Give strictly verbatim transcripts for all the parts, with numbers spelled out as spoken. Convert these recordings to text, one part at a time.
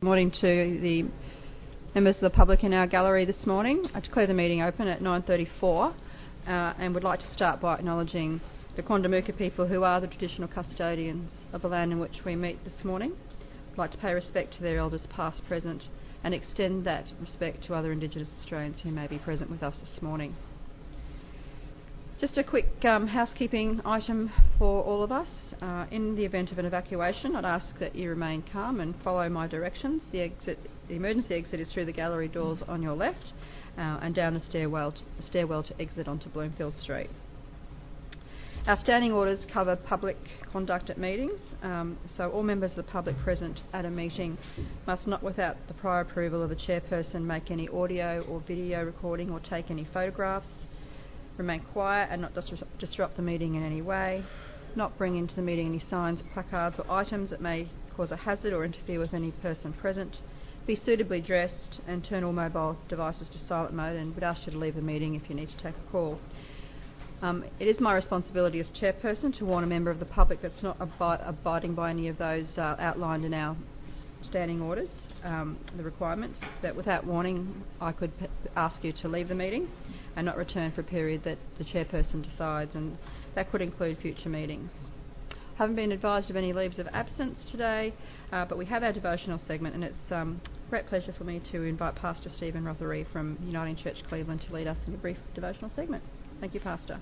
Good morning to the members of the public in our gallery this morning. I declare the meeting open at nine thirty-four uh, and would like to start by acknowledging the Quandamooka people who are the traditional custodians of the land in which we meet this morning. I'd like to pay respect to their elders past, present and extend that respect to other Indigenous Australians who may be present with us this morning. Just a quick um, housekeeping item for all of us. Uh, in the event of an evacuation, I'd ask that you remain calm and follow my directions. The, exit, the emergency exit is through the gallery doors on your left uh, and down the stairwell to, stairwell to exit onto Bloomfield Street. Our standing orders cover public conduct at meetings, um, so all members of the public present at a meeting must not, without the prior approval of the chairperson, make any audio or video recording or take any photographs, remain quiet and not dis- disrupt the meeting in any way, not bring into the meeting any signs, placards or items that may cause a hazard or interfere with any person present, be suitably dressed and turn all mobile devices to silent mode, and would ask you to leave the meeting if you need to take a call. Um, it is my responsibility as chairperson to warn a member of the public that's not abi- abiding by any of those uh, outlined in our standing orders, um, the requirements, that without warning I could p- ask you to leave the meeting and not return for a period that the chairperson decides, and that could include future meetings. I haven't been advised of any leaves of absence today, uh, but we have our devotional segment, and it's um, a great pleasure for me to invite Pastor Stephen Rothery from Uniting Church Cleveland to lead us in a brief devotional segment. Thank you, Pastor.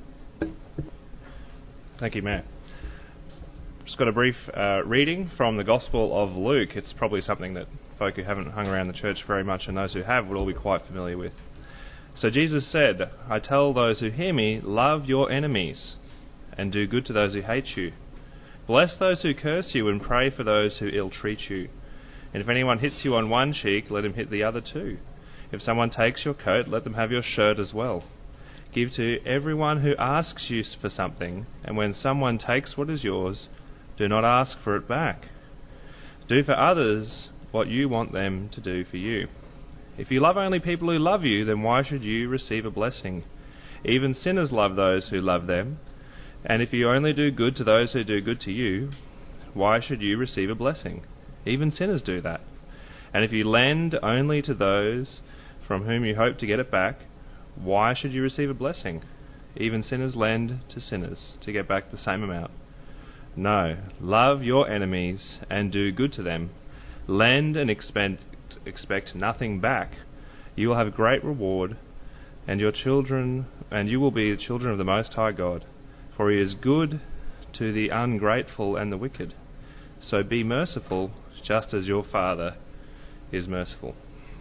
Thank you, Matt. Just got a brief uh, reading from the Gospel of Luke. It's probably something that folk who haven't hung around the church very much and those who have would all be quite familiar with. So Jesus said, "I tell those who hear me, love your enemies and do good to those who hate you. Bless those who curse you and pray for those who ill-treat you. And if anyone hits you on one cheek, let him hit the other too. If someone takes your coat, let them have your shirt as well. Give to everyone who asks you for something, and when someone takes what is yours, do not ask for it back. Do for others what you want them to do for you. If you love only people who love you, then why should you receive a blessing? Even sinners love those who love them. And if you only do good to those who do good to you, why should you receive a blessing? Even sinners do that. And if you lend only to those from whom you hope to get it back, why should you receive a blessing? Even sinners lend to sinners to get back the same amount. No, love your enemies and do good to them. Lend and expect, expect nothing back. You will have a great reward, and your children, and you will be the children of the Most High God, for He is good to the ungrateful and the wicked. So be merciful, just as your Father is merciful."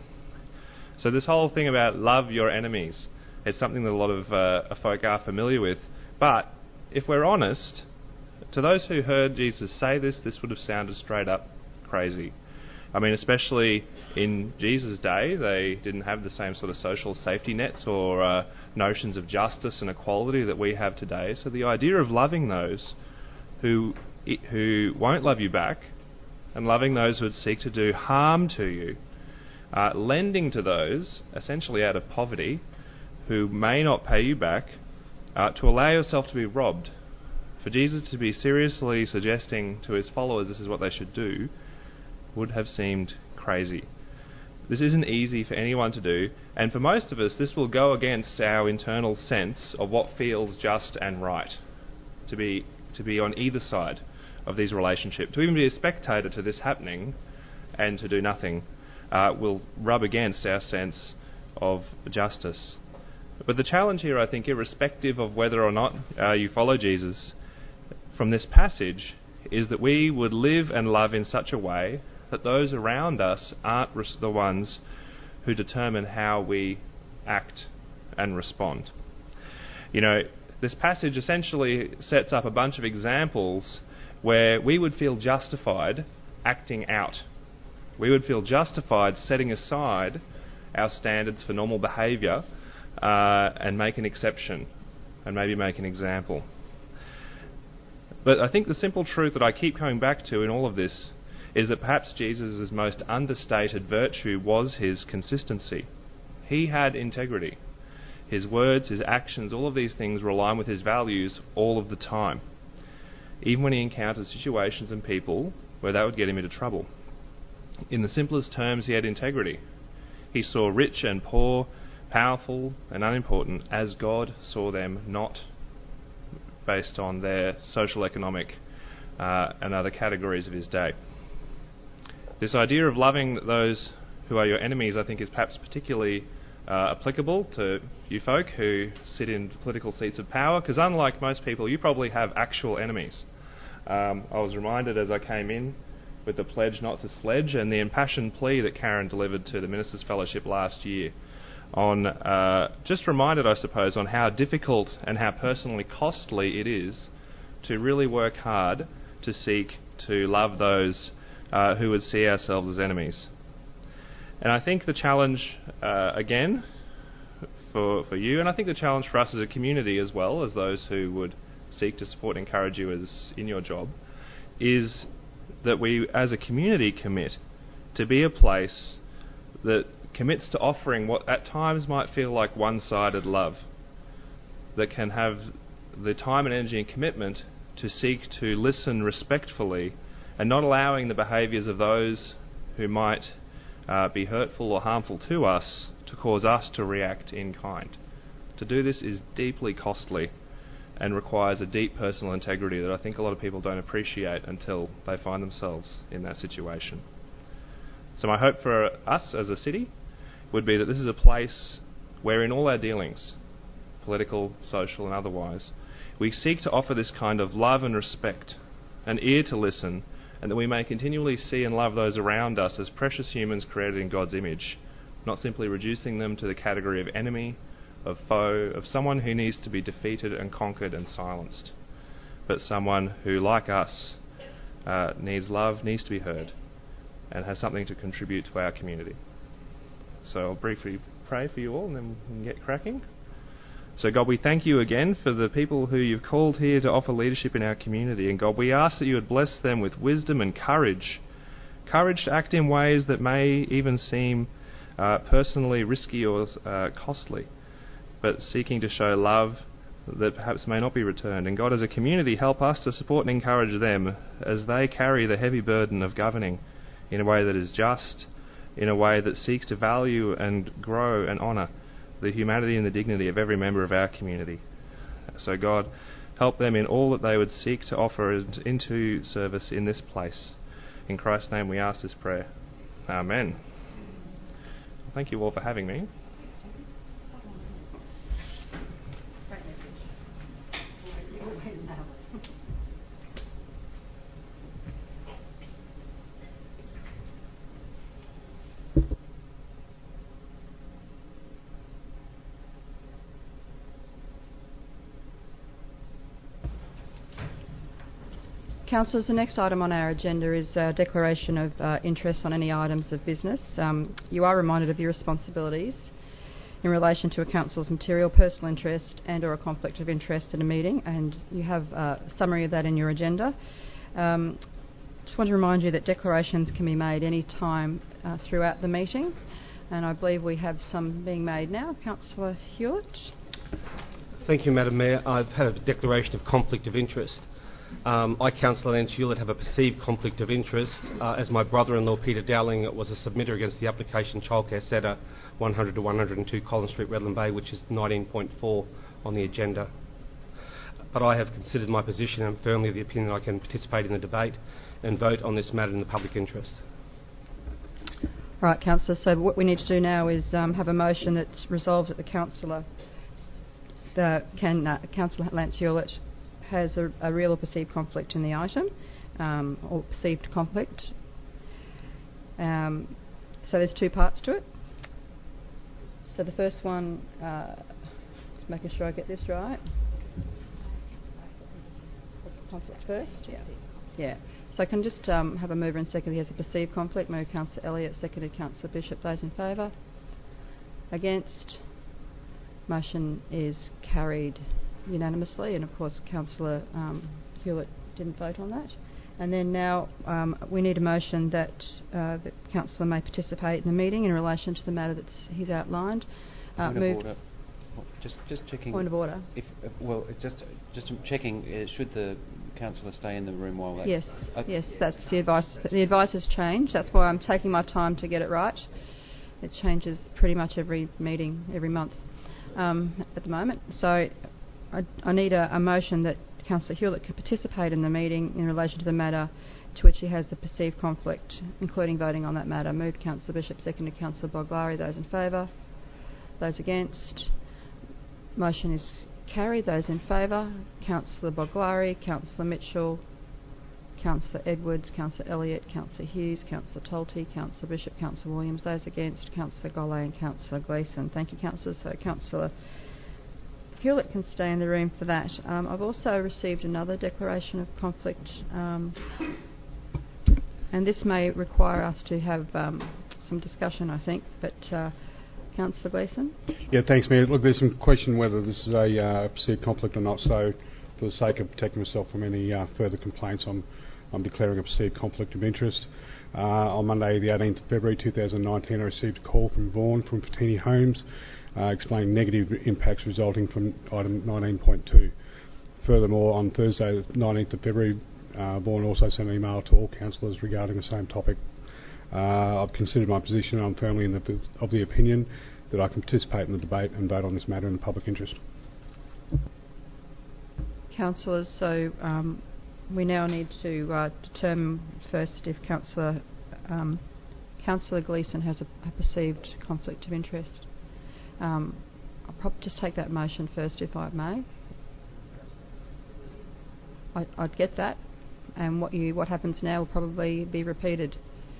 So this whole thing about love your enemies, it's something that a lot of uh, folk are familiar with. But if we're honest, to those who heard Jesus say this, this would have sounded straight up crazy. I mean, especially in Jesus' day, they didn't have the same sort of social safety nets or uh, notions of justice and equality that we have today. So the idea of loving those who who won't love you back, and loving those who would seek to do harm to you, Uh, lending to those, essentially out of poverty, who may not pay you back, uh, to allow yourself to be robbed. For Jesus to be seriously suggesting to his followers this is what they should do, would have seemed crazy. This isn't easy for anyone to do, and for most of us this will go against our internal sense of what feels just and right, to be to be on either side of these relationships. To even be a spectator to this happening and to do nothing Uh, will rub against our sense of justice. But the challenge here, I think, irrespective of whether or not uh, you follow Jesus, from this passage, is that we would live and love in such a way that those around us aren't res- the ones who determine how we act and respond. You know, this passage essentially sets up a bunch of examples where we would feel justified acting out. We would feel justified setting aside our standards for normal behaviour uh, and make an exception and maybe make an example. But I think the simple truth that I keep coming back to in all of this is that perhaps Jesus' most understated virtue was his consistency. He had integrity. His words, his actions, all of these things were aligned with his values all of the time, even when he encountered situations and people where that would get him into trouble. In the simplest terms, he had integrity. He saw rich and poor, powerful and unimportant as God saw them, not based on their social, economic uh, and other categories of his day. This idea of loving those who are your enemies, I think, is perhaps particularly uh, applicable to you folk who sit in political seats of power, because unlike most people, you probably have actual enemies. Um, I was reminded as I came in with the pledge not to sledge and the impassioned plea that Karen delivered to the Ministers' Fellowship last year on, uh, just reminded, I suppose, on how difficult and how personally costly it is to really work hard to seek to love those uh, who would see ourselves as enemies. And I think the challenge, uh, again, for, for you, and I think the challenge for us as a community as well, as those who would seek to support and encourage you as in your job, is that we as a community commit to be a place that commits to offering what at times might feel like one-sided love, that can have the time and energy and commitment to seek to listen respectfully and not allowing the behaviours of those who might uh, be hurtful or harmful to us to cause us to react in kind. To do this is deeply costly and requires a deep personal integrity that I think a lot of people don't appreciate until they find themselves in that situation. So my hope for us as a city would be that this is a place where in all our dealings, political, social and otherwise, we seek to offer this kind of love and respect, an ear to listen, and that we may continually see and love those around us as precious humans created in God's image, not simply reducing them to the category of enemy, of foe, of someone who needs to be defeated and conquered and silenced, but someone who, like us, uh, needs love, needs to be heard, and has something to contribute to our community. So I'll briefly pray for you all and then we can get cracking. So God, we thank you again for the people who you've called here to offer leadership in our community, and God, we ask that you would bless them with wisdom and courage, courage to act in ways that may even seem uh, personally risky or uh, costly, but seeking to show love that perhaps may not be returned. And God, as a community, help us to support and encourage them as they carry the heavy burden of governing in a way that is just, in a way that seeks to value and grow and honour the humanity and the dignity of every member of our community. So God, help them in all that they would seek to offer into service in this place. In Christ's name we ask this prayer. Amen. Thank you all for having me. Councillors, the next item on our agenda is a declaration of uh, interest on any items of business. Um, you are reminded of your responsibilities in relation to a council's material personal interest and or a conflict of interest in a meeting, and you have a summary of that in your agenda. Um, just want to remind you that declarations can be made any time uh, throughout the meeting, and I believe we have some being made now. Councillor Hewitt. Thank you, Madam Mayor. I've had a declaration of conflict of interest. Um, I, Councillor Lance Hewlett, have a perceived conflict of interest uh, as my brother-in-law Peter Dowling was a submitter against the application Childcare Centre one hundred to one hundred two Collins Street, Redland Bay, which is nineteen point four on the agenda. But I have considered my position and firmly of the opinion I can participate in the debate and vote on this matter in the public interest. Right, Councillor, so what we need to do now is um, have a motion that resolves that the Councillor, the, can, uh, Councillor Lance Hewlett has a, a real or perceived conflict in the item, um, or perceived conflict. Um, so there's two parts to it. So the first one, uh, just making sure I get this right. Conflict first, yeah. Yeah. So I can just um, have a mover and second. He has a perceived conflict. Move Councillor Elliott, seconded Councillor Bishop. Those in favour? Against? Motion is carried unanimously, and of course Councillor um, Hewlett didn't vote on that. And then now um, we need a motion that uh, the Councillor may participate in the meeting in relation to the matter that he's outlined. Uh, Point of order. Just, just checking. Point of order. If, if well, it's just, just checking. Uh, should the councillor stay in the room while that? Yes, uh, yes, that's the advice. The advice has changed. That's why I'm taking my time to get it right. It changes pretty much every meeting, every month um, at the moment. So I, I need a, a motion that Councillor Hewlett can participate in the meeting in relation to the matter to which he has a perceived conflict, including voting on that matter. Moved Councillor Bishop, seconded Councillor Boglari. Those in favour? Those against? Motion is carried. Those in favour: Councillor Boglari, Councillor Mitchell, Councillor Edwards, Councillor Elliott, Councillor Hughes, Councillor Tolte, Councillor Bishop, Councillor Williams. Those against: Councillor Golay and Councillor Gleeson. Thank you, councillors. So Councillor Hewlett can stay in the room for that. Um, I've also received another declaration of conflict, um, and this may require us to have um, some discussion, I think, but uh, Councillor Gleeson. Yeah, thanks, Mayor. Look, there's some question whether this is a uh, perceived conflict or not, so for the sake of protecting myself from any uh, further complaints, I'm, I'm declaring a perceived conflict of interest. Uh, on Monday, the eighteenth of February two thousand nineteen, I received a call from Vaughan from Patini Homes uh, explaining negative impacts resulting from item nineteen point two. Furthermore, on Thursday, the nineteenth of February, uh, Vaughan also sent an email to all councillors regarding the same topic. Uh, I've considered my position and I'm firmly in the, of the opinion that I can participate in the debate and vote on this matter in the public interest. Councillors, so um, we now need to uh, determine first if Councillor um, Councillor Gleeson has a, a perceived conflict of interest. Um, I'll probably just take that motion first, if I may. I, I'd get that, and what you what happens now will probably be repeated.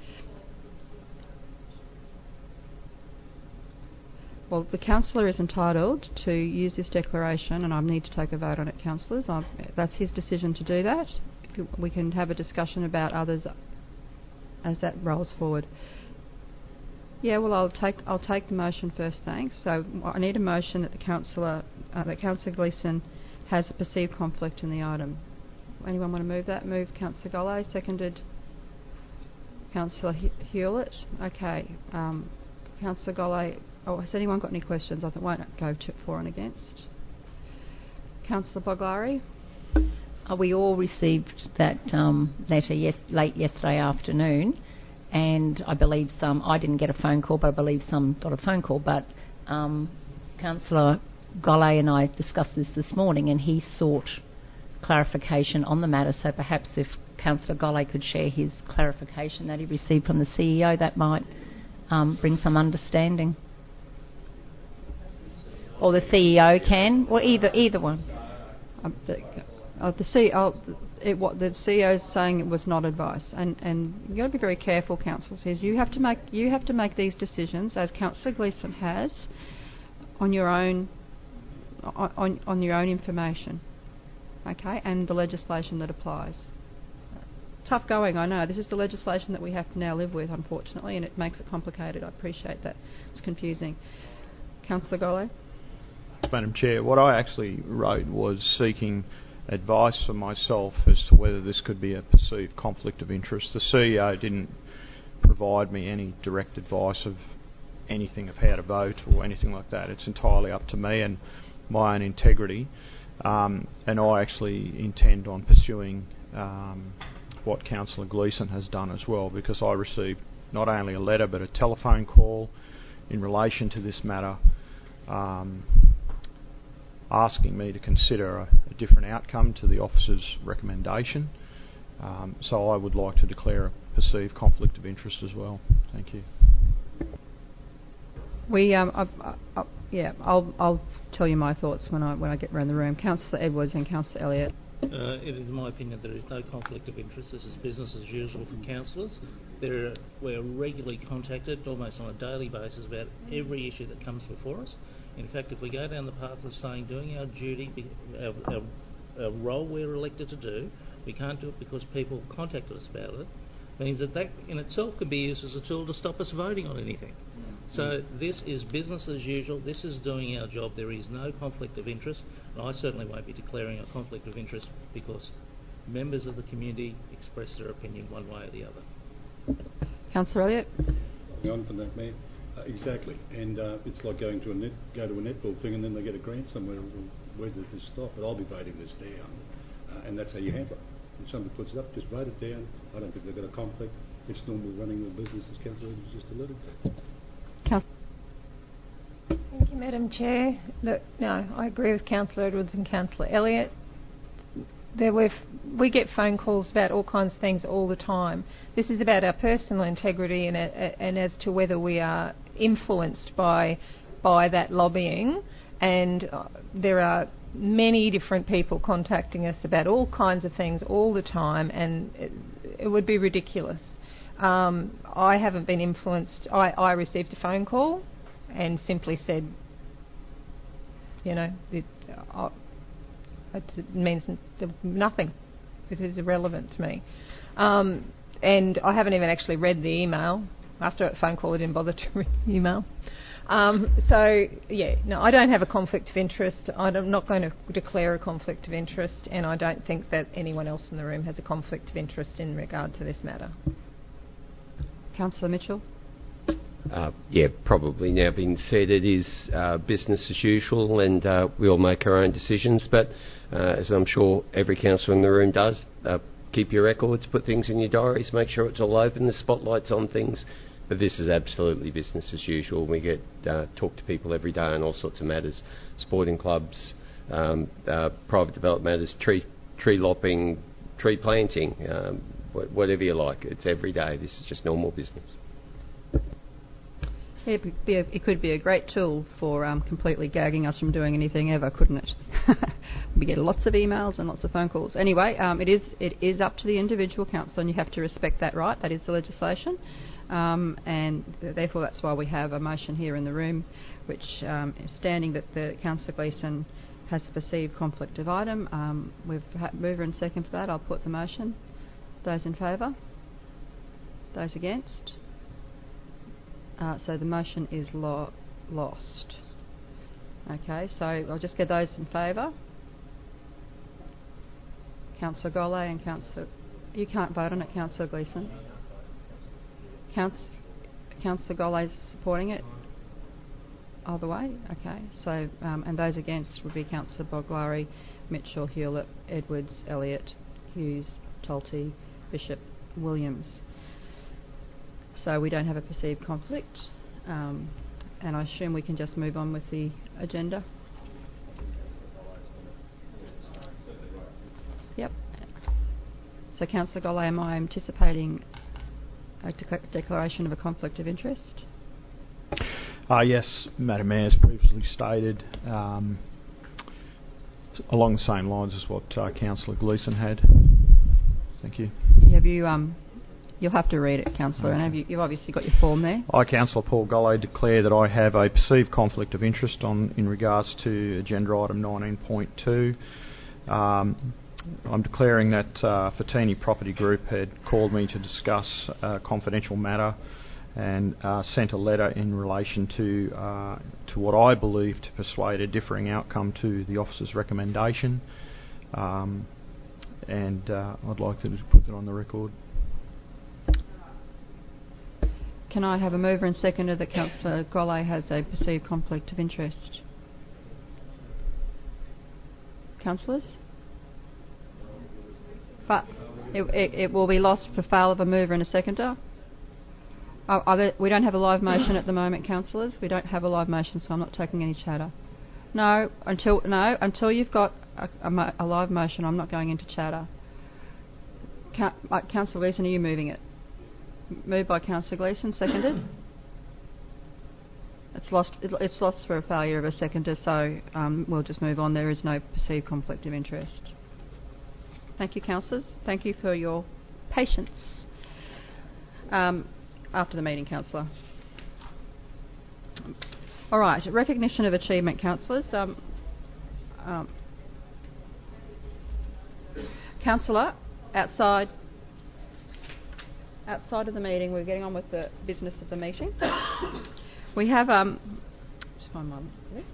Well, the councillor is entitled to use this declaration, and I need to take a vote on it, councillors. I'm, that's his decision to do that. If you, we can have a discussion about others as that rolls forward. Yeah, well, I'll take I'll take the motion first, thanks. So I need a motion that the councillor uh, that Councillor Gleeson has a perceived conflict in the item. Anyone want to move that? Move Councillor Golay, seconded Councillor Hewlett. Okay, um, Councillor Golay. Oh, has anyone got any questions? I won't go to for and against. Councillor Boglari. Uh, we all received that um, letter yes, late yesterday afternoon, and I believe some. I didn't get a phone call, but I believe some got a phone call. But um, Councillor Golay and I discussed this this morning, and he sought clarification on the matter. So perhaps if Councillor Golay could share his clarification that he received from the C E O, that might um, bring some understanding. Or the C E O can, or either either one. Um, the, uh, the C E O, it, what the C E O is saying, it was not advice, and and you got to be very careful, council says. You have to make you have to make these decisions, as Councillor Gleeson has, on your own on, on on your own information, okay, and the legislation that applies. Tough going, I know. This is the legislation that we have to now live with, unfortunately, and it makes it complicated. I appreciate that. It's confusing. Councillor Golay. Madam Chair, what I actually wrote was seeking advice for myself as to whether this could be a perceived conflict of interest. The C E O didn't provide me any direct advice of anything of how to vote or anything like that. It's entirely up to me and my own integrity, um, and I actually intend on pursuing um, what Councillor Gleeson has done as well, because I received not only a letter but a telephone call in relation to this matter, um, asking me to consider a, a different outcome to the officer's recommendation. Um, so I would like to declare a perceived conflict of interest as well. Thank you. We um I, I, I, yeah I'll I'll tell you my thoughts when I when I get around the room. Councillor Edwards and Councillor Elliott. Uh, it is my opinion there is no conflict of interest. This is business as usual for councillors. There, we're regularly contacted, almost on a daily basis, about every issue that comes before us. In fact, if we go down the path of saying doing our duty, our, our, our role we're elected to do, we can't do it because people contacted us about it, means that that in itself can be used as a tool to stop us voting on anything. So this is business as usual. This is doing our job. There is no conflict of interest, and I certainly won't be declaring a conflict of interest because members of the community express their opinion one way or the other. Councillor Elliott. On for that, Mayor. Uh, exactly, and uh, it's like going to a net, go to a netball thing and then they get a grant somewhere. Where does this stop? But I'll be voting this down, uh, and that's how you handle it. If somebody puts it up, just vote it down. I don't think they've got a conflict. It's normal running of the business, as Councillor Edwards just alluded to. Councillor. Thank you, Madam Chair. Look, no, I agree with Councillor Edwards and Councillor Elliott. There we've, we get phone calls about all kinds of things all the time. This is about our personal integrity and, and as to whether we are influenced by by that lobbying. And uh, there are many different people contacting us about all kinds of things all the time, and it, it would be ridiculous. Um, I haven't been influenced. I, I received a phone call and simply said, you know, it, uh, it means nothing. It is irrelevant to me. Um, and I haven't even actually read the email. After that phone call, I didn't bother to read the email. Um, so, yeah, no, I don't have a conflict of interest. I'm not going to declare a conflict of interest, and I don't think that anyone else in the room has a conflict of interest in regard to this matter. Councillor Mitchell? Uh, yeah, probably now been said, it is uh, business as usual, and uh, we all make our own decisions, but uh, as I'm sure every councillor in the room does, uh, keep your records, put things in your diaries, make sure it's all open, the spotlight's on things. But this is absolutely business as usual. We get uh, talk to people every day on all sorts of matters, sporting clubs, um, uh, private development matters, tree tree lopping, tree planting, um, wh- whatever you like. It's every day. This is just normal business. Yeah, it, could be a, it could be a great tool for um, completely gagging us from doing anything ever, couldn't it? We get lots of emails and lots of phone calls. Anyway, um, it is it is up to the individual councillor, and you have to respect that right. That is the legislation. Um, and therefore that's why we have a motion here in the room which um, is standing that the Councillor Gleeson has a perceived conflict of item. Um, we've had mover and second for that. I'll put the motion. Those in favour? Those against? Uh, so the motion is lo- lost. Okay, so I'll just get those in favour. Councillor Golay and Councillor... You can't vote on it, Councillor Gleeson. Councillor Councillor Gollay's supporting it. Either way, okay. So, um, and those against would be Councillor Boglari, Mitchell, Hewlett, Edwards, Elliott, Hughes, Tolte, Bishop, Williams. So we don't have a perceived conflict, um, and I assume we can just move on with the agenda. Yep. So, Councillor Golay, am I anticipating a de- declaration of a conflict of interest? Uh, yes, Madam Mayor, as previously stated, um, along the same lines as what uh, Councillor Gleeson had. Thank you. Have you? Um, you'll have to read it, Councillor. Okay. And have you? You've obviously got your form there. I, Councillor Paul Golay, declare that I have a perceived conflict of interest on in regards to agenda item nineteen point two. Um, I'm declaring that uh, Fatini Property Group had called me to discuss a confidential matter and uh, sent a letter in relation to uh, to what I believe to persuade a differing outcome to the officer's recommendation, um, and uh, I'd like to put that on the record. Can I have a mover and seconder that Councillor Golay has a perceived conflict of interest? Councillors? But it, it, it will be lost for fail of a mover and a seconder. Oh, are there, we don't have a live motion at the moment, councillors. We don't have a live motion, so I'm not taking any chatter. No, until no, until you've got a, a, mo- a live motion, I'm not going into chatter. Ca- uh, Councillor Gleeson, are you moving it? Moved by Councillor Gleeson, seconded. It's lost. It, it's lost for a failure of a seconder, so um, we'll just move on. There is no perceived conflict of interest. Thank you, councillors. Thank you for your patience. Um, after the meeting, councillor. All right. Recognition of achievement, councillors. Um, um, councillor, outside. Outside of the meeting, we're getting on with the business of the meeting. We have. Um, just find my list.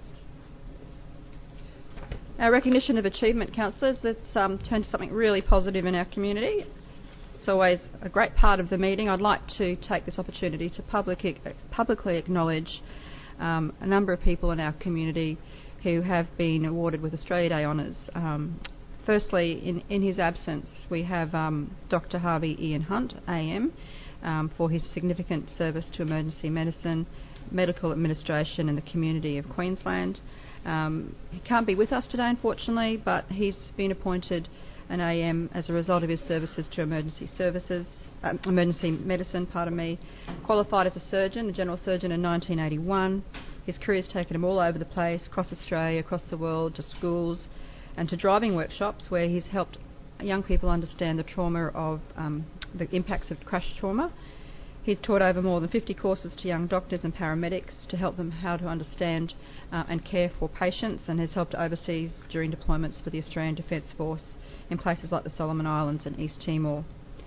Our recognition of achievement, councillors. Let's um, turn to something really positive in our community. it's always a great part of the meeting, I'd like to take this opportunity to public, publicly acknowledge um, a number of people in our community who have been awarded with Australia Day honours. Um, firstly, in, in his absence, we have um, Doctor Harvey Ian Hunt, A M, um, for his significant service to emergency medicine, medical administration and the community of Queensland. Um, he can't be with us today, unfortunately, but he's been appointed an A M as a result of his services to emergency services, uh, emergency medicine, pardon me. Qualified as a surgeon, a general surgeon in nineteen eighty-one. His career has taken him all over the place, across Australia, across the world, to schools and to driving workshops where he's helped young people understand the trauma of um, the impacts of crash trauma. He's taught over more than fifty courses to young doctors and paramedics to help them how to understand uh, and care for patients, and has helped overseas during deployments for the Australian Defence Force in places like the Solomon Islands and East Timor.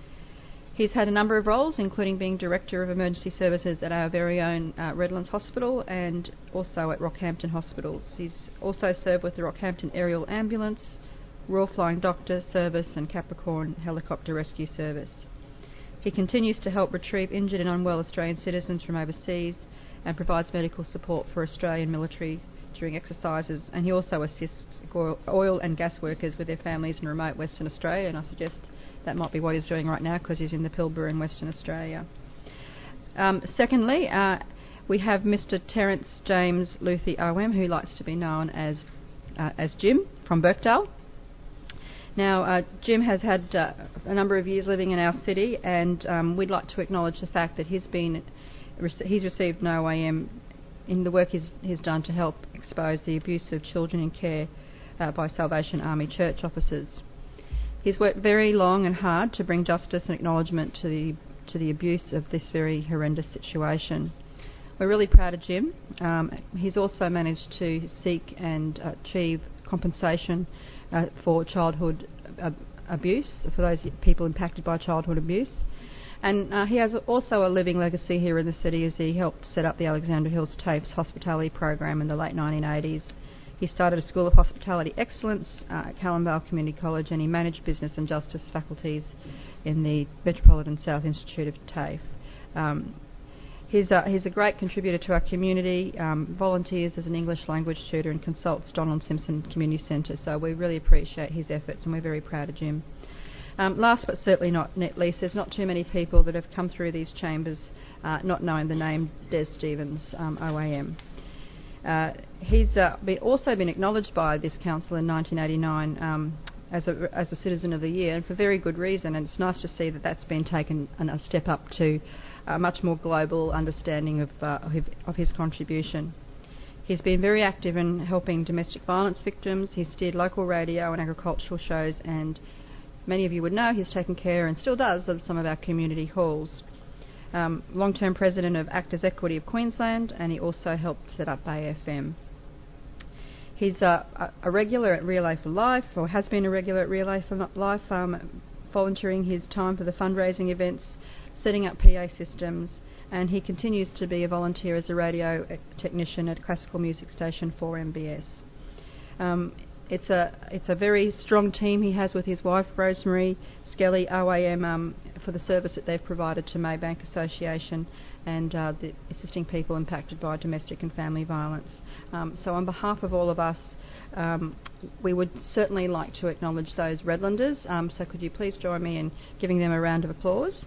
He's had a number of roles, including being Director of Emergency Services at our very own uh, Redlands Hospital and also at Rockhampton Hospitals. He's also served with the Rockhampton Aerial Ambulance, Royal Flying Doctor Service and Capricorn Helicopter Rescue Service. He continues to help retrieve injured and unwell Australian citizens from overseas and provides medical support for Australian military during exercises, and he also assists oil and gas workers with their families in remote Western Australia, and I suggest that might be what he's doing right now because he's in the Pilbara in Western Australia. Um, secondly, uh, we have Mister Terence James Luthi O M, who likes to be known as uh, as Jim from Birkdale. Now, uh, Jim has had uh, a number of years living in our city, and um, we'd like to acknowledge the fact that he's been he's received an O A M in the work he's, he's done to help expose the abuse of children in care uh, by Salvation Army church officers. He's worked very long and hard to bring justice and acknowledgement to the to the abuse of this very horrendous situation. We're really proud of Jim. Um, he's also managed to seek and achieve compensation uh, for childhood ab- abuse, for those people impacted by childhood abuse. And uh, he has also a living legacy here in the city as he helped set up the Alexandra Hills TAFE's hospitality program in the late nineteen eighties. He started a School of Hospitality Excellence uh, at Callum Community College, and he managed business and justice faculties in the Metropolitan South Institute of TAFE. Um, he's, a, he's a great contributor to our community, um, volunteers as an English language tutor and consults Donald Simpson Community Centre, so we really appreciate his efforts and we're very proud of Jim. Um, last but certainly not net least, there's not too many people that have come through these chambers uh, not knowing the name Des Stevens, um, O A M. Uh, he's uh, been also been acknowledged by this council in nineteen eighty-nine um, as, a, as a Citizen of the Year, and for very good reason, and it's nice to see that that's been taken a step up to a much more global understanding of, uh, of, his, of his contribution. He's been very active in helping domestic violence victims. He's steered local radio and agricultural shows, and many of you would know he's taken care, and still does, of some of our community halls. Um, long-term president of Actors Equity of Queensland, and he also helped set up A F M. He's uh, a, a regular at Relay for Life, or has been a regular at Relay for Life, um, volunteering his time for the fundraising events, setting up P A systems, and he continues to be a volunteer as a radio technician at classical music station four M B S. Um, It's a it's a very strong team he has with his wife Rosemary Skelly, O A M, um, for the service that they've provided to Maybank Association and uh, the assisting people impacted by domestic and family violence. Um, so on behalf of all of us, um, we would certainly like to acknowledge those Redlanders. Um, so could you please join me in giving them a round of applause?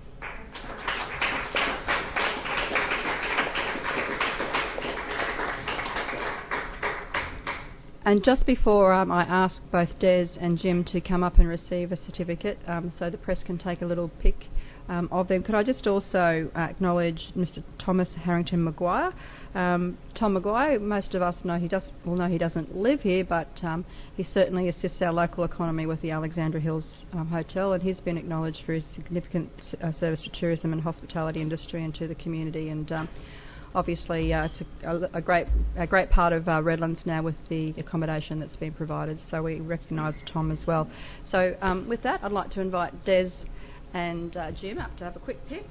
And just before um, I ask both Des and Jim to come up and receive a certificate, um, so the press can take a little pic um, of them, could I just also uh, acknowledge Mister Thomas Harrington Maguire. Um, Tom Maguire, most of us know he does will know he doesn't live here, but um, he certainly assists our local economy with the Alexandra Hills um, Hotel, and he's been acknowledged for his significant uh, service to tourism and hospitality industry and to the community. And um, Obviously, uh, it's a, a great a great part of uh, Redlands now with the accommodation that's been provided, so we recognise Tom as well. So um, with that, I'd like to invite Des and uh, Jim up to have a quick pick.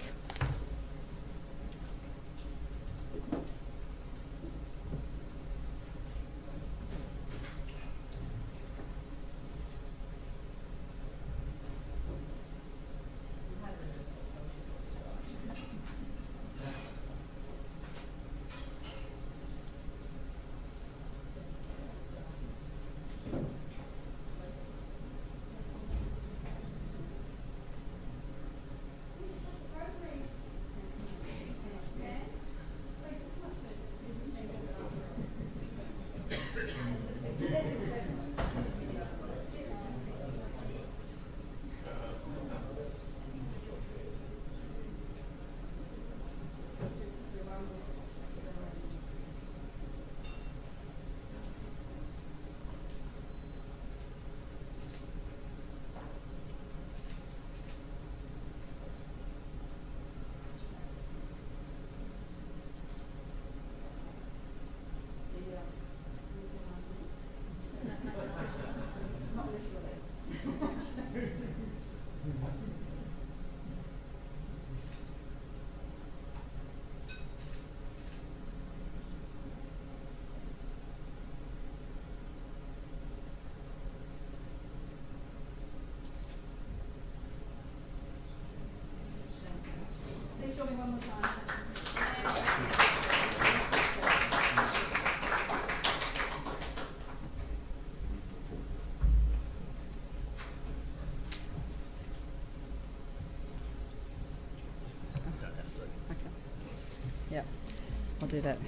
Yep, I'll do that.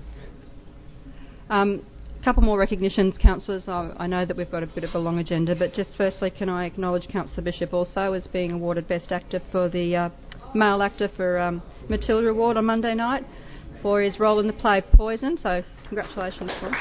Um, a couple more recognitions, councillors. I, I know that we've got a bit of a long agenda, but just firstly, can I acknowledge Councillor Bishop also as being awarded Best Actor for the uh, Male Actor for um, Matilda Award on Monday night for his role in the play Poison, so congratulations, Paul.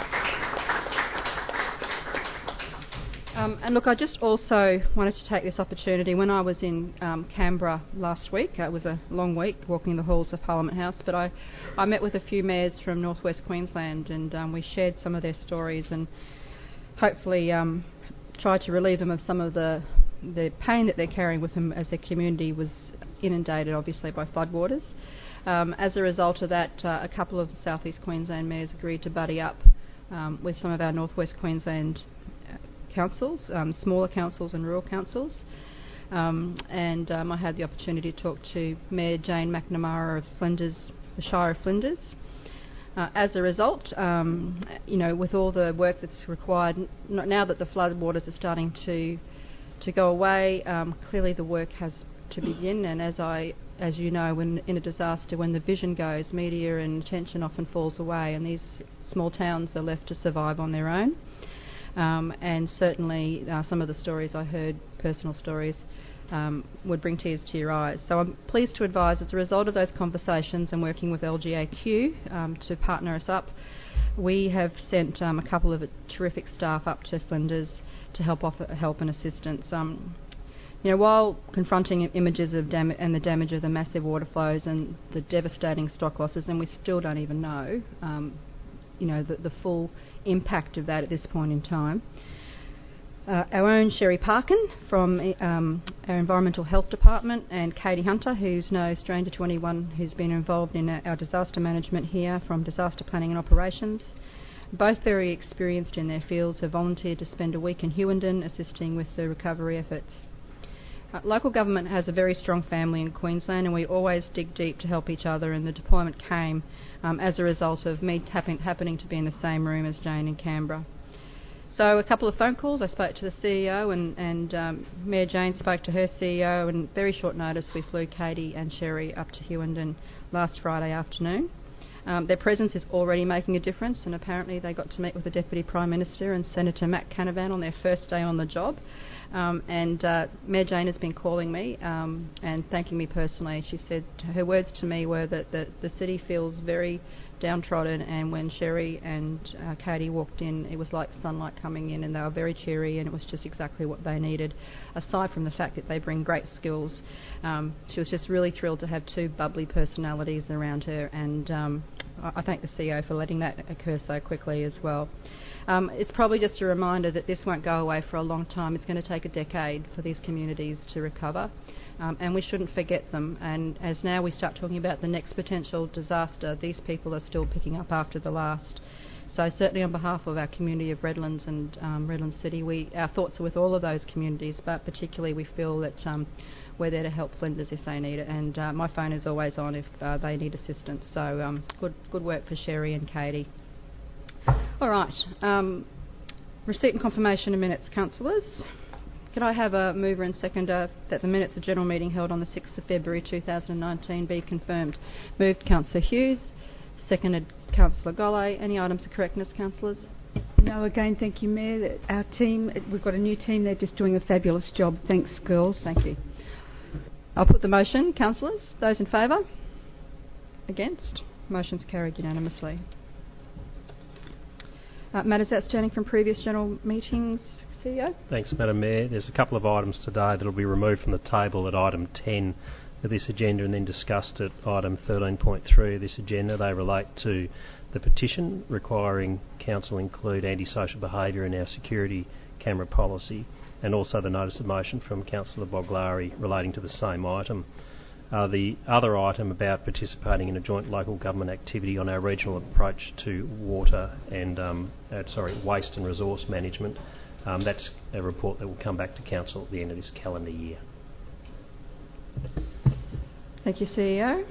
Um, and look, I just also wanted to take this opportunity. When I was in um, Canberra last week, it was a long week walking the halls of Parliament House, but I, I met with a few mayors from northwest Queensland, and um, we shared some of their stories and hopefully um, tried to relieve them of some of the, the pain that they're carrying with them as their community was inundated, obviously, by floodwaters. Um, as a result of that, uh, a couple of South East Queensland mayors agreed to buddy up um, with some of our northwest Queensland councils, um, smaller councils and rural councils, um, and um, I had the opportunity to talk to Mayor Jane McNamara of Flinders, the Shire of Flinders. Uh, as a result, um, you know, with all the work that's required, n- now that the flood waters are starting to to go away, um, clearly the work has to begin. And as I, as you know, when in a disaster, when the vision goes, media and attention often falls away, and these small towns are left to survive on their own. Um, and certainly uh, some of the stories I heard, personal stories, um, would bring tears to your eyes. So I'm pleased to advise, as a result of those conversations and working with L G A Q um, to partner us up, we have sent um, a couple of terrific staff up to Flinders to help offer help and assistance. Um, you know, while confronting images of dam- and the damage of the massive water flows and the devastating stock losses, and we still don't even know, um, you know, the, the full impact of that at this point in time. Uh, our own Sherry Parkin from um, our Environmental Health Department, and Katie Hunter, who's no stranger to anyone who's been involved in our, our disaster management here from Disaster Planning and Operations. Both very experienced in their fields, have volunteered to spend a week in Hughenden assisting with the recovery efforts. Uh, local government has a very strong family in Queensland, and we always dig deep to help each other, and the deployment came um, as a result of me happen- happening to be in the same room as Jane in Canberra. So a couple of phone calls. I spoke to the C E O, and, and um, Mayor Jane spoke to her C E O, and very short notice we flew Katie and Sherry up to Hughenden last Friday afternoon. Um, their presence is already making a difference, and apparently they got to meet with the Deputy Prime Minister and Senator Matt Canavan on their first day on the job. Um, and uh, Mayor Jane has been calling me um, and thanking me personally. She said her words to me were that the, the city feels very downtrodden, and when Sherry and uh, Katie walked in, it was like sunlight coming in, and they were very cheery, and it was just exactly what they needed, aside from the fact that they bring great skills. Um, she was just really thrilled to have two bubbly personalities around her, and um, I, I thank the C E O for letting that occur so quickly as well. Um, it's probably just a reminder that this won't go away for a long time. It's going to take a decade for these communities to recover, um, and we shouldn't forget them. And as now we start talking about the next potential disaster, these people are still picking up after the last. So certainly on behalf of our community of Redlands and um, Redlands City, we, our thoughts are with all of those communities, but particularly we feel that um, we're there to help Flinders if they need it, and uh, my phone is always on if uh, they need assistance. So um, good, good work for Sherry and Katie. All right. Um, receipt and confirmation of minutes, councillors. Could I have a mover and seconder that the minutes of general meeting held on the sixth of February two thousand nineteen be confirmed? Moved Councillor Hughes, seconded Councillor Gollay. Any items of correctness, councillors? No, again, thank you, Mayor. Our team, we've got a new team, they're just doing a fabulous job. Thanks, girls. Thank you. I'll put the motion, councillors. Those in favour? Against? Motion's carried unanimously. Uh, matters outstanding from previous general meetings, C E O? Thanks, Madam Mayor. There's a couple of items today that will be removed from the table at item ten of this agenda and then discussed at item thirteen point three of this agenda. They relate to the petition requiring Council include antisocial behaviour in our security camera policy and also the notice of motion from Councillor Boglari relating to the same item. Uh, the other item about participating in a joint local government activity on our regional approach to water and um, uh, sorry waste and resource management. Um, that's a report that will come back to Council at the end of this calendar year. Thank you, C E O.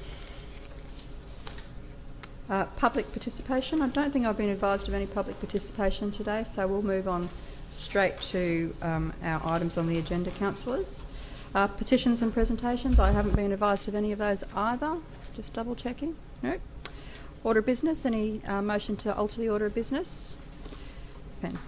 Uh, public participation. I don't think I've been advised of any public participation today, so we'll move on straight to um, our items on the agenda, councillors. Uh, petitions and presentations. I haven't been advised of any of those either. Just double checking. No. Order of business. Any uh, motion to alter the order of business? Pen.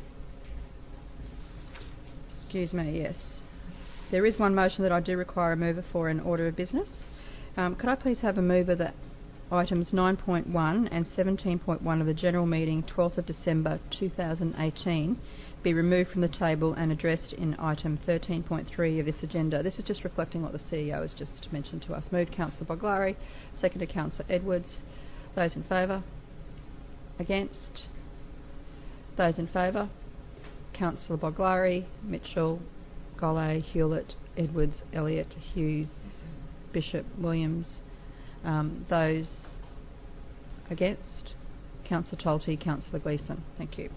Excuse me. Yes. There is one motion that I do require a mover for an order of business. Um, could I please have a mover that items nine point one and seventeen point one of the general meeting twelfth of December two thousand eighteen be removed from the table and addressed in item thirteen point three of this agenda. This is just reflecting what the C E O has just mentioned to us. Moved Councillor Boglari, seconded Councillor Edwards. Those in favour? Against? Those in favour? Councillor Boglari, Mitchell, Golay, Hewlett, Edwards, Elliott, Hughes, Bishop, Williams. Um, those against? Councillor Tolty, Councillor Gleeson. Thank you.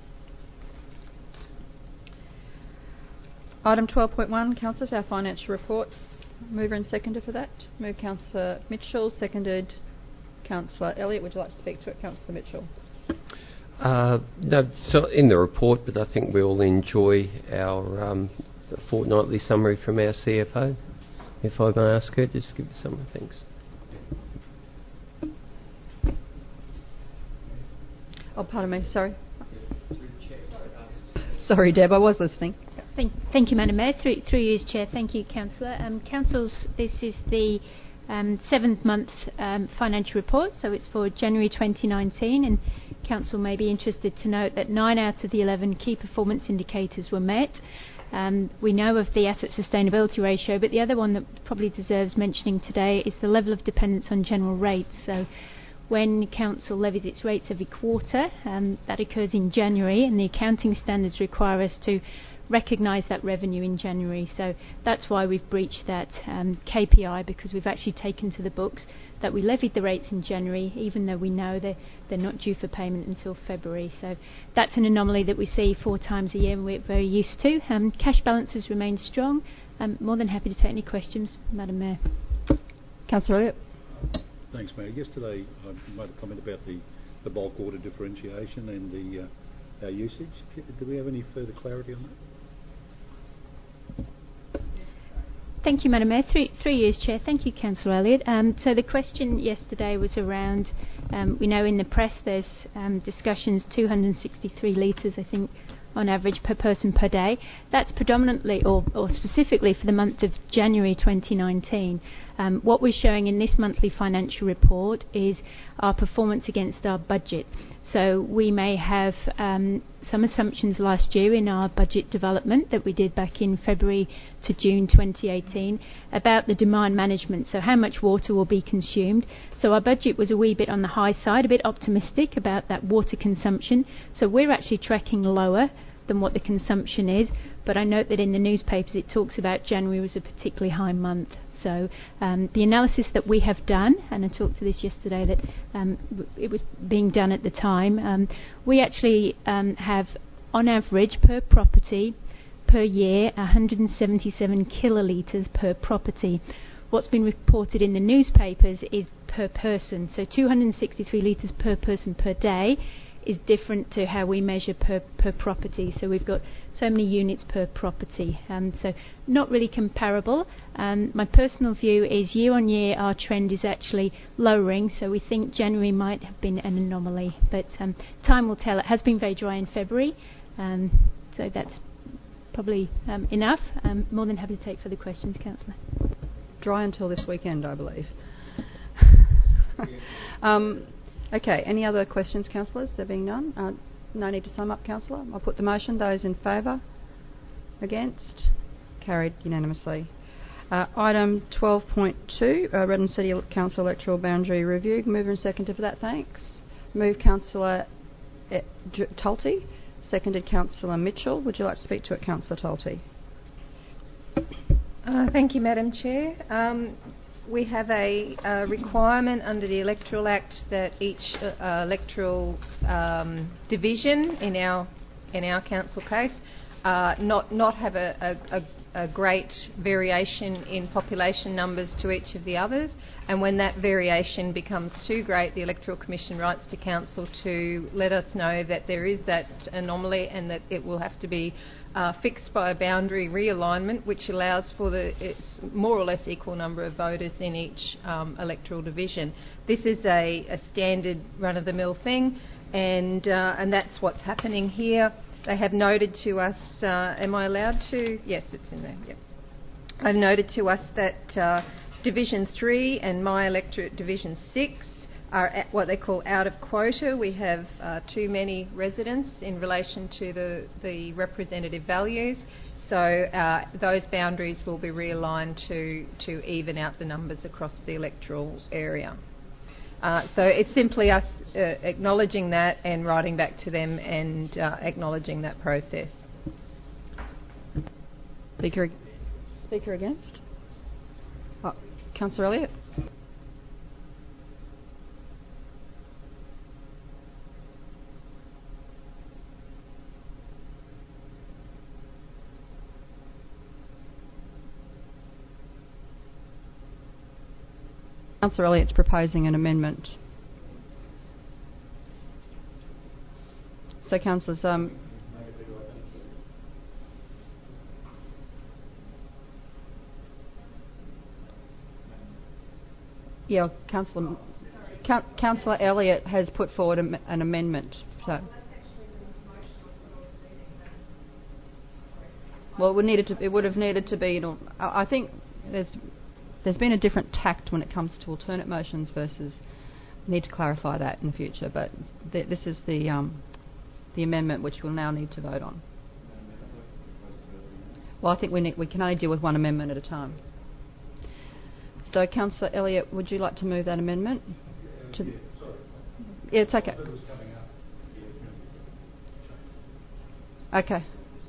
Item twelve point one, councillors, our financial reports. Mover and seconder for that. Move Councillor Mitchell, seconded Councillor Elliott. Would you like to speak to it, Councillor Mitchell? Uh, no, so in the report, but I think we all enjoy our um, fortnightly summary from our C F O. If I may ask her, just give us some thanks. Oh, pardon me, sorry. Sorry, Deb, I was listening. Thank, thank you, Madam Mayor. Through, through you, Chair. Thank you, Councillor. Um, Councils, this is the um, seventh month um, financial report, so it's for January twenty nineteen, and Council may be interested to note that nine out of the eleven key performance indicators were met. Um, we know of the asset sustainability ratio, but the other one that probably deserves mentioning today is the level of dependence on general rates. So when Council levies its rates every quarter, um, that occurs in January, and the accounting standards require us to recognise that revenue in January. So that's why we've breached that um, K P I, because we've actually taken to the books that we levied the rates in January, even though we know they're, they're not due for payment until February. So that's an anomaly that we see four times a year, and we're very used to. Um, cash balances remain strong. I'm more than happy to take any questions, Madam Mayor. Councillor Elliott. Thanks, Mayor. Yesterday I made a comment about the, the bulk order differentiation and the uh, our usage. Do we have any further clarity on that? Thank you, Madam Mayor. Three, three years, Chair. Thank you, Councillor Elliott. Um, so the question yesterday was around, um, we know in the press there's um, discussions, two hundred sixty-three litres, I think, on average per person per day. That's predominantly, or, or specifically for the month of January twenty nineteen. Um, what we're showing in this monthly financial report is our performance against our budget. So we may have um, some assumptions last year in our budget development that we did back in February to June twenty eighteen about the demand management, so how much water will be consumed. So our budget was a wee bit on the high side, a bit optimistic about that water consumption. So we're actually tracking lower than what the consumption is, but I note that in the newspapers it talks about January was a particularly high month. So um, the analysis that we have done, and I talked to this yesterday, that um, w- it was being done at the time, um, we actually um, have on average per property per year one hundred seventy-seven kilolitres per property. What's been reported in the newspapers is per person, so two hundred sixty-three litres per person per day is different to how we measure per, per property. So we've got so many units per property, um, so not really comparable. Um, my personal view is year on year our trend is actually lowering, so we think January might have been an anomaly, but um, time will tell. It has been very dry in February, um, so that's probably um, enough. Um, more than happy to take further questions, Councillor. Dry until this weekend, I believe. um, Okay, any other questions, councillors? There being none. Uh, no need to sum up, councillor. I'll put the motion. Those in favour? Against? Carried unanimously. Uh, item twelve point two, uh, Redland City Council Electoral Boundary Review. Mover and seconder for that, thanks. Move Councillor e- J- Tolty. Seconded Councillor Mitchell. Would you like to speak to it, Councillor Tolty? Uh, thank you, Madam Chair. Um, we have a, a requirement under the Electoral Act that each uh, electoral um, division in our in our council case uh, not not have a, a, a great variation in population numbers to each of the others, and when that variation becomes too great, the Electoral Commission writes to Council to let us know that there is that anomaly and that it will have to be uh, fixed by a boundary realignment, which allows for the it's more or less equal number of voters in each um, electoral division. This is a, a standard run-of-the-mill thing, and uh, and that's what's happening here. They have noted to us, uh, am I allowed to? Yes, it's in there, yep. They've noted to us that uh, Division three and my electorate Division six are at what they call out of quota. We have uh, too many residents in relation to the, the representative values, so uh, those boundaries will be realigned to, to even out the numbers across the electoral area. Uh, so it's simply us uh, acknowledging that and writing back to them and uh, acknowledging that process. Speaker, speaker against? Oh, Councillor Elliott. Councillor Elliott's proposing an amendment. So, councillors, um, yeah, Councillor Councillor Elliott has put forward a, an amendment. So, well, it would needed to. It would have needed to be. You know, I think there's. There's been a different tact when it comes to alternate motions versus. Need to clarify that in the future, but th this is the um, the amendment which we'll now need to vote on. Well, I think we need, we can only deal with one amendment at a time. So, Councillor Elliott, would you like to move that amendment? To yeah, yeah, it's okay. Okay.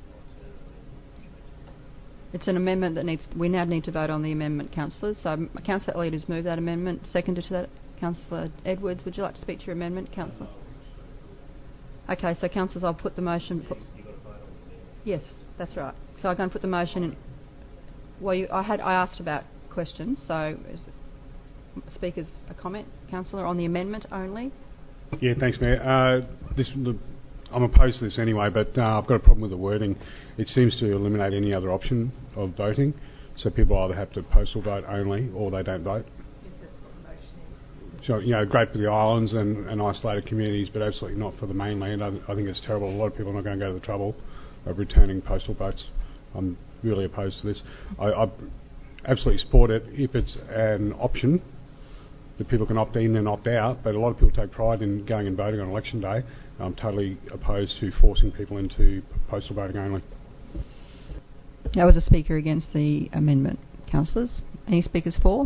It's an amendment that needs. We now need to vote on the amendment, councillors. So, Councillor Elliott has moved that amendment. Seconded to that, Councillor Edwards. Would you like to speak to your amendment, councillor? Okay. So, councillors, I'll put the motion. For yes, that's right. So I'm going to put the motion in. Well, you, I had. I asked about questions. So, speakers, a comment, councillor, on the amendment only. Yeah. Thanks, Mayor. Uh, this. The, I'm opposed to this anyway, but uh, I've got a problem with the wording. It seems to eliminate any other option of voting, so people either have to postal vote only or they don't vote. So, you know, great for the islands and, and isolated communities, but absolutely not for the mainland. I, I think it's terrible. A lot of people are not going to go to the trouble of returning postal votes. I'm really opposed to this. I, I absolutely support it if it's an option that people can opt in and opt out, but a lot of people take pride in going and voting on election day. I'm totally opposed to forcing people into postal voting only. That was a speaker against the amendment. Councillors, any speakers for?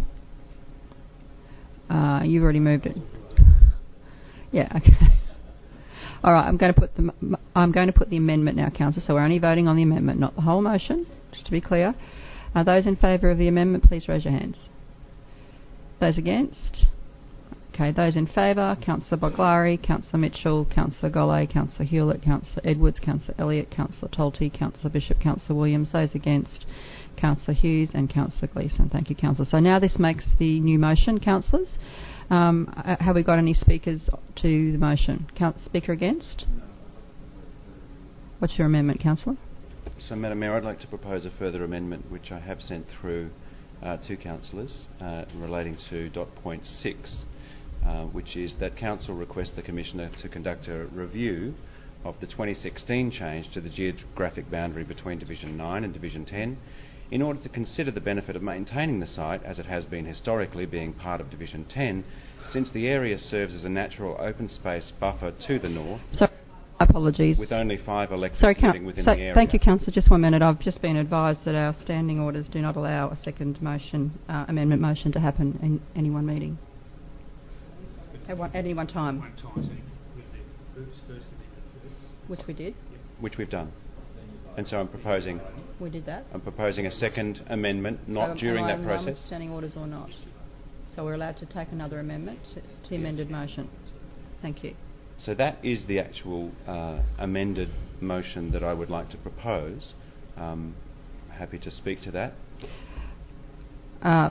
Uh, you've already moved it. Yeah. Okay. All right. I'm going to put the I'm going to put the amendment now, councillors. So we're only voting on the amendment, not the whole motion. Just to be clear. Uh, those in favour of the amendment, please raise your hands. Those against? Okay, those in favour, Councillor Boglari, Councillor Mitchell, Councillor Golay, Councillor Hewlett, Councillor Edwards, Councillor Elliott, Councillor Tolte, Councillor Bishop, Councillor Williams. Those against, Councillor Hughes and Councillor Gleeson. Thank you, Councillor. So now this makes the new motion, councillors. Um, uh, have we got any speakers to the motion? Count speaker against? What's your amendment, councillor? So, Madam Mayor, I'd like to propose a further amendment which I have sent through uh, to councillors uh, relating to dot point six. Uh, which is that Council requests the Commissioner to conduct a review of the twenty sixteen change to the geographic boundary between Division nine and Division ten in order to consider the benefit of maintaining the site as it has been historically being part of Division ten, since the area serves as a natural open space buffer to the north. So, apologies. With only five electors Sorry, living within so the area. Thank you, Councillor. Just one minute. I've just been advised that our standing orders do not allow a second motion, uh, amendment motion to happen in any one meeting. At, one, at any one time. Which we did. Which we've done. And so I'm proposing... We did that. I'm proposing a second amendment, not so during am I that allowed process. standing orders or not? So we're allowed to take another amendment to, to the amended motion. Thank you. So that is the actual uh, amended motion that I would like to propose. Um, happy to speak to that. Uh,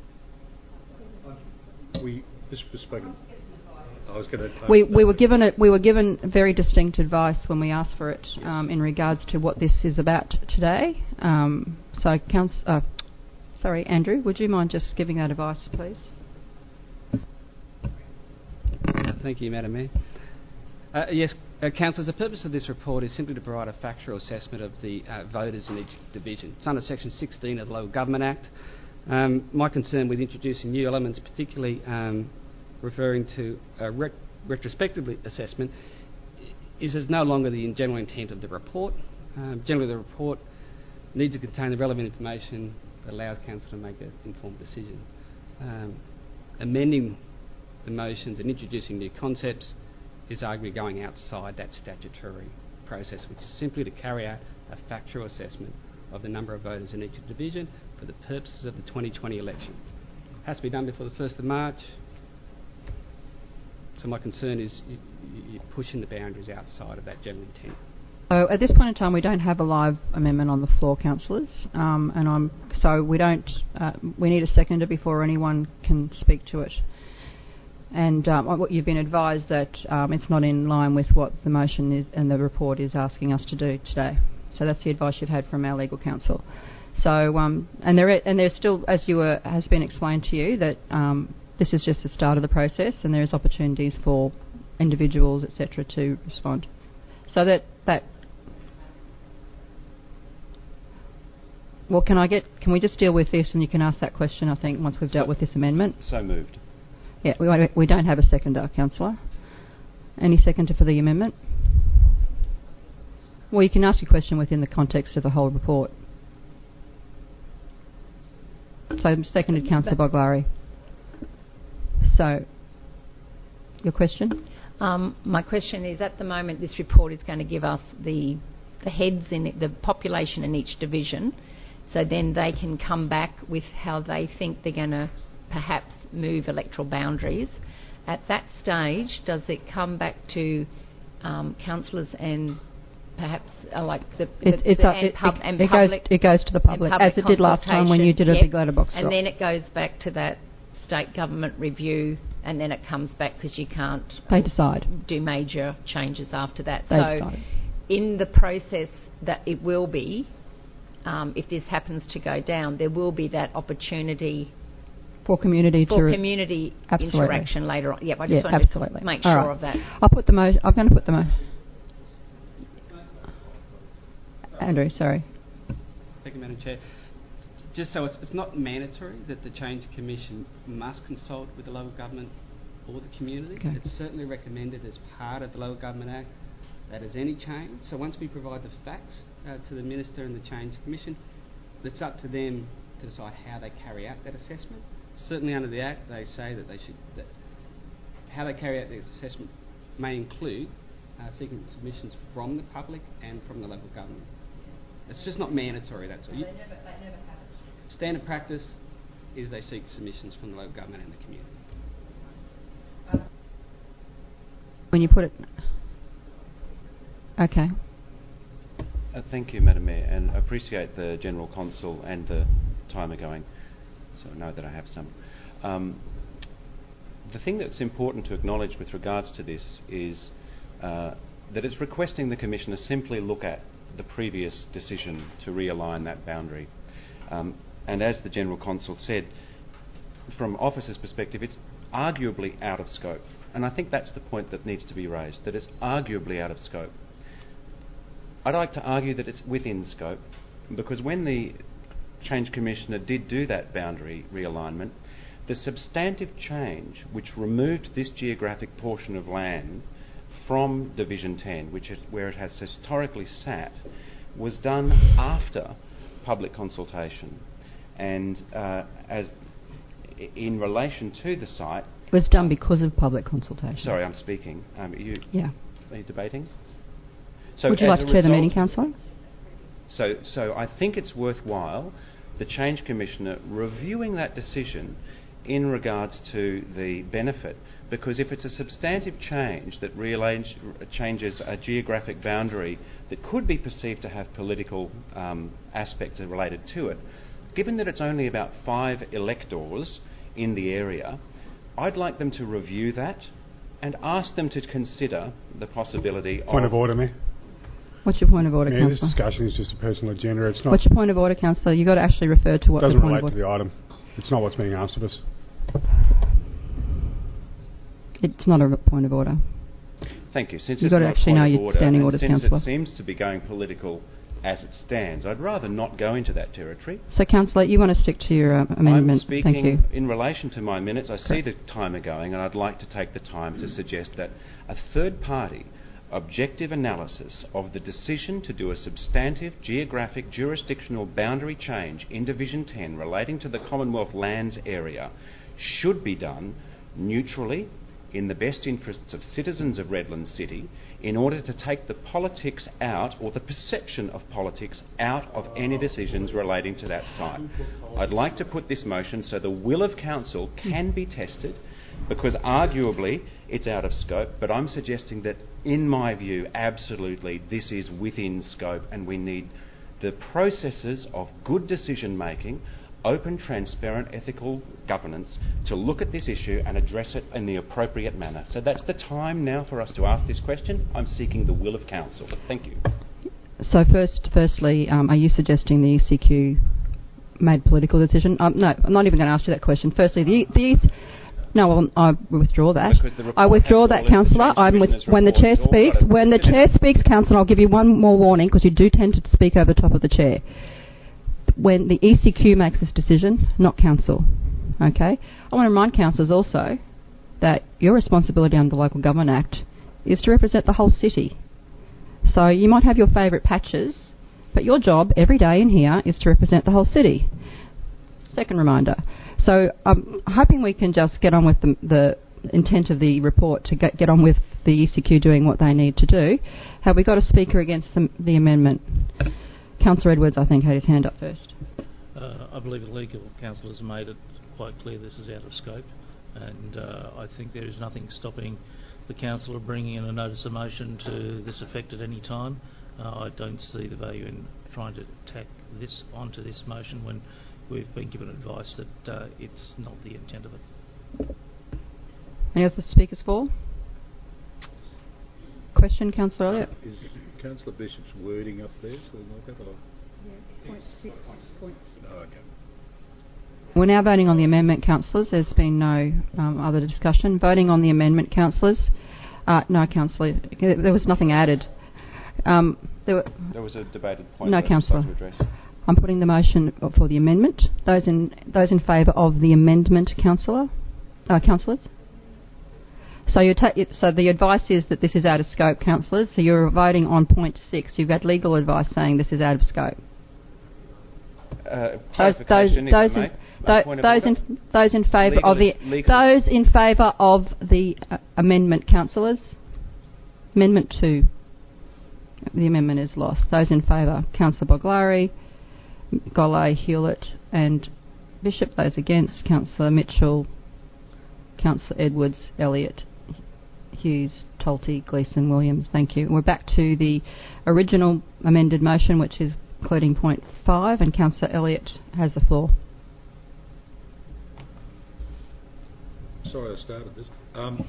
we, this was spoken. I was going to. We, we were given a, we were given very distinct advice when we asked for it um, in regards to what this is about today. Um, so, Council, uh, sorry, Andrew, would you mind just giving that advice, please? Uh, thank you, Madam Mayor. Uh, yes, uh, Councillors, the purpose of this report is simply to provide a factual assessment of the uh, voters in each division. It's under Section sixteen of the Local Government Act. Um, my concern with introducing new elements, particularly um, referring to a ret- retrospective assessment, is as no longer the general intent of the report. Um, generally, the report needs to contain the relevant information that allows Council to make an informed decision. Um, amending the motions and introducing new concepts is arguably going outside that statutory process, which is simply to carry out a factual assessment of the number of voters in each division for the purposes of the twenty twenty election. It has to be done before the first of March. So my concern is you, you're pushing the boundaries outside of that general intent. So at this point in time, we don't have a live amendment on the floor, councillors, um, and I'm so we don't. Uh, we need a seconder before anyone can speak to it. And um, what you've been advised that um, it's not in line with what the motion is and the report is asking us to do today. So that's the advice you've had from our legal counsel. So um, and there and there's still, as you were, has been explained to you, that um, this is just the start of the process, and there's opportunities for individuals, et cetera, to respond. So that that. Well, can I get? Can we just deal with this, and you can ask that question? I think once we've so dealt with this amendment. So moved. Yeah, we won't, we don't have a seconder, councillor. Any seconder for the amendment? Well, you can ask your question within the context of the whole report. So, seconded, Councillor Boglari. So, your question? Um, my question is, at the moment, this report is going to give us the the heads in it, the population in each division, so then they can come back with how they think they're going to perhaps move electoral boundaries. At that stage, does it come back to um, councillors and perhaps uh, like the, the, it, it's the a, and, it, pub, it, and it public, goes it goes to the public, as it did last time when you did a yep. big letterbox and drop. then it goes back to that state government review, and then it comes back because you can't they decide do major changes after that. They so decide. In the process that it will be, um, if this happens to go down, there will be that opportunity for community for to community absolutely. interaction later on. Yep, I just yeah, wanted absolutely. to make All sure right. of that. I'll put the mo- I'm going to put the mo- Andrew, sorry. Thank you, Madam Chair. Just so it's, it's not mandatory that the Change Commission must consult with the local government or the community. Okay. It's certainly recommended as part of the Local Government Act that as any change. So once we provide the facts uh, to the Minister and the Change Commission, it's up to them to decide how they carry out that assessment. Certainly under the Act, they say that they should that how they carry out the assessment may include uh, seeking submissions from the public and from the local government. It's just not mandatory, that's all. You, they never, they never have it. Standard practice is they seek submissions from the local government and the community. When you put it... Okay. Uh, thank you, Madam Mayor, and appreciate the General Consul and the timer going, so I know that I have some. Um, the thing that's important to acknowledge with regards to this is uh, that it's requesting the Commissioner simply look at the previous decision to realign that boundary. Um, and as the General Consul said, from Office's perspective, it's arguably out of scope. And I think that's the point that needs to be raised, that it's arguably out of scope. I'd like to argue that it's within scope, because when the Change Commissioner did do that boundary realignment, the substantive change which removed this geographic portion of land from Division ten, which is where it has historically sat, was done after public consultation. And uh, as in relation to the site... It was done because of public consultation. Sorry, I'm speaking. Um, are you, yeah. Are you debating? So Would you like to chair the meeting, Councillor? So, so I think it's worthwhile the Change Commissioner reviewing that decision in regards to the benefit, because if it's a substantive change that rearrange, changes a geographic boundary that could be perceived to have political um, aspects related to it, given that it's only about five electors in the area, I'd like them to review that and ask them to consider the possibility of... Point of order, Mayor. What's your point of order, yeah, Councillor? This discussion is just a personal agenda. It's not... What's your point of order, Councillor? You've got to actually refer to what the point of order... It doesn't relate to the item. It's not what's being asked of us. It's not a point of order. Thank you. Since You've it's got to not actually point know of your order, standing orders, since Councillor. it seems to be going political as it stands, I'd rather not go into that territory. So, Councillor, you want to stick to your uh, amendment. I'm speaking Thank you. in relation to my minutes. I see the timer going, and I'd like to take the time to suggest that a third party objective analysis of the decision to do a substantive geographic jurisdictional boundary change in Division ten relating to the Commonwealth lands area should be done neutrally in the best interests of citizens of Redland City in order to take the politics out, or the perception of politics out of any decisions relating to that site. I'd like to put this motion so the will of council can be tested, because arguably it's out of scope, but I'm suggesting that, in my view, absolutely this is within scope, and we need the processes of good decision making, open, transparent, ethical governance to look at this issue and address it in the appropriate manner. So that's the time now for us to ask this question. I'm seeking the will of council. Thank you. So first, firstly, um, are you suggesting the E C Q made political decision? Um, no, I'm not even going to ask you that question. Firstly, the, the E C Q... No, well, I withdraw that. I withdraw that, Councillor. I'm with, when the Chair speaks, when the Chair speaks, Councillor, I'll give you one more warning, because you do tend to speak over the top of the Chair. When the E C Q makes this decision, not Council. Okay? I want to remind councillors also that your responsibility under the Local Government Act is to represent the whole city. So you might have your favourite patches, but your job every day in here is to represent the whole city. Second reminder. So I'm hoping we can just get on with the, the intent of the report to get, get on with the E C Q doing what they need to do. Have we got a speaker against the, the amendment? Councillor Edwards, I think, had his hand up first. Uh, I believe the legal counsel has made it quite clear this is out of scope, and uh, I think there is nothing stopping the council of bringing in a notice of motion to this effect at any time. Uh, I don't see the value in trying to tack this onto this motion when we've been given advice that uh, it's not the intent of it. Any other speakers for? Question, Councillor Elliott. Uh, is Councillor Bishop's wording up there? So like that, or? Yeah, point six. Point six. Oh, okay. We're now voting on the amendment, councillors. There's been no um, other discussion. Voting on the amendment, councillors. Uh, no, councillor. There was nothing added. Um, there, were there was a debated point. No, councillor. I'm putting the motion for the amendment. Those in those in favour of the amendment, councillor, uh, councillors. So you ta- so the advice is that this is out of scope, councillors. So you're voting on point six. You've got legal advice saying this is out of scope. Uh, those those those in, th- those in those in favour of the those in favour of the uh, amendment, councillors. Amendment two. The amendment is lost. Those in favour: Councillor Boglari, Golay, Hewlett, and Bishop. Those against: Councillor Mitchell, Councillor Edwards, Elliott, Hughes, Tolte, Gleeson, Williams. Thank you. We're back to the original amended motion, which is including point five, and Councillor Elliott has the floor. Sorry I started this. Um,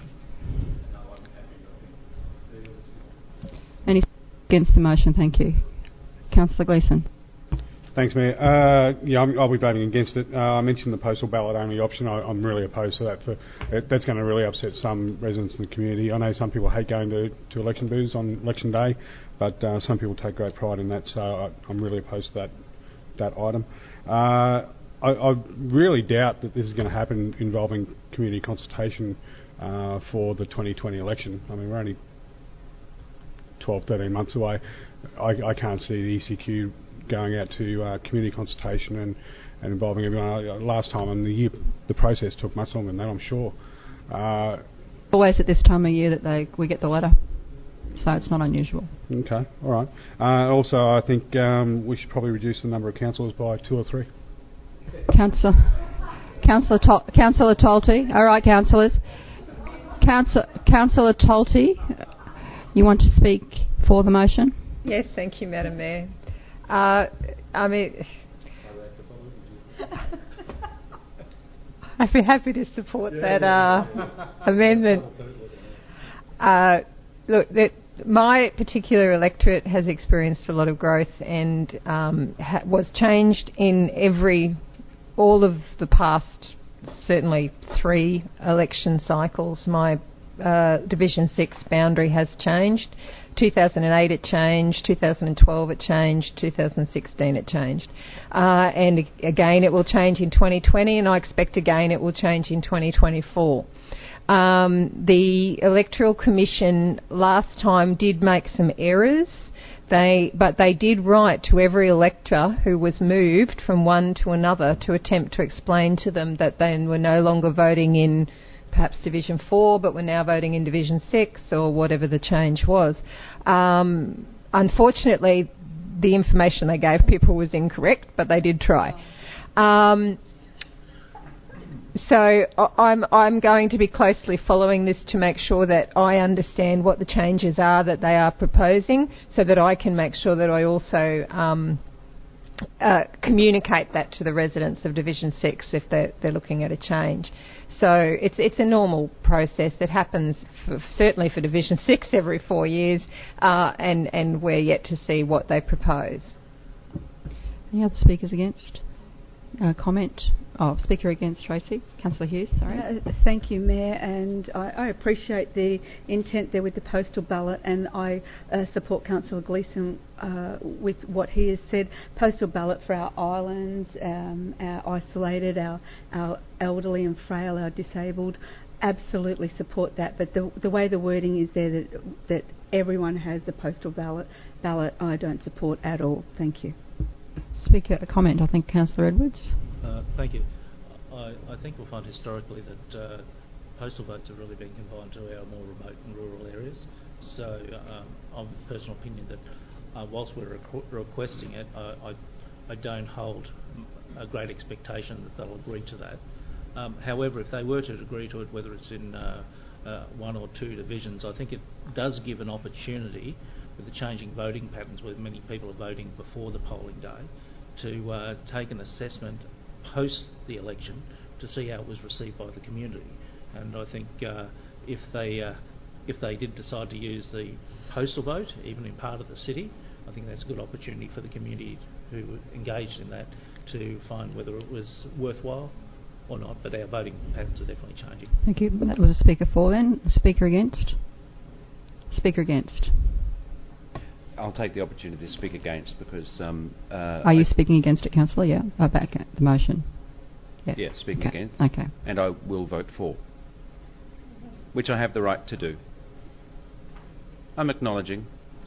Any against the motion? Thank you. Councillor Gleeson. Thanks, Mayor. Uh, yeah, I'm, I'll be voting against it. Uh, I mentioned the postal ballot only option. I, I'm really opposed to that. For it, that's going to really upset some residents in the community. I know some people hate going to, to election booths on election day, but uh, some people take great pride in that. So I, I'm really opposed to that that item. Uh, I, I really doubt that this is going to happen involving community consultation uh, for the twenty twenty election. I mean, we're only twelve, thirteen months away. I, I can't see the E C Q going out to uh, community consultation and, and involving everyone. Uh, last time, and the year, the process took much longer than that, I'm sure. Uh, Always at this time of year that they we get the letter. So it's not unusual. Okay, all right. Uh, also, I think um, we should probably reduce the number of councillors by two or three. Councillor, Councillor, Tol- Councillor Tolte. All right, councillors. Councillor, Councillor Tolte, you want to speak for the motion? Yes, thank you, Madam Mayor. Uh, I mean, I'd be happy to support that uh, amendment. Uh, look, that my particular electorate has experienced a lot of growth and um, ha- was changed in every, all of the past, certainly three election cycles. My uh, Division six boundary has changed. two thousand eight it changed, two thousand twelve it changed, two thousand sixteen it changed. Uh, and again it will change in twenty twenty, and I expect again it will change in twenty twenty-four. Um, the Electoral Commission last time did make some errors, they, but they did write to every elector who was moved from one to another to attempt to explain to them that they were no longer voting in perhaps Division four, but were now voting in Division six or whatever the change was. Um, unfortunately, the information they gave people was incorrect, but they did try. Um, so I'm, I'm going to be closely following this to make sure that I understand what the changes are that they are proposing, so that I can make sure that I also um, uh, communicate that to the residents of Division six if they're, they're looking at a change. So it's it's a normal process. It happens for, certainly for Division six every four years, uh, and, and we're yet to see what they propose. Any other speakers against? Uh, comment? Oh, speaker against, Tracy. Councillor Hughes, sorry. Uh, thank you, Mayor, and I, I appreciate the intent there with the postal ballot, and I uh, support Councillor Gleeson uh, with what he has said. Postal ballot for our islands, um, our isolated, our, our elderly and frail, our disabled, absolutely support that. But the, the way the wording is there, that, that everyone has a postal ballot, ballot, I don't support at all. Thank you. Speaker, a comment, I think, Councillor Edwards. Uh, thank you. I, I think we'll find historically that uh, postal votes have really been confined to our more remote and rural areas. So um, I'm of the personal opinion that uh, whilst we're requ- requesting it, uh, I, I don't hold a great expectation that they'll agree to that. Um, however, if they were to agree to it, whether it's in uh, uh, one or two divisions, I think it does give an opportunity with the changing voting patterns, where many people are voting before the polling day, to uh, take an assessment post the election to see how it was received by the community. And I think uh, if they uh, if they did decide to use the postal vote, even in part of the city, I think that's a good opportunity for the community who engaged in that to find whether it was worthwhile or not. But our voting patterns are definitely changing. Thank you. That was a speaker for then. Speaker against? Speaker against. I'll take the opportunity to speak against because... Um, uh, Are you I speaking against it, Councillor? Yeah. Oh, back at the motion. Yeah, yeah speaking okay. against. Okay. And I will vote for, which I have the right to do. I'm acknowledging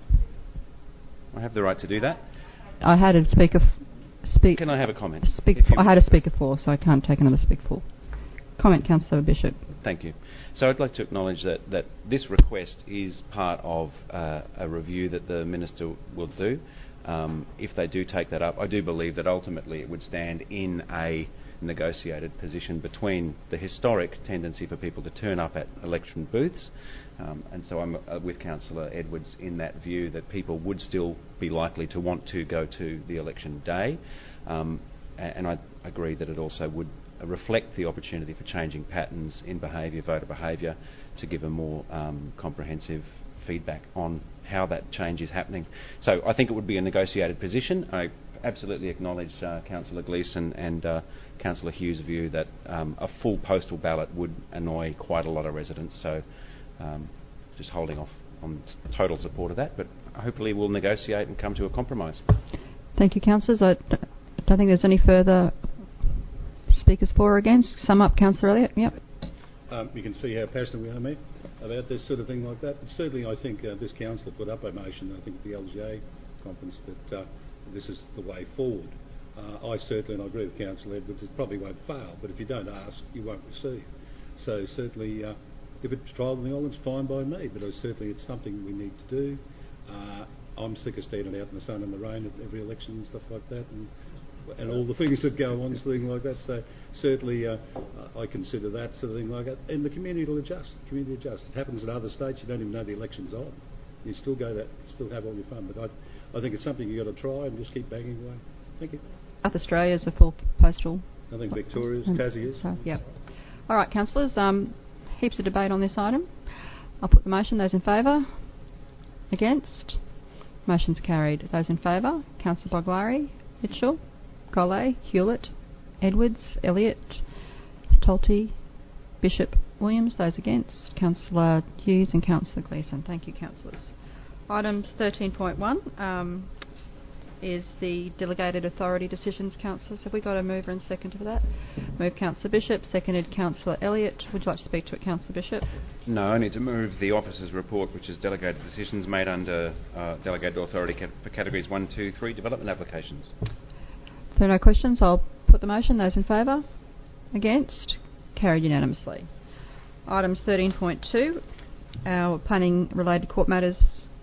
I have the right to do that. I had a speaker... F- speak Can I have a comment? Speak for, I had a speaker for, so I can't take another speak for. Comment, Councillor Bishop. Thank you. So I'd like to acknowledge that, that this request is part of uh, a review that the Minister will do. Um, if they do take that up, I do believe that ultimately it would stand in a negotiated position between the historic tendency for people to turn up at election booths, um, and so I'm uh, with Councillor Edwards in that view that people would still be likely to want to go to the election day, um, and I agree that it also would reflect the opportunity for changing patterns in behaviour, voter behaviour, to give a more um, comprehensive feedback on how that change is happening. So I think it would be a negotiated position. I absolutely acknowledge uh, Councillor Gleeson and uh, Councillor Hughes' view that um, a full postal ballot would annoy quite a lot of residents, so um, just holding off on total support of that, but hopefully we'll negotiate and come to a compromise. Thank you, councillors. I d- don't think there's any further speakers for or against. Sum up, Councillor Elliott. Yep. Um, you can see how passionate we are, Mayor, about this sort of thing like that. But certainly I think uh, this councillor put up a motion, I think at the L G A conference, that uh, this is the way forward. Uh, I certainly, and I agree with Councillor Edwards, it probably won't fail, but if you don't ask, you won't receive. So certainly uh, if it's trialled in the islands, fine by me, but certainly it's something we need to do. Uh, I'm sick of standing out in the sun and the rain at every election and stuff like that, and and all the things that go on, things like that. So certainly uh, I consider that sort of thing like that. And the community will adjust. The community adjusts. It happens in other states. You don't even know the election's on. You still go that, still have all your fun. But I, I think it's something you've got to try and just keep banging away. Thank you. South Australia is a full postal. I think Victoria's, Tassie is. So, yep. All right, councillors. Um, heaps of debate on this item. I'll put the motion. Those in favour? Against? Motion's carried. Those in favour? Councillor Boglari, Mitchell, Golay, Hewlett, Edwards, Elliott, Tolte, Bishop, Williams. Those against? Councillor Hughes and Councillor Gleeson. Thank you, councillors. Item thirteen point one um, is the delegated authority decisions, councillors. Have we got a mover and seconder for that? Move Councillor Bishop, seconded Councillor Elliott. Would you like to speak to it, Councillor Bishop? No, I need to move the officer's report, which is delegated decisions made under uh, delegated authority ca- for categories one, two, three development applications. If there are no questions, I'll put the motion. Those in favour? Against? Carried unanimously. Items thirteen point two, our planning related court matters.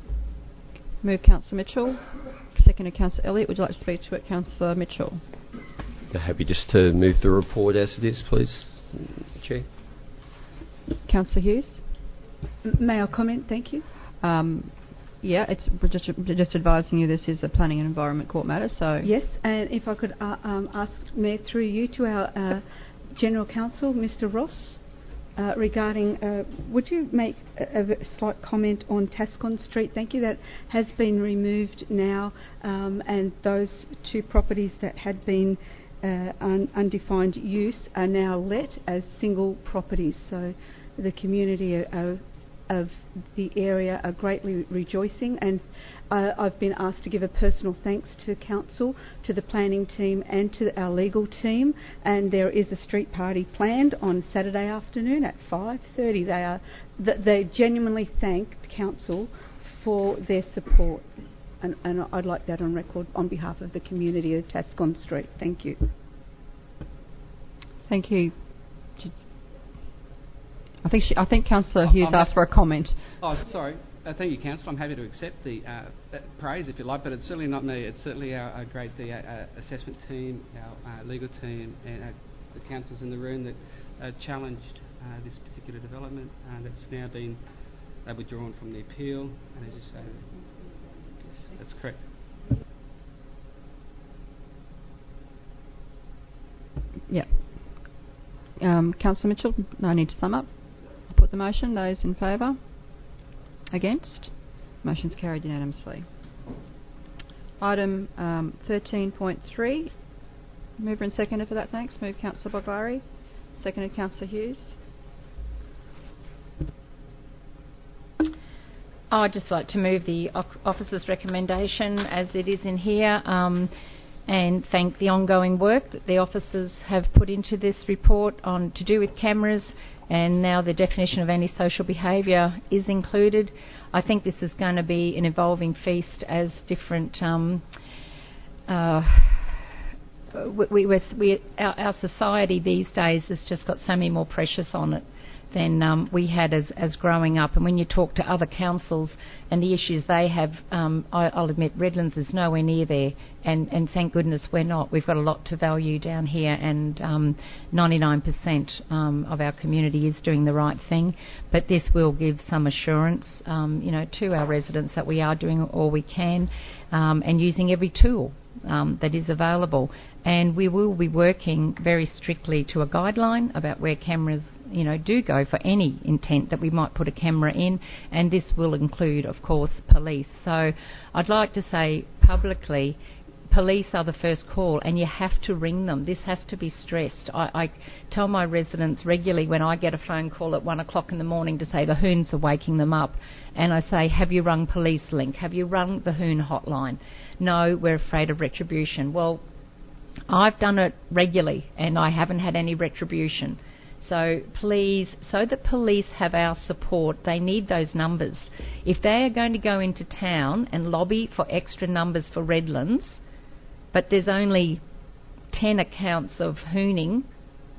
Move Councillor Mitchell, seconded Councillor Elliott. Would you like to speak to it, Councillor Mitchell? Happy just to move the report as it is, please, Chair. Councillor Hughes? M- may I comment? Thank you. Um, yeah, it's we're just just advising you this is a planning and environment court matter. So yes, and if I could uh, um, ask Mayor through you to our uh, General Counsel, Mister Ross, uh, regarding uh, would you make a, a slight comment on Tascon Street? Thank you. That has been removed now, um, and those two properties that had been uh, un- undefined use are now let as single properties. So the community are, are of the area are greatly rejoicing, and uh, I've been asked to give a personal thanks to Council, to the planning team and to our legal team, and there is a street party planned on Saturday afternoon at five thirty. They are th- they genuinely thanked Council for their support, and, and I'd like that on record on behalf of the community of Tascon Street. Thank you. Thank you. I think she, I think Councillor Hughes I'm asked for a comment. Oh, sorry. Uh, thank you, Councillor. I'm happy to accept the uh, uh, praise, if you like, but it's certainly not me. It's certainly our, our great the, uh, assessment team, our uh, legal team, and uh, the councillors in the room that uh, challenged uh, this particular development, and it's now been uh, withdrawn from the appeal. And as you say, yes, that's correct. Yeah. Um, Councillor Mitchell, no need to sum up. I'll put the motion. Those in favour? Against? Motion's carried unanimously. Item um, thirteen point three. Mover and seconder for that, thanks. Move Councillor Boglari. Seconded Councillor Hughes. I'd just like to move the officer's recommendation as it is in here, um, and thank the ongoing work that the officers have put into this report on to do with cameras, and now the definition of antisocial behaviour is included. I think this is going to be an evolving feast as different um, uh, we, we, we, our, our society these days has just got so many more pressures on it than um, we had as, as growing up. And when you talk to other councils and the issues they have, um, I, I'll admit Redlands is nowhere near there, and, and thank goodness we're not. We've got a lot to value down here, and um, ninety-nine percent um, of our community is doing the right thing. But this will give some assurance, um, you know, to our residents that we are doing all we can um, and using every tool Um, that is available, and we will be working very strictly to a guideline about where cameras, you know, do go for any intent that we might put a camera in, and this will include, of course, police. So I'd like to say publicly, police are the first call, and you have to ring them. This has to be stressed. I, I tell my residents regularly when I get a phone call at one o'clock in the morning to say the Hoons are waking them up, and I say, have you rung Police Link? Have you rung the Hoon hotline? No, we're afraid of retribution. Well, I've done it regularly, and I haven't had any retribution. So please, so that police have our support, they need those numbers. If they are going to go into town and lobby for extra numbers for Redlands, but there's only ten accounts of hooning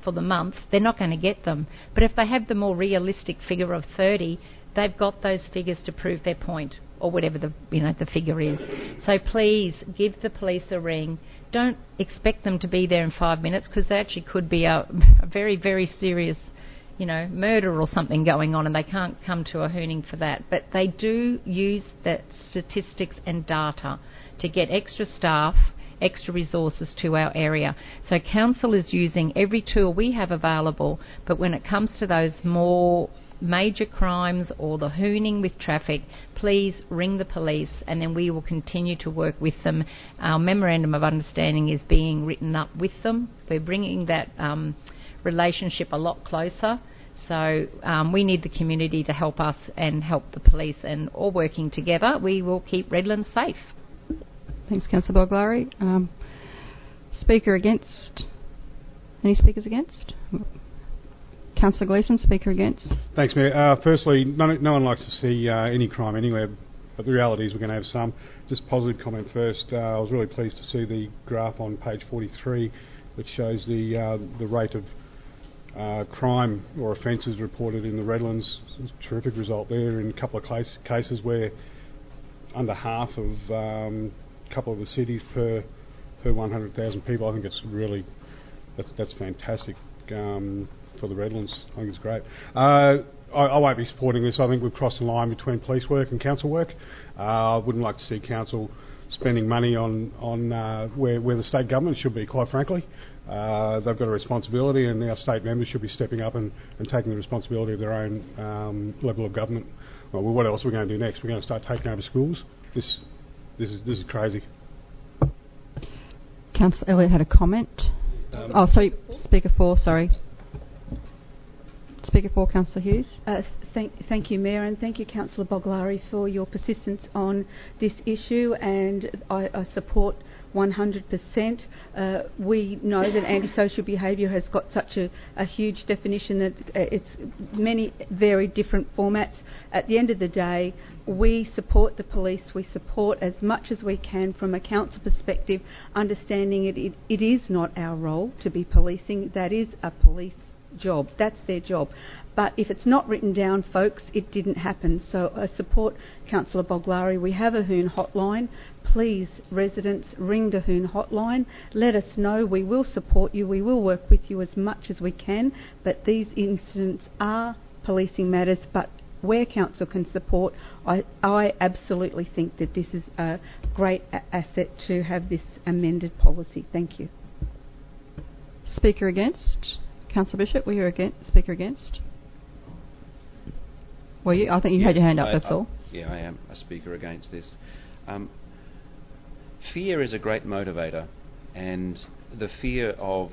for the month, they're not going to get them. But if they have the more realistic figure of thirty, they've got those figures to prove their point, or whatever the you know the figure is. So please give the police a ring. Don't expect them to be there in five minutes, because there actually could be a, a very, very serious, you know, murder or something going on, and they can't come to a hooning for that. But they do use that statistics and data to get extra staff, extra resources to our area. So council is using every tool we have available, but when it comes to those more major crimes or the hooning with traffic, please ring the police, and then we will continue to work with them. Our memorandum of understanding is being written up with them. We're bringing that um, relationship a lot closer. So um, we need the community to help us and help the police, and all working together, we will keep Redlands safe. Thanks, Councillor Boglari. Um, speaker against? Any speakers against? Councillor Gleeson, speaker against. Thanks, Mayor. Uh, firstly, no, no one likes to see uh, any crime anywhere, but the reality is we're going to have some. Just positive comment first. Uh, I was really pleased to see the graph on page forty-three, which shows the uh, the rate of uh, crime or offences reported in the Redlands. It's a terrific result there in a couple of case, cases where under half of um, a couple of the cities per per one hundred thousand people. I think it's really that's, that's fantastic. Um, for the Redlands. I think it's great. Uh, I, I won't be supporting this. I think we've crossed the line between police work and council work. Uh, I wouldn't like to see council spending money on, on uh, where, where the state government should be, quite frankly. Uh, they've got a responsibility, and our state members should be stepping up and, and taking the responsibility of their own um, level of government. Well, what else are we going to do next? We're going to start taking over schools? This, this is this is crazy. Councillor Elliott had a comment. Um, oh, sorry, Speaker four, sorry. Speaker for Councillor Hughes. Uh, thank, thank you, Mayor, and thank you, Councillor Boglari, for your persistence on this issue, and I, I support one hundred percent. Uh, we know that antisocial behaviour has got such a, a huge definition that uh, it's many very different formats. At the end of the day, we support the police. We support as much as we can from a council perspective, understanding it, it, it is not our role to be policing. That is a police job. That's their job. But if it's not written down, folks, it didn't happen. So I support Councillor Boglari. We have a Hoon hotline. Please, residents, ring the Hoon hotline. Let us know. We will support you. We will work with you as much as we can. But these incidents are policing matters. But where council can support, I, I absolutely think that this is a great a- asset to have this amended policy. Thank you. Speaker against? Councillor Bishop, were you against, speaker against? Were you? I think you yes, had your hand up, I, that's I, all. Yeah, I am a speaker against this. Um, fear is a great motivator, and the fear of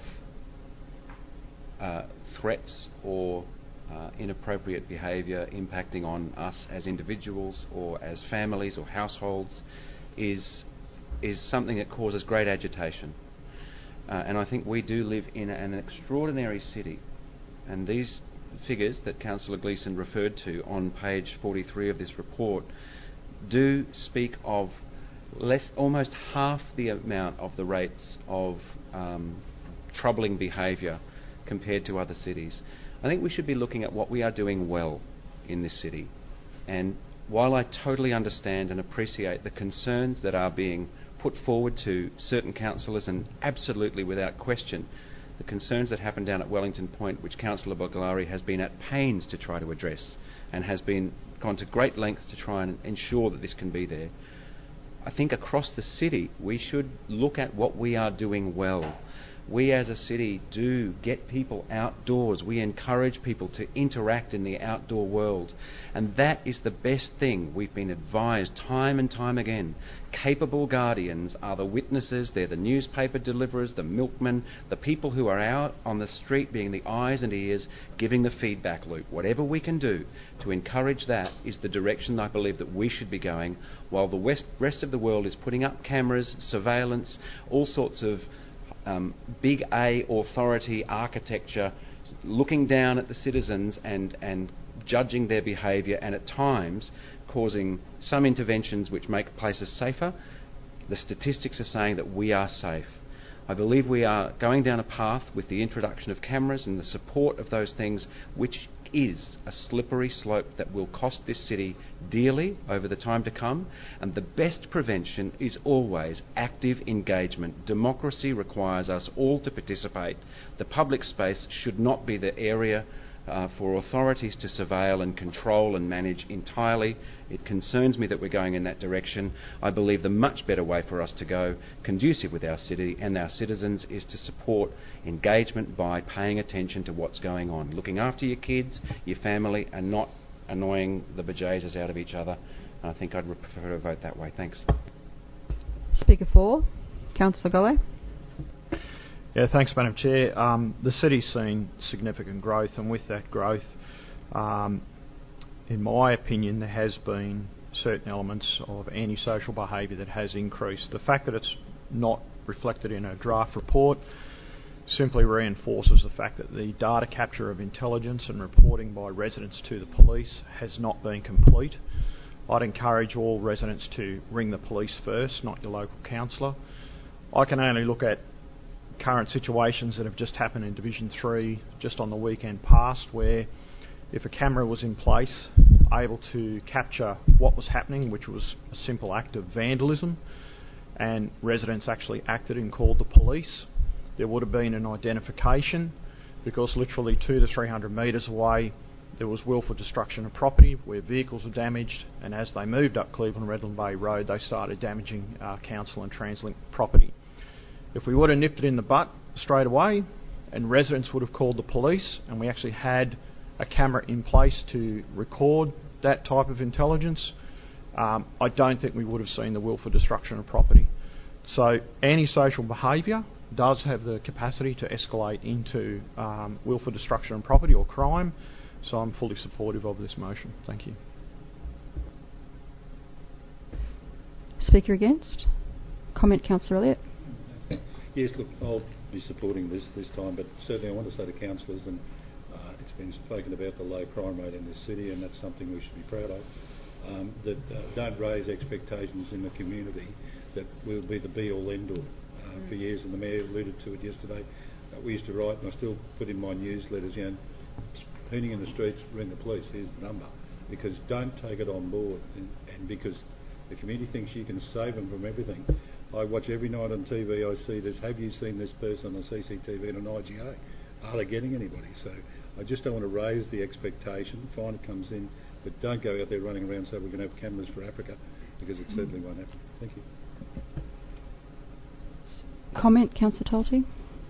uh, threats or uh, inappropriate behaviour impacting on us as individuals or as families or households is is something that causes great agitation. Uh, and I think we do live in an extraordinary city. And these figures that Councillor Gleeson referred to on page forty-three of this report do speak of less, almost half the amount of the rates of um, troubling behaviour compared to other cities. I think we should be looking at what we are doing well in this city. And while I totally understand and appreciate the concerns that are being put forward to certain councillors, and absolutely without question the concerns that happened down at Wellington Point, which Councillor Boglari has been at pains to try to address and has been gone to great lengths to try and ensure that this can be there. I think across the city we should look at what we are doing well. We as a city do get people outdoors. We encourage people to interact in the outdoor world. And that is the best thing. We've been advised time and time again. Capable guardians are the witnesses, they're the newspaper deliverers, the milkmen, the people who are out on the street being the eyes and ears, giving the feedback loop. Whatever we can do to encourage that is the direction I believe that we should be going, while the west, rest of the world is putting up cameras, surveillance, all sorts of Um, big A authority architecture, looking down at the citizens and, and judging their behaviour, and at times causing some interventions which make places safer. The statistics are saying that we are safe. I believe we are going down a path with the introduction of cameras and the support of those things, which is a slippery slope that will cost this city dearly over the time to come, and the best prevention is always active engagement. Democracy requires us all to participate. The public space should not be the area Uh, for authorities to surveil and control and manage entirely. It concerns me that we're going in that direction. I believe the much better way for us to go, conducive with our city and our citizens, is to support engagement by paying attention to what's going on, looking after your kids, your family, and not annoying the bejesus out of each other. And I think I'd prefer to vote that way. Thanks. Speaker four, Councillor Golay. Yeah, thanks, Madam Chair. Um, the city's seen significant growth, and with that growth, um, in my opinion, there has been certain elements of antisocial behaviour that has increased. The fact that it's not reflected in a draft report simply reinforces the fact that the data capture of intelligence and reporting by residents to the police has not been complete. I'd encourage all residents to ring the police first, not your local councillor. I can only look at current situations that have just happened in Division three just on the weekend past, where if a camera was in place able to capture what was happening, which was a simple act of vandalism, and residents actually acted and called the police, there would have been an identification, because literally two to three hundred metres away there was willful destruction of property where vehicles were damaged, and as they moved up Cleveland Redland Bay Road they started damaging uh, council and Translink property. If we would have nipped it in the butt straight away and residents would have called the police, and we actually had a camera in place to record that type of intelligence, um, I don't think we would have seen the willful destruction of property. So antisocial behaviour does have the capacity to escalate into um, willful destruction of property or crime, so I'm fully supportive of this motion. Thank you. Speaker against? Comment, Councillor Elliott. Yes, look, I'll be supporting this this time, but certainly I want to say to councillors, and uh, it's been spoken about the low crime rate in this city, and that's something we should be proud of, um, that uh, don't raise expectations in the community that we'll be the be-all, end-all. Uh, mm. For years, and the Mayor alluded to it yesterday, uh, we used to write, and I still put in my newsletters, you know, hooning in the streets, ring the police, here's the number, because don't take it on board, and, and because the community thinks you can save them from everything. I watch every night on T V, I see this, have you seen this person on C C T V and an I G A? Are they getting anybody? So I just don't want to raise the expectation, fine it comes in, but don't go out there running around saying we're going to have cameras for Africa, because it certainly won't happen. Thank you. Comment, Councillor Tolty.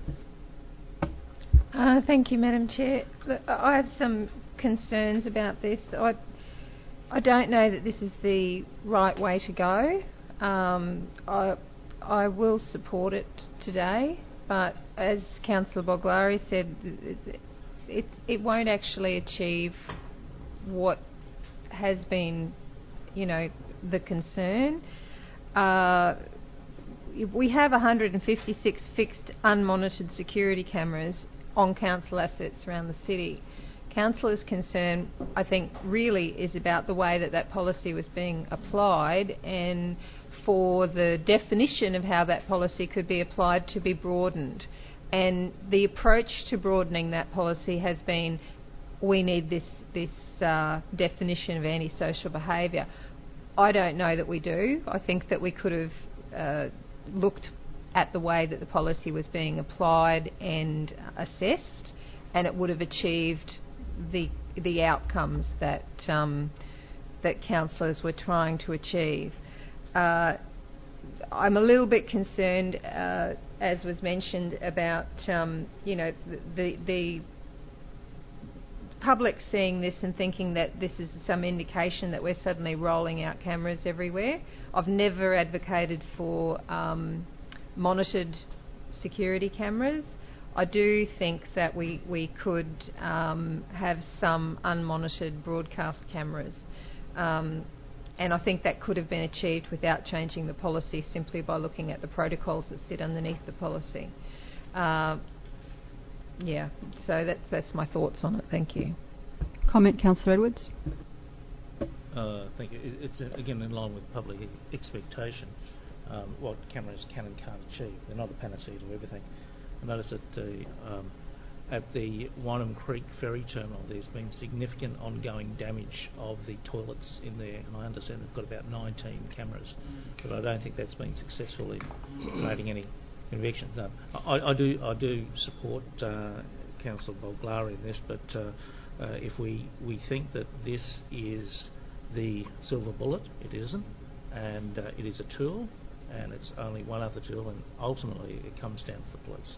Uh, thank you, Madam Chair. Look, I have some concerns about this. I, I don't know that this is the right way to go. Um, I, I will support it today, but as Councillor Boglari said, it, it, it won't actually achieve what has been, you know, the concern. Uh, we have one hundred fifty-six fixed unmonitored security cameras on council assets around the city. Councillors' concern, I think, really is about the way that that policy was being applied, and for the definition of how that policy could be applied to be broadened. And the approach to broadening that policy has been, we need this, this uh, definition of antisocial behaviour. I don't know that we do. I think that we could have uh, looked at the way that the policy was being applied and assessed, and it would have achieved the the outcomes that um, that councillors were trying to achieve. Uh, I'm a little bit concerned, uh, as was mentioned, about um, you know the the public seeing this and thinking that this is some indication that we're suddenly rolling out cameras everywhere. I've never advocated for um, monitored security cameras. I do think that we, we could um, have some unmonitored broadcast cameras. Um, and I think that could have been achieved without changing the policy, simply by looking at the protocols that sit underneath the policy. Uh, yeah, so that's, that's my thoughts on it. Thank you. Comment, Councillor Edwards. Uh, thank you. It's, uh, again, in line with public expectation. um, what cameras can and can't achieve. They're not a panacea to everything. I noticed that the, um, at the Wynnum Creek ferry terminal there's been significant ongoing damage of the toilets in there, and I understand they've got about nineteen cameras, but I don't think that's been successful in creating any convictions. Um, I, I do I do support uh, Councillor Bolglari in this, but uh, uh, if we, we think that this is the silver bullet, it isn't, and uh, it is a tool, and it's only one other tool, and ultimately it comes down to the police.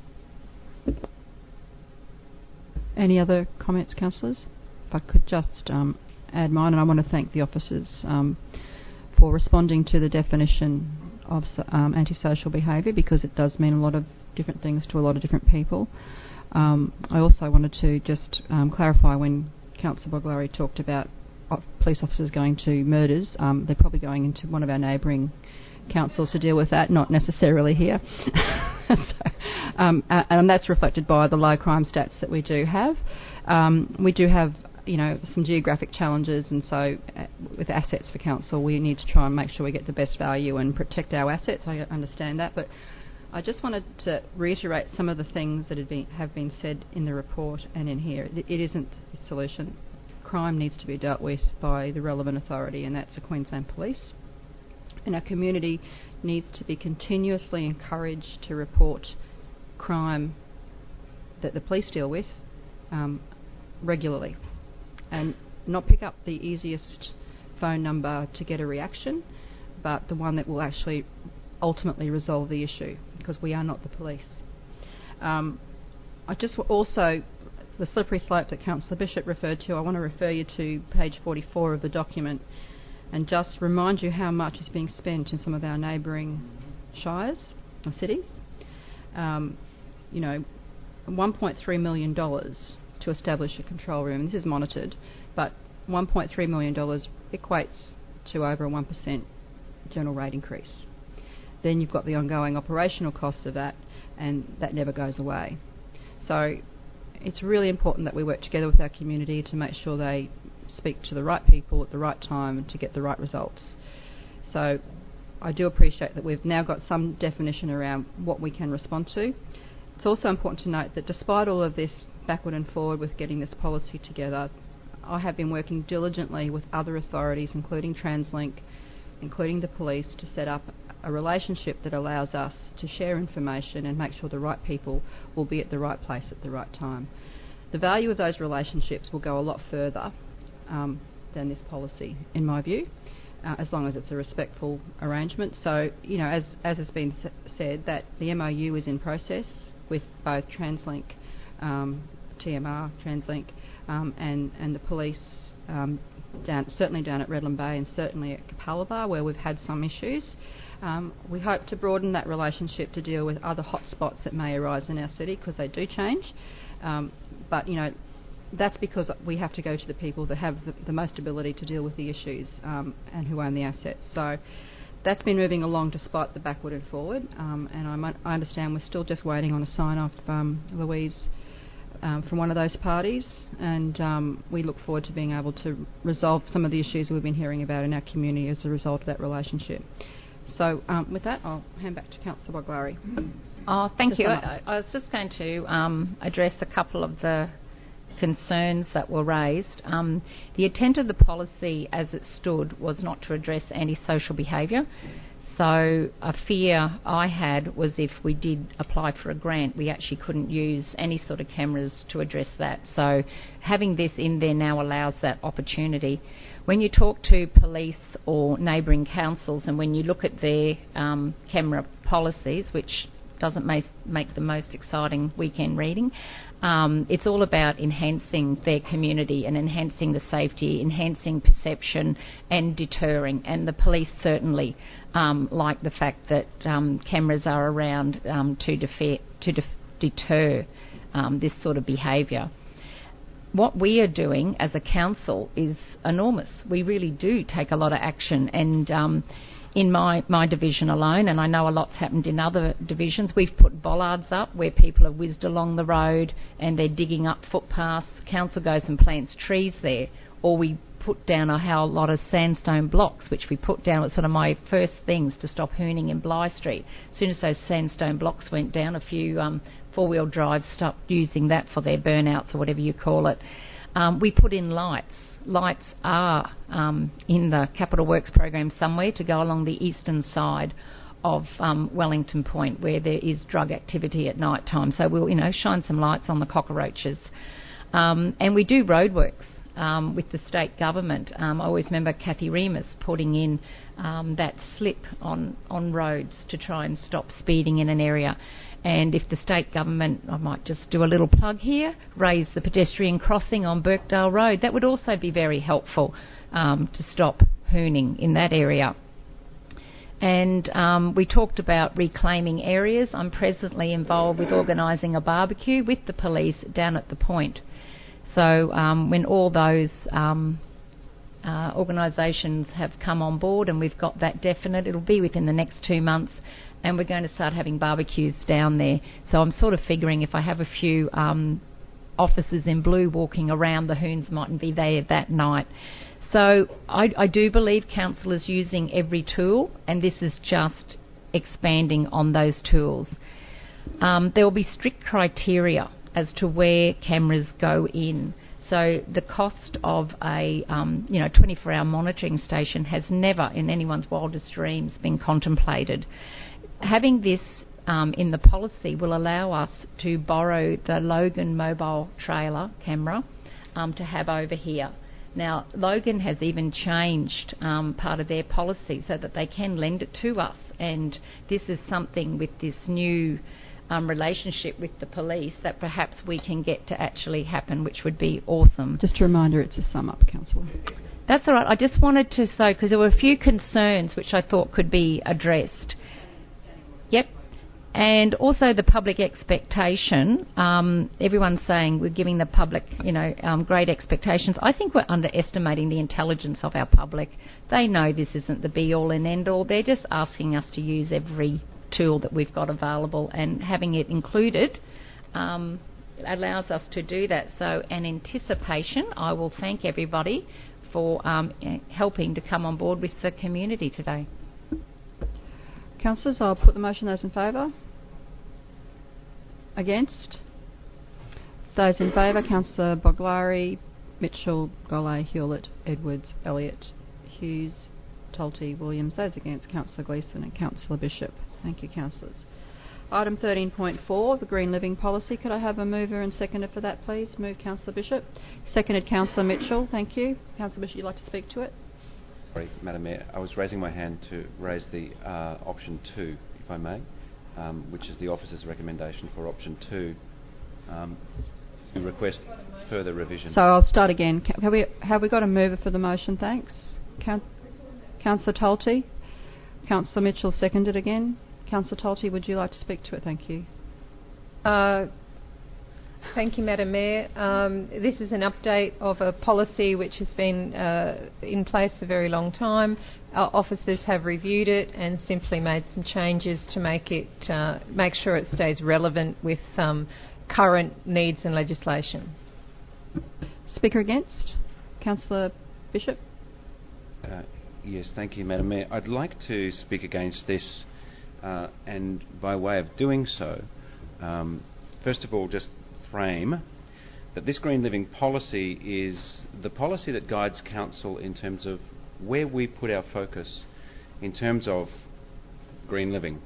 Any other comments, councillors? If I could just um, add mine, and I want to thank the officers um, for responding to the definition of um, antisocial behaviour, because it does mean a lot of different things to a lot of different people. Um, I also wanted to just um, clarify when Councillor Bolglari talked about police officers going to murders, um, they're probably going into one of our neighbouring councils to deal with that, not necessarily here. so, um, and that's reflected by the low crime stats that we do have. Um, we do have, you know, some geographic challenges, and so uh, with assets for council, we need to try and make sure we get the best value and protect our assets. I understand that, but I just wanted to reiterate some of the things that have been, have been said in the report and in here. It, it isn't a solution. Crime needs to be dealt with by the relevant authority, and that's the Queensland Police. And our community needs to be continuously encouraged to report crime that the police deal with um, regularly, and not pick up the easiest phone number to get a reaction, but the one that will actually ultimately resolve the issue, because we are not the police. Um, I just w- also, the slippery slope that Councillor Bishop referred to, I want to refer you to page forty-four of the document and just remind you how much is being spent in some of our neighbouring shires or cities. Um, you know, one point three million dollars to establish a control room. This is monitored, but one point three million dollars equates to over a one percent general rate increase. Then you've got the ongoing operational costs of that, and that never goes away. So it's really important that we work together with our community to make sure they speak to the right people at the right time and to get the right results. So I do appreciate that we've now got some definition around what we can respond to. It's also important to note that despite all of this backward and forward with getting this policy together, I have been working diligently with other authorities, including TransLink, including the police, to set up a relationship that allows us to share information and make sure the right people will be at the right place at the right time. The value of those relationships will go a lot further um, than this policy, in my view, uh, as long as it's a respectful arrangement. So, you know, as, as has been s- said, that the M O U is in process with both TransLink, um, T M R, TransLink, um, and, and the police, um, down, certainly down at Redland Bay and certainly at Capalaba, where we've had some issues. Um, we hope to broaden that relationship to deal with other hotspots that may arise in our city, because they do change. Um, but, you know, that's because we have to go to the people that have the, the most ability to deal with the issues um, and who own the assets. So that's been moving along despite the backward and forward. Um, and I, might, I understand we're still just waiting on a sign-off, um, Louise, um, from one of those parties. And um, we look forward to being able to resolve some of the issues we've been hearing about in our community as a result of that relationship. So um, with that, I'll hand back to Councillor Bolglari. Oh, thank you. I, I was just going to um, address a couple of the concerns that were raised. Um, the intent of the policy as it stood was not to address antisocial behaviour. So a fear I had was if we did apply for a grant, we actually couldn't use any sort of cameras to address that. So having this in there now allows that opportunity. When you talk to police or neighbouring councils, and when you look at their um, camera policies, which doesn't make, make the most exciting weekend reading, um, it's all about enhancing their community and enhancing the safety, enhancing perception and deterring. And the police certainly um, like the fact that um, cameras are around um, to, defer, to def- deter um, this sort of behaviour. What we are doing as a council is enormous. We really do take a lot of action, and um, in my, my division alone, and I know a lot's happened in other divisions, we've put bollards up where people have whizzed along the road and they're digging up footpaths. Council goes and plants trees there, or we put down a whole lot of sandstone blocks, which we put down. It was sort of my first things to stop hooning in Bligh Street. As soon as those sandstone blocks went down, a few um, four-wheel drives stopped using that for their burnouts or whatever you call it. Um, we put in lights. Lights are um, in the Capital Works program somewhere to go along the eastern side of um, Wellington Point, where there is drug activity at night time. So we'll, you know, shine some lights on the cockroaches. Um, and we do roadworks um, with the state government. Um, I always remember Kathy Remus putting in um, that slip on, on roads to try and stop speeding in an area. And if the state government, I might just do a little plug here, raise the pedestrian crossing on Birkdale Road, that would also be very helpful um, to stop hooning in that area. And um, we talked about reclaiming areas. I'm presently involved with organising a barbecue with the police down at the point. So um, when all those um, uh, organisations have come on board and we've got that definite, it'll be within the next two months, and we're going to start having barbecues down there. So I'm sort of figuring if I have a few um, officers in blue walking around, the hoons mightn't be there that night. So I, I do believe council is using every tool, and this is just expanding on those tools. Um, there will be strict criteria as to where cameras go in. So the cost of a um, you know twenty-four hour monitoring station has never in anyone's wildest dreams been contemplated. Having this um, in the policy will allow us to borrow the Logan mobile trailer camera um, to have over here. Now, Logan has even changed um, part of their policy so that they can lend it to us, and this is something with this new um, relationship with the police that perhaps we can get to actually happen, which would be awesome. Just a reminder, it's a sum up, Councillor. That's all right. I just wanted to say, because there were a few concerns which I thought could be addressed. Yep. And also the public expectation. Um, everyone's saying we're giving the public, you know, um, great expectations. I think we're underestimating the intelligence of our public. They know this isn't the be-all and end-all. They're just asking us to use every tool that we've got available, and having it included um, allows us to do that. So, in anticipation, I will thank everybody for um, helping to come on board with the community today. Councillors, I'll put the motion. Those in favour? Against? Those in favour, Councillor Boglari, Mitchell, Golay, Hewlett, Edwards, Elliott, Hughes, Tolte, Williams. Those against, Councillor Gleeson and Councillor Bishop. Thank you, councillors. Item thirteen point four, the Green Living Policy. Could I have a mover and seconder for that, please? Move Councillor Bishop. Seconded Councillor Mitchell. Thank you. Councillor Bishop, you'd like to speak to it? Sorry, Madam Mayor, I was raising my hand to raise the uh, option two, if I may, um, which is the officer's recommendation for option two. Um, we request further revision. So I'll start again. Can, have, we, have we got a mover for the motion? Thanks. Count, Councillor Tolte. Councillor Mitchell seconded again. Councillor Tolte, would you like to speak to it? Thank you. Uh, Thank you, Madam Mayor. Um, this is an update of a policy which has been uh, in place a very long time. Our officers have reviewed it and simply made some changes to make it uh, make sure it stays relevant with um, current needs and legislation. Speaker against? Councillor Bishop. Uh, yes, thank you, Madam Mayor. I'd like to speak against this, uh, and by way of doing so, um, first of all, just frame that this Green Living Policy is the policy that guides council in terms of where we put our focus in terms of green living.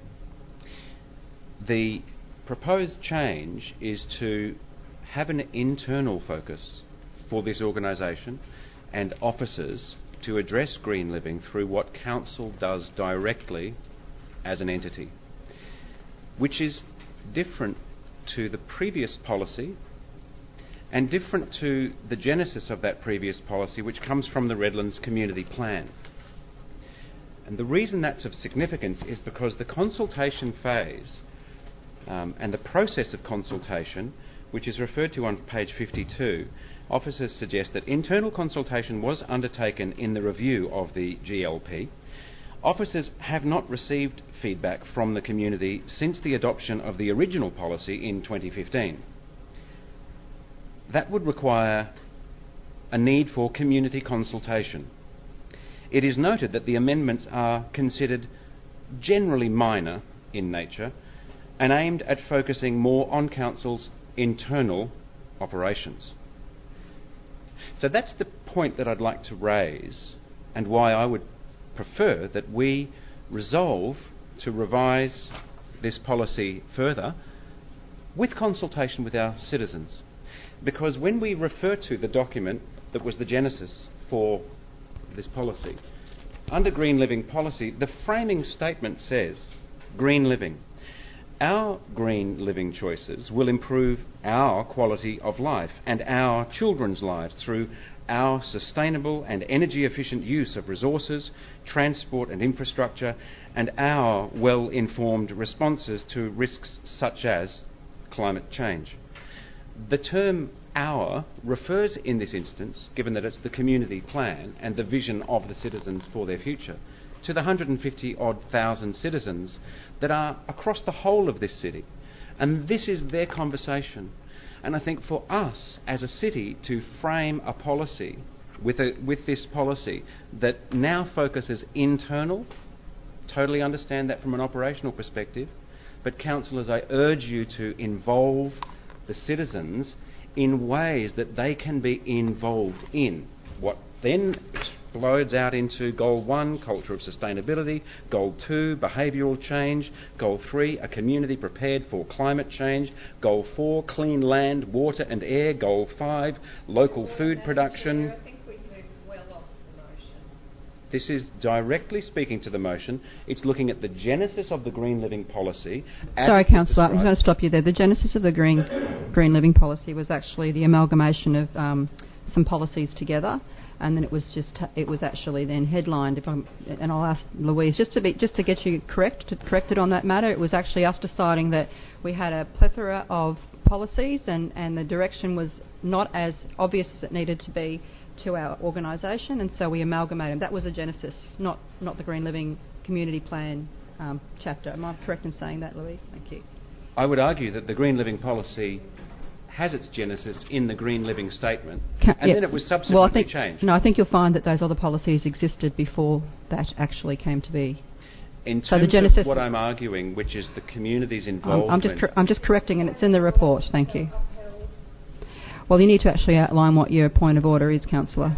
The proposed change is to have an internal focus for this organisation and officers to address green living through what council does directly as an entity, which is different to the previous policy and different to the genesis of that previous policy, which comes from the Redlands Community Plan. And the reason that's of significance is because the consultation phase um, and the process of consultation, which is referred to on page fifty-two, officers suggest that internal consultation was undertaken in the review of the G L P. Officers have not received feedback from the community since the adoption of the original policy in twenty fifteen. That would require a need for community consultation. It is noted that the amendments are considered generally minor in nature and aimed at focusing more on Council's internal operations. So that's the point that I'd like to raise, and why I would prefer that we resolve to revise this policy further with consultation with our citizens. Because when we refer to the document that was the genesis for this policy, under Green Living Policy, the framing statement says, green living. Our green living choices will improve our quality of life and our children's lives through our sustainable and energy efficient use of resources, transport and infrastructure, and our well-informed responses to risks such as climate change. The term our refers in this instance, given that it's the community plan and the vision of the citizens for their future, to the one hundred fifty odd thousand citizens that are across the whole of this city. And this is their conversation. And I think for us as a city to frame a policy with, a, with this policy that now focuses internal, totally understand that from an operational perspective, but councillors, I urge you to involve the citizens in ways that they can be involved in. What then explodes out into Goal one, culture of sustainability, Goal two, behavioural change, Goal three, a community prepared for climate change, Goal four, clean land, water and air, Goal five, local food production. This is directly speaking to the motion. It's looking at the genesis of the Green Living Policy. Sorry, Councillor, I'm going to stop you there. The genesis of the Green Green Living Policy was actually the amalgamation of um, some policies together, and then it was just it was actually then headlined. If I'm, and I'll ask Louise just to be just to get you correct to correct it on that matter. It was actually us deciding that we had a plethora of policies, and and the direction was not as obvious as it needed to be to our organisation, and so we amalgamated. That was the genesis, not not the Green Living Community Plan um, chapter. Am I correct in saying that, Louise? Thank you. I would argue that the Green Living Policy has its genesis in the Green Living Statement, Can, and yeah. then it was subsequently well, I think, changed. No, I think you'll find that those other policies existed before that actually came to be. In so terms the genesis of what I'm arguing, which is the community's involvement... I'm, I'm, just cor- I'm just correcting, and it's in the report. Thank you. Well, you need to actually outline what your point of order is, Councillor.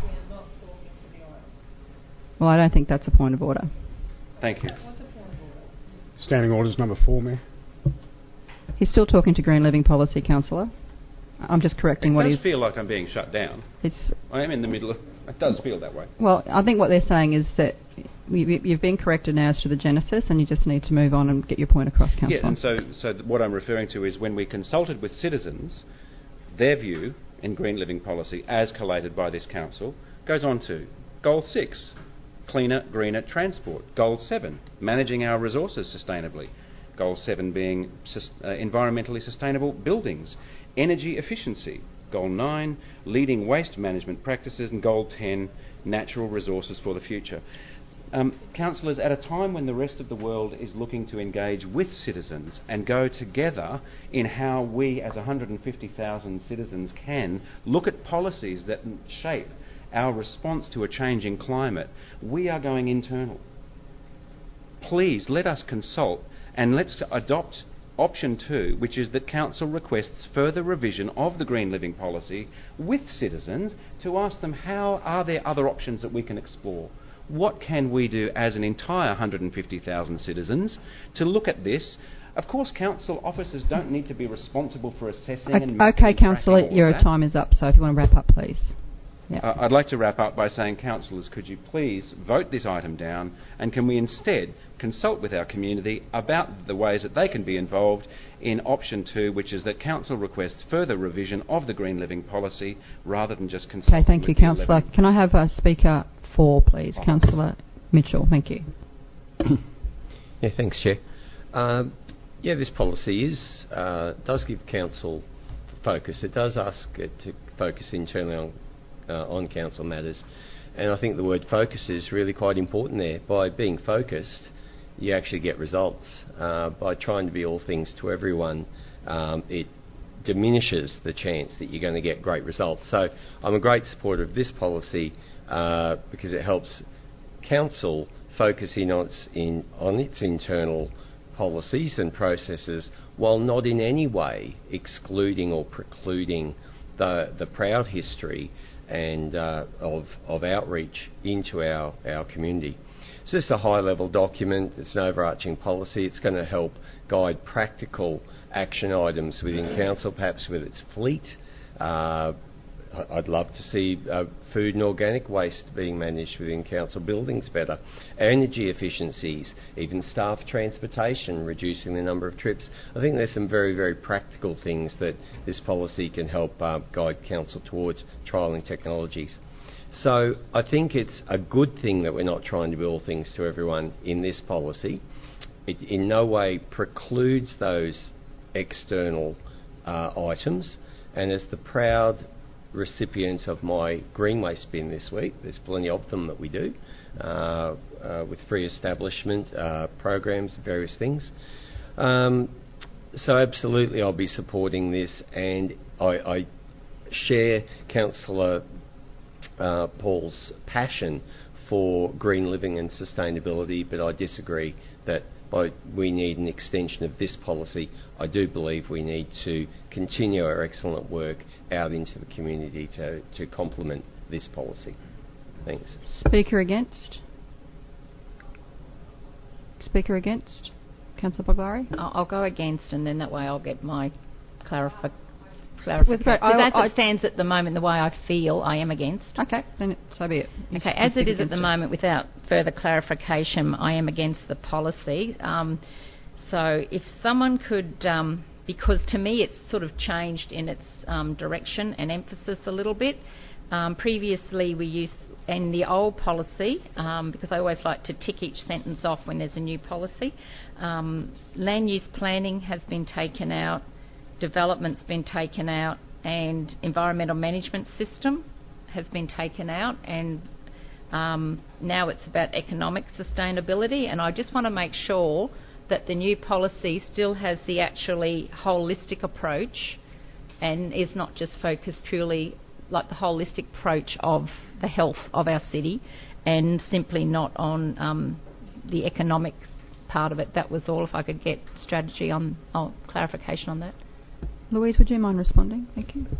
Well, I don't think that's a point of order. Thank you. Standing orders number four, Mayor. He's still talking to Green Living Policy, Councillor. I'm just correcting it what he's... It does feel like I'm being shut down. It's. I am in the middle of... It does feel that way. Well, I think what they're saying is that you've been corrected now as to the genesis, and you just need to move on and get your point across, Councillor. Yeah, and so, so what I'm referring to is when we consulted with citizens, their view in Green Living Policy, as collated by this council, goes on to Goal six, cleaner, greener transport. Goal seven, managing our resources sustainably. Goal seven being sus- uh, environmentally sustainable buildings. Energy efficiency. Goal nine, leading waste management practices. And Goal ten, natural resources for the future. Um, councillors, at a time when the rest of the world is looking to engage with citizens and go together in how we as one hundred fifty thousand citizens can look at policies that shape our response to a changing climate, we are going internal. Please let us consult and let's adopt option two, which is that Council requests further revision of the Green Living Policy with citizens to ask them how are there other options that we can explore. What can we do as an entire one hundred fifty thousand citizens to look at this? Of course, council officers don't need to be responsible for assessing okay, and mapping Okay, and Councillor, tracking all your of that. time is up, so if you want to wrap up, please. Yeah. Uh, I'd like to wrap up by saying, councillors, could you please vote this item down, and can we instead consult with our community about the ways that they can be involved in option two, which is that council requests further revision of the Green Living Policy rather than just consult. Okay, thank you, Councillor. Can I have a speaker four, please? Oh. Councillor Mitchell, thank you. Yeah, thanks, Chair. Um, yeah, this policy is uh, does give council focus. It does ask it to focus internally on uh, on council matters, and I think the word focus is really quite important there. By being focused, you actually get results. Uh, by trying to be all things to everyone, um, it diminishes the chance that you're going to get great results. So I'm a great supporter of this policy uh, because it helps council focus in on its, in, on its internal policies and processes while not in any way excluding or precluding the, the proud history and uh, of, of outreach into our, our community. It's just a high-level document. It's an overarching policy. It's going to help guide practical action items within council, perhaps with its fleet. Uh, I'd love to see uh, food and organic waste being managed within council buildings better. Energy efficiencies, even staff transportation, reducing the number of trips. I think there's some very, very practical things that this policy can help uh, guide council towards trialling technologies. So I think it's a good thing that we're not trying to be all things to everyone in this policy. It in no way precludes those external uh, items, and as the proud recipient of my green waste bin this week, there's plenty of them that we do, uh, uh, with free establishment uh, programs, various things. Um, so absolutely I'll be supporting this, and I, I share Councillor uh, Paul's passion for green living and sustainability, but I disagree that By, we need an extension of this policy. I do believe we need to continue our excellent work out into the community to, to complement this policy. Thanks. Speaker against? Speaker against? Councillor Boglari? I'll, I'll go against, and then that way I'll get my clarifi- clarification. Because as it stands at the moment, the way I feel, I am against. Okay, then so be it. You okay, as it is at the it. moment, without further clarification, I am against the policy. Um, so if someone could, um, because to me it's sort of changed in its um, direction and emphasis a little bit. Um, previously we used, in the old policy, um, because I always like to tick each sentence off when there's a new policy, um, land use planning has been taken out, development's been taken out, and environmental management system has been taken out, and um, now it's about economic sustainability. And I just want to make sure that the new policy still has the actually holistic approach and is not just focused purely like the holistic approach of the health of our city and simply not on um, the economic part of it. That was all. If I could get strategy on, oh, clarification on that. Louise, would you mind responding? Thank you.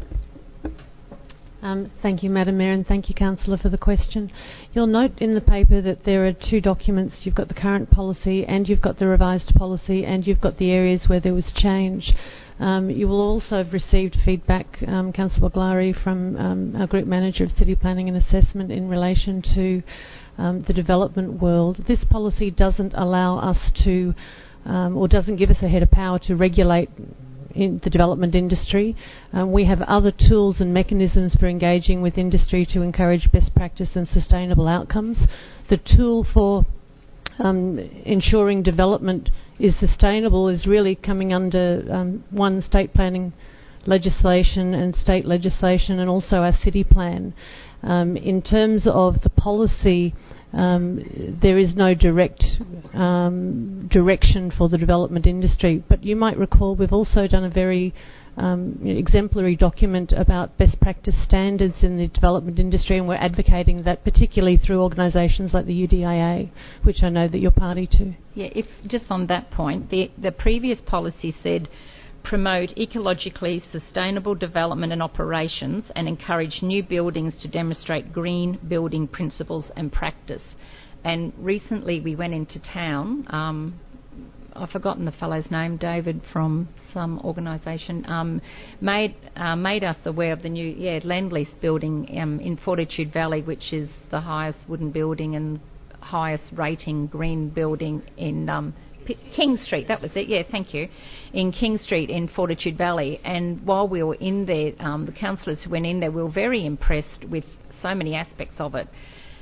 Um, thank you, Madam Mayor, and thank you, Councillor, for the question. You'll note in the paper that there are two documents. You've got the current policy and you've got the revised policy, and you've got the areas where there was change. Um, you will also have received feedback, um, Councillor Boglari, from um, our Group Manager of City Planning and Assessment in relation to um, the development world. This policy doesn't allow us to, um, or doesn't give us a head of power to regulate in the development industry. Um, we have other tools and mechanisms for engaging with industry to encourage best practice and sustainable outcomes. The tool for um, ensuring development is sustainable is really coming under um, one, state planning legislation and state legislation, and also our city plan. Um, in terms of the policy, Um, there is no direct um, direction for the development industry. But you might recall we've also done a very um, exemplary document about best practice standards in the development industry, and we're advocating that particularly through organisations like the U D I A, which I know that you're party to. Yeah, if just on that point, the, the previous policy said promote ecologically sustainable development and operations and encourage new buildings to demonstrate green building principles and practice. And recently we went into town, um, I've forgotten the fellow's name, David from some organisation, um, made uh, made us aware of the new yeah land lease building um, in Fortitude Valley, which is the highest wooden building and highest rating green building in um, King Street, that was it, yeah, thank you, in King Street in Fortitude Valley. And while we were in there, um, the councillors who went in there, we were very impressed with so many aspects of it.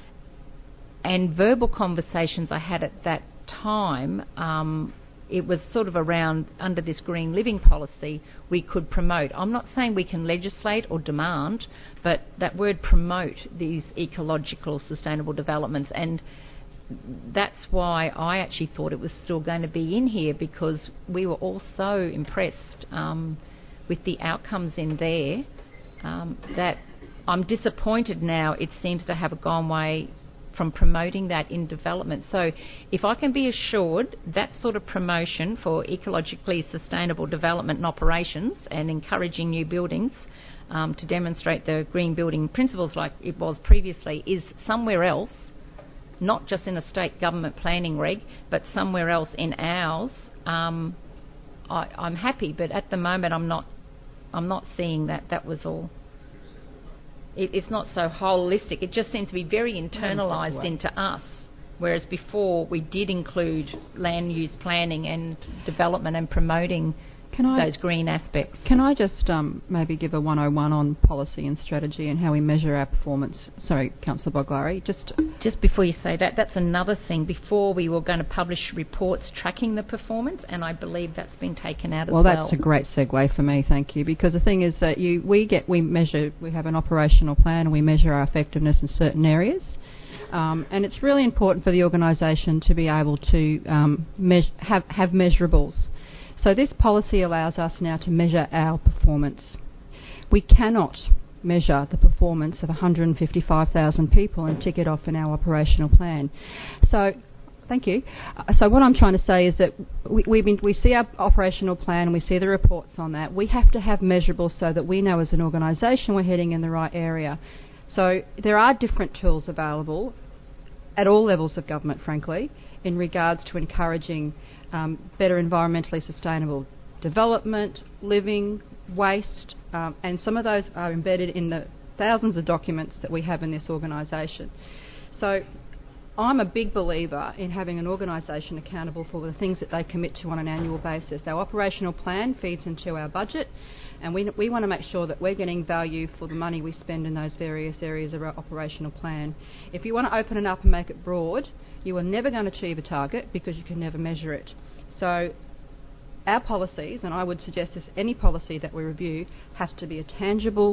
And verbal conversations I had at that time, um, it was sort of around, under this green living policy, we could promote. I'm not saying we can legislate or demand, but that word promote these ecological sustainable developments. And that's why I actually thought it was still going to be in here, because we were all so impressed um, with the outcomes in there, um, that I'm disappointed now it seems to have gone away from promoting that in development. So if I can be assured that sort of promotion for ecologically sustainable development and operations and encouraging new buildings um, to demonstrate the green building principles like it was previously is somewhere else, not just in a state government planning reg, but somewhere else in ours, um, I, I'm happy. But at the moment, I'm not. I'm not seeing that. That was all. It, it's not so holistic. It just seems to be very internalised into us. Whereas before, we did include land use planning and development and promoting Can I, those green aspects. Can I just um, maybe give a one oh one on policy and strategy and how we measure our performance? Sorry, Councillor Boglari. Just just before you say that, that's another thing. Before we were going to publish reports tracking the performance, and I believe that's been taken out well, as well. Well, that's a great segue for me, thank you. Because the thing is that you, we get, we measure, we have an operational plan and we measure our effectiveness in certain areas. Um, and it's really important for the organisation to be able to um, me- have, have measurables. So this policy allows us now to measure our performance. We cannot measure the performance of one hundred fifty-five thousand people and tick it off in our operational plan. So, thank you. Uh, so what I'm trying to say is that we, we've been, we see our operational plan and we see the reports on that. We have to have measurables so that we know as an organisation we're heading in the right area. So there are different tools available at all levels of government, frankly, in regards to encouraging um, better environmentally sustainable development, living, waste, um, and some of those are embedded in the thousands of documents that we have in this organisation. So I'm a big believer in having an organisation accountable for the things that they commit to on an annual basis. Our operational plan feeds into our budget, and we, we want to make sure that we're getting value for the money we spend in those various areas of our operational plan. If you want to open it up and make it broad, you are never going to achieve a target because you can never measure it. So our policies, and I would suggest this, any policy that we review has to be a tangible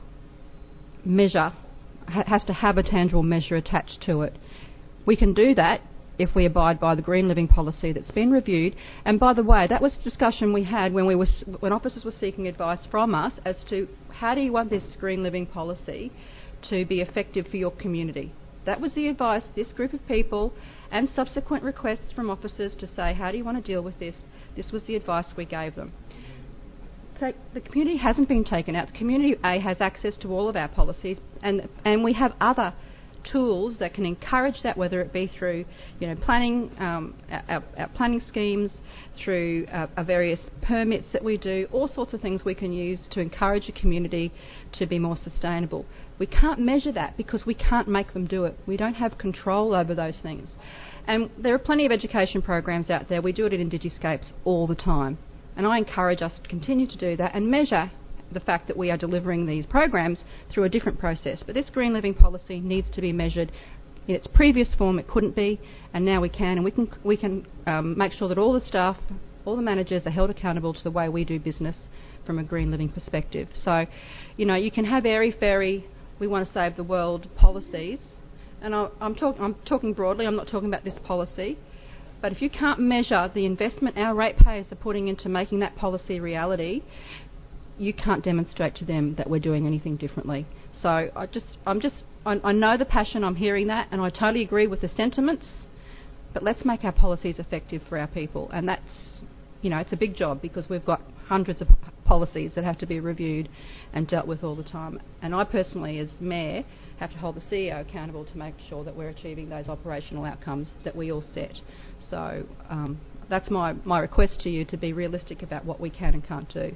measure, ha- has to have a tangible measure attached to it. We can do that if we abide by the Green Living policy that's been reviewed. And by the way, that was a discussion we had when we were, when officers were seeking advice from us as to how do you want this Green Living policy to be effective for your community. That was the advice, this group of people, and subsequent requests from officers to say, how do you want to deal with this? This was the advice we gave them. Take, the community hasn't been taken out. The community A has access to all of our policies, and and we have other tools that can encourage that, whether it be through, you know, planning, um, our, our planning schemes, through uh, our various permits that we do, all sorts of things we can use to encourage a community to be more sustainable. We can't measure that because we can't make them do it. We don't have control over those things. And there are plenty of education programs out there. We do it at Indiguscapes all the time. And I encourage us to continue to do that and measure the fact that we are delivering these programs through a different process. But this Green Living policy needs to be measured. In its previous form it couldn't be, and now we can, and we can we can um, make sure that all the staff, all the managers are held accountable to the way we do business from a Green Living perspective. So, you know, you can have airy-fairy, we want to save the world policies, and I, I'm, talk, I'm talking broadly, I'm not talking about this policy, but if you can't measure the investment our ratepayers are putting into making that policy reality, you can't demonstrate to them that we're doing anything differently. So I just, I'm just, I, I know the passion, I'm hearing that, and I totally agree with the sentiments, but let's make our policies effective for our people. And that's, you know, it's a big job because we've got hundreds of policies that have to be reviewed and dealt with all the time. And I personally, as Mayor, have to hold the C E O accountable to make sure that we're achieving those operational outcomes that we all set. So um, that's my, my request to you, to be realistic about what we can and can't do.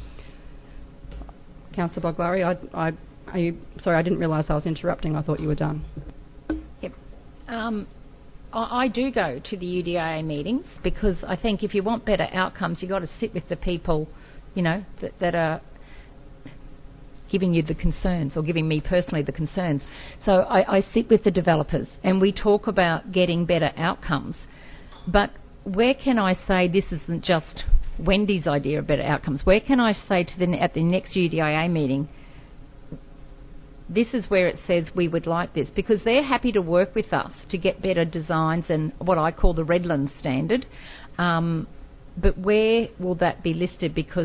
Councillor Boglari, I, I, are you, sorry, I didn't realise I was interrupting. I thought you were done. Yep. Um, I, I do go to the U D A A meetings because I think if you want better outcomes, you've got to sit with the people, you know, that, that are giving you the concerns, or giving me personally the concerns. So I, I sit with the developers and we talk about getting better outcomes. But where can I say this isn't just Wendy's idea of better outcomes? Where can I say to them at the next U D I A meeting, this is where it says we would like this? Because they're happy to work with us to get better designs and what I call the Redlands standard. Um, but where will that be listed? Because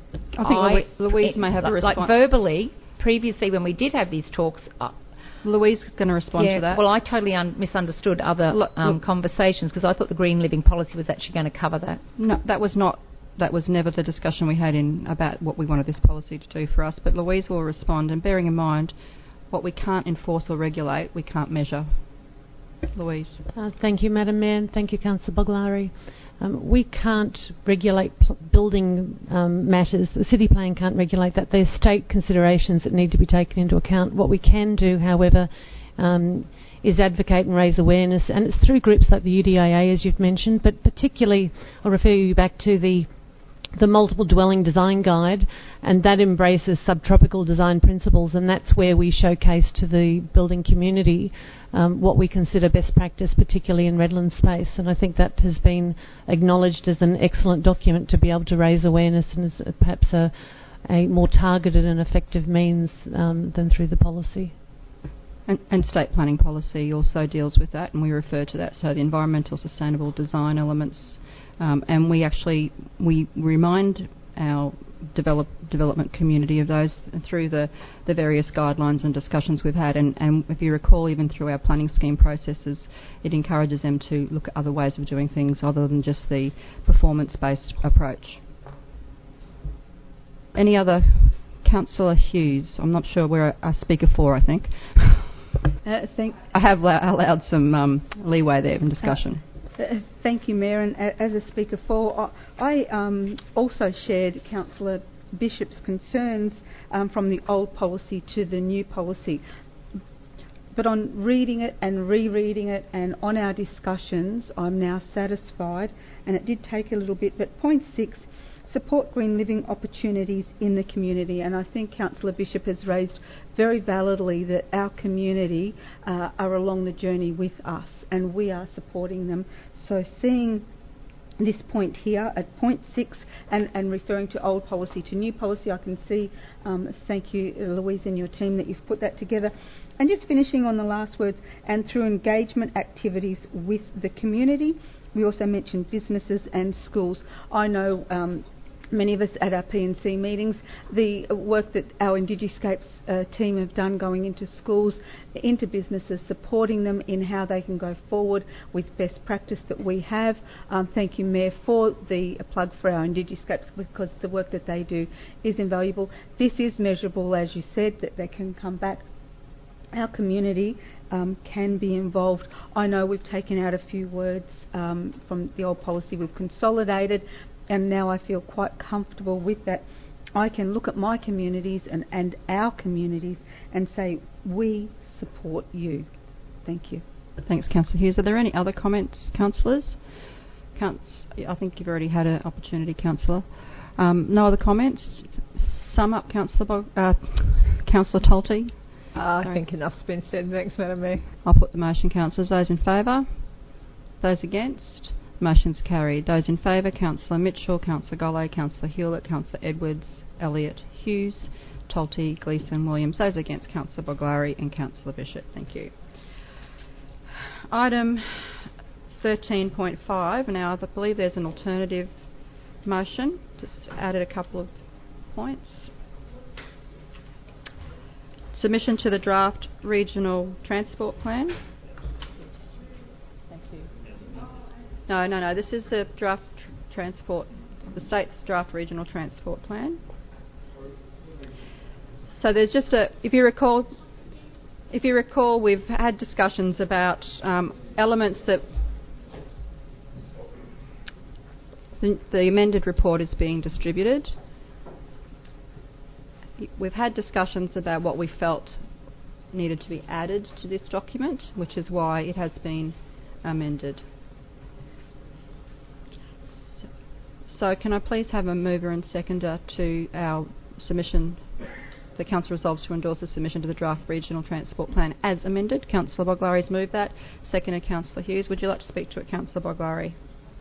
I think I, Louise, Louise it, may have like, a response. Like verbally, previously when we did have these talks... Uh, Louise is going to respond yeah, to that. Well, I totally un- misunderstood other look, um, look, conversations because I thought the Green Living Policy was actually going to cover that. No, that was not. That was never the discussion we had in about what we wanted this policy to do for us. But Louise will respond, and bearing in mind what we can't enforce or regulate, we can't measure. Louise. Uh, thank you, Madam Mayor, and thank you, Councillor Boglari. Um, we can't regulate pl- building um, matters. The city plan can't regulate that. There's state considerations that need to be taken into account. What we can do, however, um, is advocate and raise awareness, and it's through groups like the U D I A, as you've mentioned, but particularly I'll refer you back to the the Multiple Dwelling Design Guide, and that embraces subtropical design principles, and that's where we showcase to the building community um, what we consider best practice, particularly in Redland space, and I think that has been acknowledged as an excellent document to be able to raise awareness and is perhaps a, a more targeted and effective means um, than through the policy. And, and state planning policy also deals with that, and we refer to that. So the environmental sustainable design elements, um, and we actually we remind our develop, development community of those through the, the various guidelines and discussions we've had. And, and if you recall, even through our planning scheme processes, it encourages them to look at other ways of doing things other than just the performance-based approach. Any other? Councillor Hughes. I'm not sure we're a, a speaker for, I think. Uh, thank I have la- allowed some um, leeway there in discussion. Uh, uh, thank you, Mayor. And uh, as a speaker for, I, I um, also shared Councillor Bishop's concerns um, from the old policy to the new policy. But on reading it and rereading it and on our discussions, I'm now satisfied. And it did take a little bit. But point six, support green living opportunities in the community. And I think Councillor Bishop has raised very validly that our community uh, are along the journey with us and we are supporting them. So seeing this point here at point six and, and referring to old policy to new policy, I can see, um, thank you Louise and your team that you've put that together. And just finishing on the last words, and through engagement activities with the community, we also mentioned businesses and schools. I know um, many of us at our P and C meetings, the work that our Indiguscapes uh, team have done going into schools, into businesses, supporting them in how they can go forward with best practice that we have. Um, thank you, Mayor, for the uh, plug for our Indiguscapes, because the work that they do is invaluable. This is measurable, as you said, that they can come back. Our community um, can be involved. I know we've taken out a few words um, from the old policy, we've consolidated, and now I feel quite comfortable with that. I can look at my communities and, and our communities and say, we support you. Thank you. Thanks, Councillor Hughes. Are there any other comments, councillors? Counts, I think you've already had an opportunity, councillor. Um, no other comments? Sum up, councillor Bog- uh, councillor Tolte. Uh, I think enough's been said. Thanks, Madam Mayor. I'll put the motion, councillors. Those in favour? Those against? Motion's carried. Those in favour, Councillor Mitchell, Councillor Golay, Councillor Hewlett, Councillor Edwards, Elliott, Hughes, Tolte, Gleeson, Williams. Those against, Councillor Boglari and Councillor Bishop. Thank you. Item thirteen point five. Now, I believe there's an alternative motion. Just added a couple of points. Submission to the draft regional transport plan. Thank you. No, no, no. This is the draft tr- transport, the state's draft regional transport plan. So there's just a, if you recall, if you recall, we've had discussions about um, elements that the, the amended report is being distributed. We've had discussions about what we felt needed to be added to this document, which is why it has been amended. So, so can I please have a mover and seconder to our submission? The Council resolves to endorse the submission to the draft regional transport plan as amended. Councillor Boglari's moved that. Seconded, Councillor Hughes. Would you like to speak to it, Councillor Boglari?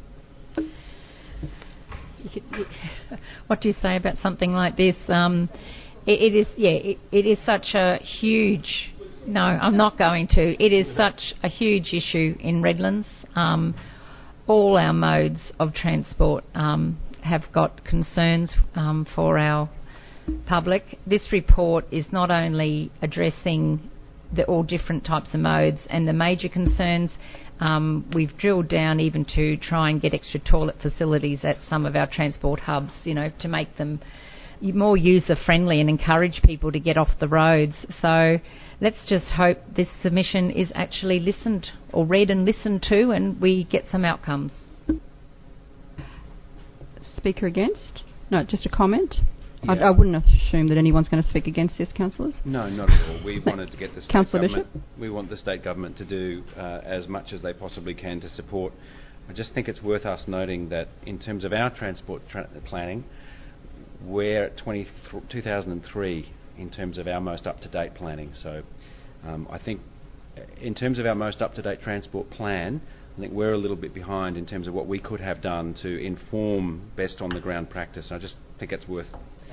What do you say about something like this? Um, it, it is, yeah, it, it is such a huge. No, I'm not going to. It is such a huge issue in Redlands. Um, all our modes of transport um, have got concerns um, for our public. This report is not only addressing the all different types of modes and the major concerns. Um, we've drilled down even to try and get extra toilet facilities at some of our transport hubs, you know, to make them more user-friendly and encourage people to get off the roads. So let's just hope this submission is actually listened or read and listened to and we get some outcomes. Speaker against? No, just a comment. Yeah. I, I wouldn't assume that anyone's going to speak against this, councillors. No, not at all. We wanted to get the state Councillor government. Bishop? We want the state government to do uh, as much as they possibly can to support. I just think it's worth us noting that in terms of our transport tra- planning, we're at two thousand three in terms of our most up-to-date planning. So um, I think in terms of our most up-to-date transport plan, I think we're a little bit behind in terms of what we could have done to inform best on-the-ground practice. I just think it's worth...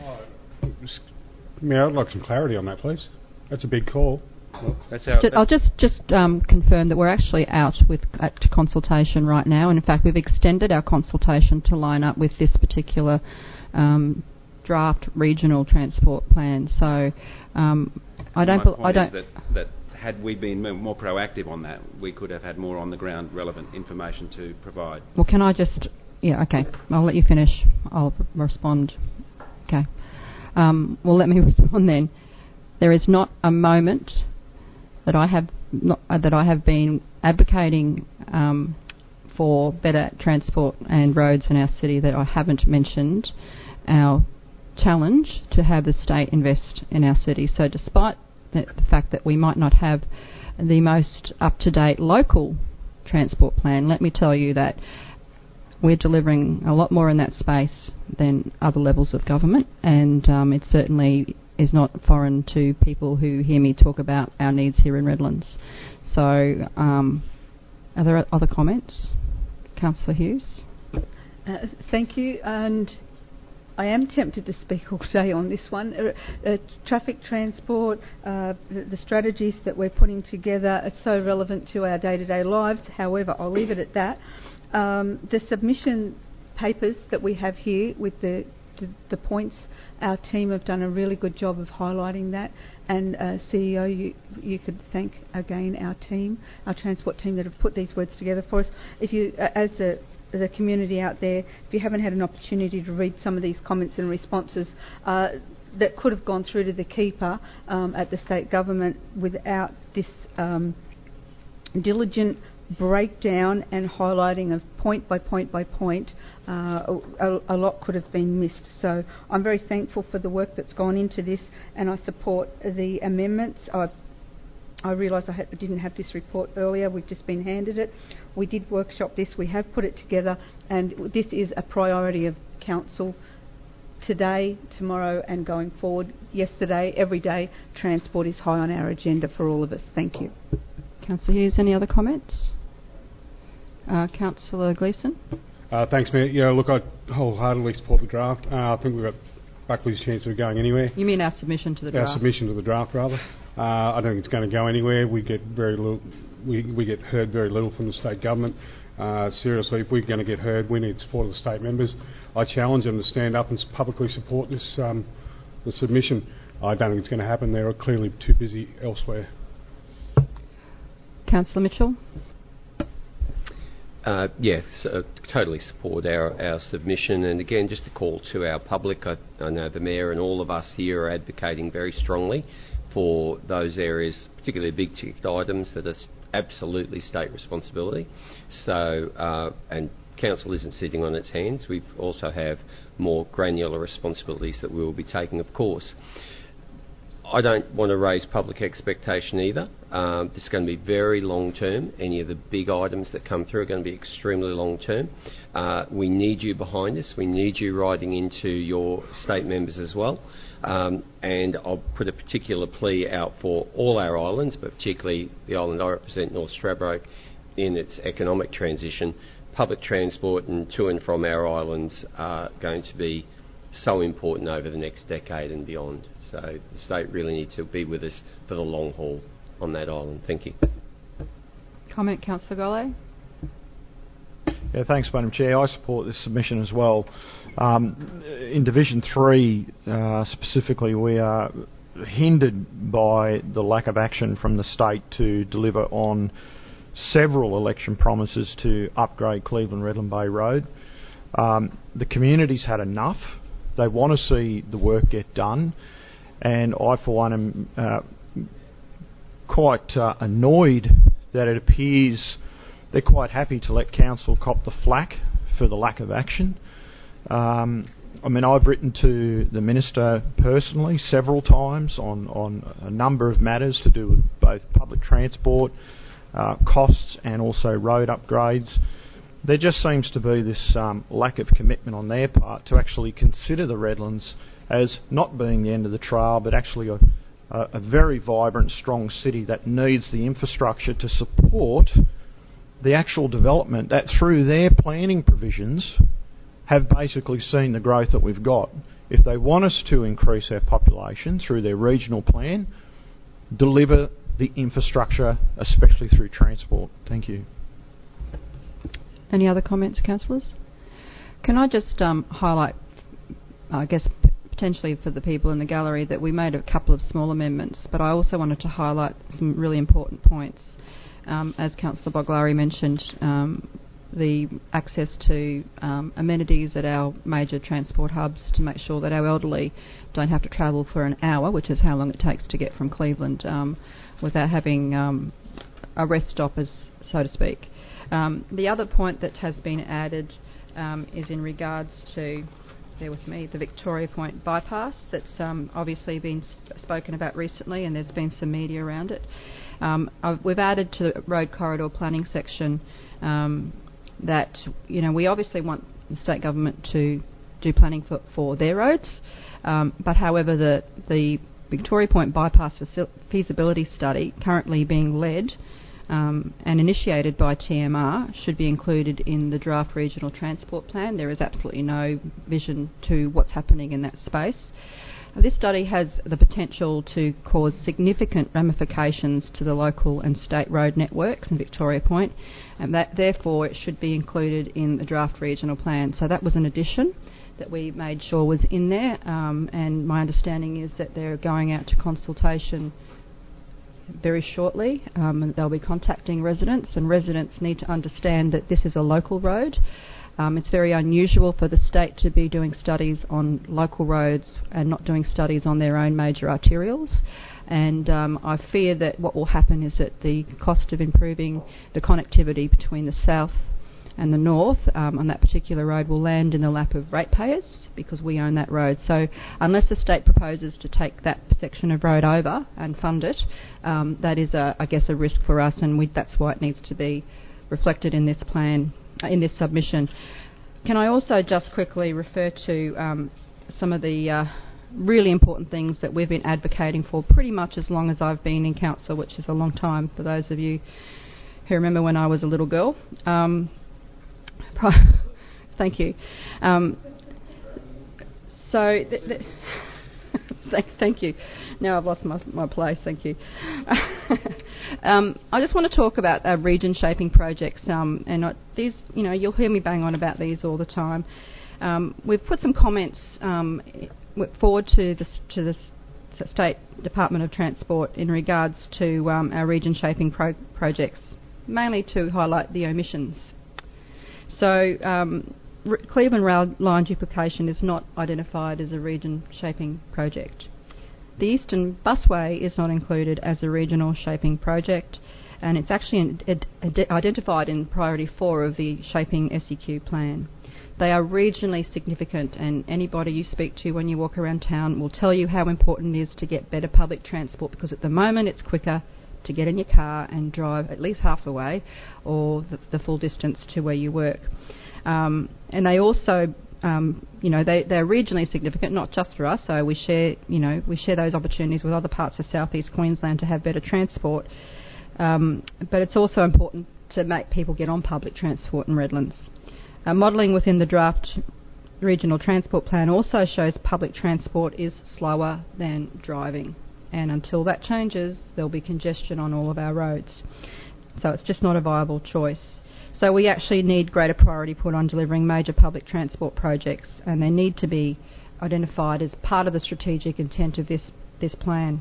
Mayor, I'd like some clarity on that, please. That's a big call. Well, that's our, Just, that's I'll just just um, confirm that we're actually out with at consultation right now, and in fact we've extended our consultation to line up with this particular um, draft regional transport plan. So um, I don't. My point I don't. is that, that had we been more proactive on that, we could have had more on-the-ground relevant information to provide. Well, can I just? Yeah. Okay. I'll let you finish. I'll r- respond. Okay. Um, well, let me respond then. There is not a moment that I have not, uh, that I have been advocating um, for better transport and roads in our city that I haven't mentioned our challenge to have the state invest in our city. So despite the, the fact that we might not have the most up-to-date local transport plan, let me tell you that we're delivering a lot more in that space than other levels of government, and um, it certainly is not foreign to people who hear me talk about our needs here in Redlands. So, um, are there other comments? Councillor Hughes? Uh, thank you, and I am tempted to speak all day on this one. Uh, uh, traffic transport, uh, the, the strategies that we're putting together are so relevant to our day-to-day lives. However, I'll leave it at that. Um, the submission papers that we have here with the, the, the points, our team have done a really good job of highlighting that. And uh, C E O, you, you could thank again our team, our transport team that have put these words together for us. If you, uh, as the the community out there, if you haven't had an opportunity to read some of these comments and responses uh, that could have gone through to the keeper um, at the state government without this um, diligent breakdown and highlighting of point by point by point, uh, a, a lot could have been missed. So I'm very thankful for the work that's gone into this, and I support the amendments. I I realise I had, didn't have this report earlier. We've just been handed it. We did workshop this. We have put it together, and this is a priority of council today, tomorrow, and going forward. Yesterday, every day, transport is high on our agenda for all of us. Thank you. Councillor Hughes, any other comments? Uh, Councillor Gleeson? Uh, thanks, Mayor. Yeah, look, I wholeheartedly support the draft. Uh, I think we've got Buckley's chance of going anywhere. You mean our submission to the draft? Our submission to the draft, rather. Uh, I don't think it's going to go anywhere. We get very little. We, we get heard very little from the state government. Uh, seriously, if we're going to get heard, we need support of the state members. I challenge them to stand up and publicly support this um, the submission. I don't think it's going to happen. They're clearly too busy elsewhere. Councillor Mitchell? Uh, yes, uh, totally support our, our submission, and again just a call to our public. I, I know the Mayor and all of us here are advocating very strongly for those areas, particularly big ticket items that are absolutely state responsibility. So, uh, and Council isn't sitting on its hands. We also have more granular responsibilities that we will be taking, of course. I don't want to raise public expectation either. Um, this is going to be very long term. Any of the big items that come through are going to be extremely long term. Uh, we need you behind us. We need you riding into your state members as well. Um, and I'll put a particular plea out for all our islands, but particularly the island I represent, North Stradbroke, in its economic transition. Public transport and to and from our islands are going to be so important over the next decade and beyond. So the state really needs to be with us for the long haul on that island. Thank you. Comment, Councillor Gole? Yeah, thanks, Madam Chair. I support this submission as well. Um, in Division three, uh, specifically, we are hindered by the lack of action from the state to deliver on several election promises to upgrade Cleveland-Redland Bay Road. Um, the community's had enough. They want to see the work get done, and I, for one, am uh, quite uh, annoyed that it appears they're quite happy to let council cop the flak for the lack of action. Um, I mean, I've written to the Minister personally several times on, on a number of matters to do with both public transport uh, costs and also road upgrades. There just seems to be this um, lack of commitment on their part to actually consider the Redlands as not being the end of the trail, but actually a, a, a very vibrant, strong city that needs the infrastructure to support the actual development that, through their planning provisions, have basically seen the growth that we've got. If they want us to increase our population through their regional plan, deliver the infrastructure, especially through transport. Thank you. Any other comments, councillors? Can I just um, highlight, I guess, potentially for the people in the gallery, that we made a couple of small amendments, but I also wanted to highlight some really important points. Um, as Councillor Boglari mentioned, um, the access to um, amenities at our major transport hubs to make sure that our elderly don't have to travel for an hour, which is how long it takes to get from Cleveland, um, without having um, a rest stop, as so to speak. Um, the other point that has been added um, is in regards to, bear with me, the Victoria Point bypass that's um, obviously been sp- spoken about recently, and there's been some media around it. Um, I've, we've added to the road corridor planning section um, that, you know, we obviously want the state government to do planning for, for their roads, um, but however the, the Victoria Point bypass faci- feasibility study currently being led Um, and initiated by T M R should be included in the draft regional transport plan. There is absolutely no vision to what's happening in that space. Uh, this study has the potential to cause significant ramifications to the local and state road networks in Victoria Point, and that therefore it should be included in the draft regional plan. So that was an addition that we made sure was in there, um, and my understanding is that they're going out to consultation very shortly, um, and they'll be contacting residents, and residents need to understand that this is a local road. Um, it's very unusual for the state to be doing studies on local roads and not doing studies on their own major arterials, and um, I fear that what will happen is that the cost of improving the connectivity between the south and the north um, on that particular road will land in the lap of ratepayers, because we own that road. So unless the state proposes to take that section of road over and fund it, um, that is, a, I guess, a risk for us, and we, that's why it needs to be reflected in this plan, uh, in this submission. Can I also just quickly refer to um, some of the uh, really important things that we've been advocating for pretty much as long as I've been in council, which is a long time for those of you who remember when I was a little girl. Um, Thank you. Um, so, th- th- thank, thank you. Now I've lost my, my place. Thank you. um, I just want to talk about uh, region shaping projects, um, and uh, these, you know, you'll hear me bang on about these all the time. Um, we've put some comments um, forward to the to the State Department of Transport in regards to um, our region shaping pro- projects, mainly to highlight the omissions. So, um, R- Cleveland Rail Line duplication is not identified as a region shaping project. The Eastern Busway is not included as a regional shaping project, and it's actually in, ed, ed, identified in priority four of the Shaping S E Q plan. They are regionally significant, and anybody you speak to when you walk around town will tell you how important it is to get better public transport, because at the moment it's quicker to get in your car and drive at least half the way or the, the full distance to where you work. Um, and they also, um, you know, they, they're regionally significant, not just for us, so we share, you know, we share those opportunities with other parts of southeast Queensland to have better transport. Um, but it's also important to make people get on public transport in Redlands. Uh, modelling within the draft regional transport plan also shows public transport is slower than driving. And until that changes, there'll be congestion on all of our roads. So it's just not a viable choice. So So we actually need greater priority put on delivering major public transport projects, and they need to be identified as part of the strategic intent of this, this plan.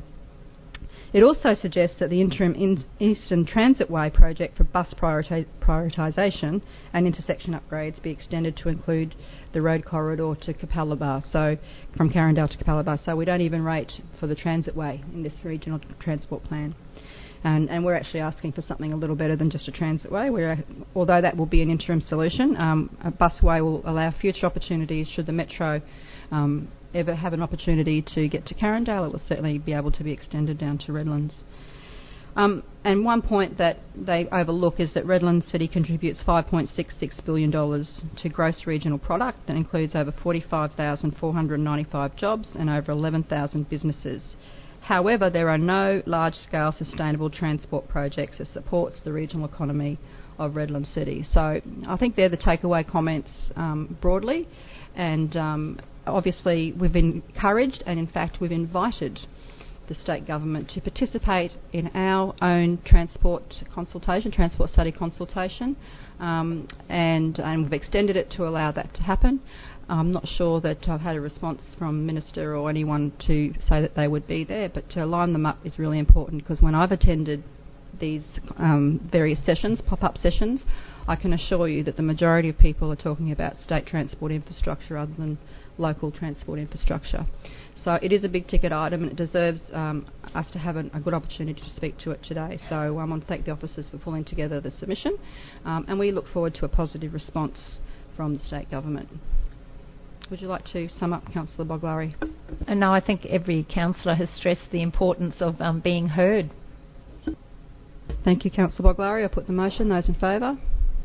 It also suggests that the interim in Eastern Transitway project for bus priorita- prioritisation and intersection upgrades be extended to include the road corridor to Capalaba, so from Carindale to Capalaba. So we don't even rate for the transitway in this regional transport plan. And, and we're actually asking for something a little better than just a transitway. We're, although that will be an interim solution, um, a busway will allow future opportunities should the Metro um, ever have an opportunity to get to Carindale. It will certainly be able to be extended down to Redlands. Um, and one point that they overlook is that Redlands City contributes five point six six billion dollars to gross regional product. That includes over forty-five thousand four hundred ninety-five jobs and over eleven thousand businesses. However, there are no large-scale sustainable transport projects that supports the regional economy of Redland City. So I think they're the takeaway comments um, broadly, and um, obviously we've encouraged and in fact we've invited the state government to participate in our own transport consultation, transport study consultation, um, and, and we've extended it to allow that to happen. I'm not sure that I've had a response from the Minister or anyone to say that they would be there, but to line them up is really important, because when I've attended these um, various sessions, pop-up sessions, I can assure you that the majority of people are talking about state transport infrastructure rather than local transport infrastructure. So it is a big ticket item, and it deserves um, us to have a, a good opportunity to speak to it today. So um, I want to thank the officers for pulling together the submission, um, and we look forward to a positive response from the state government. Would you like to sum up, Councillor Boglari? Uh, no, I think every councillor has stressed the importance of um, being heard. Thank you, Councillor Boglari. I put the motion. Those in favour?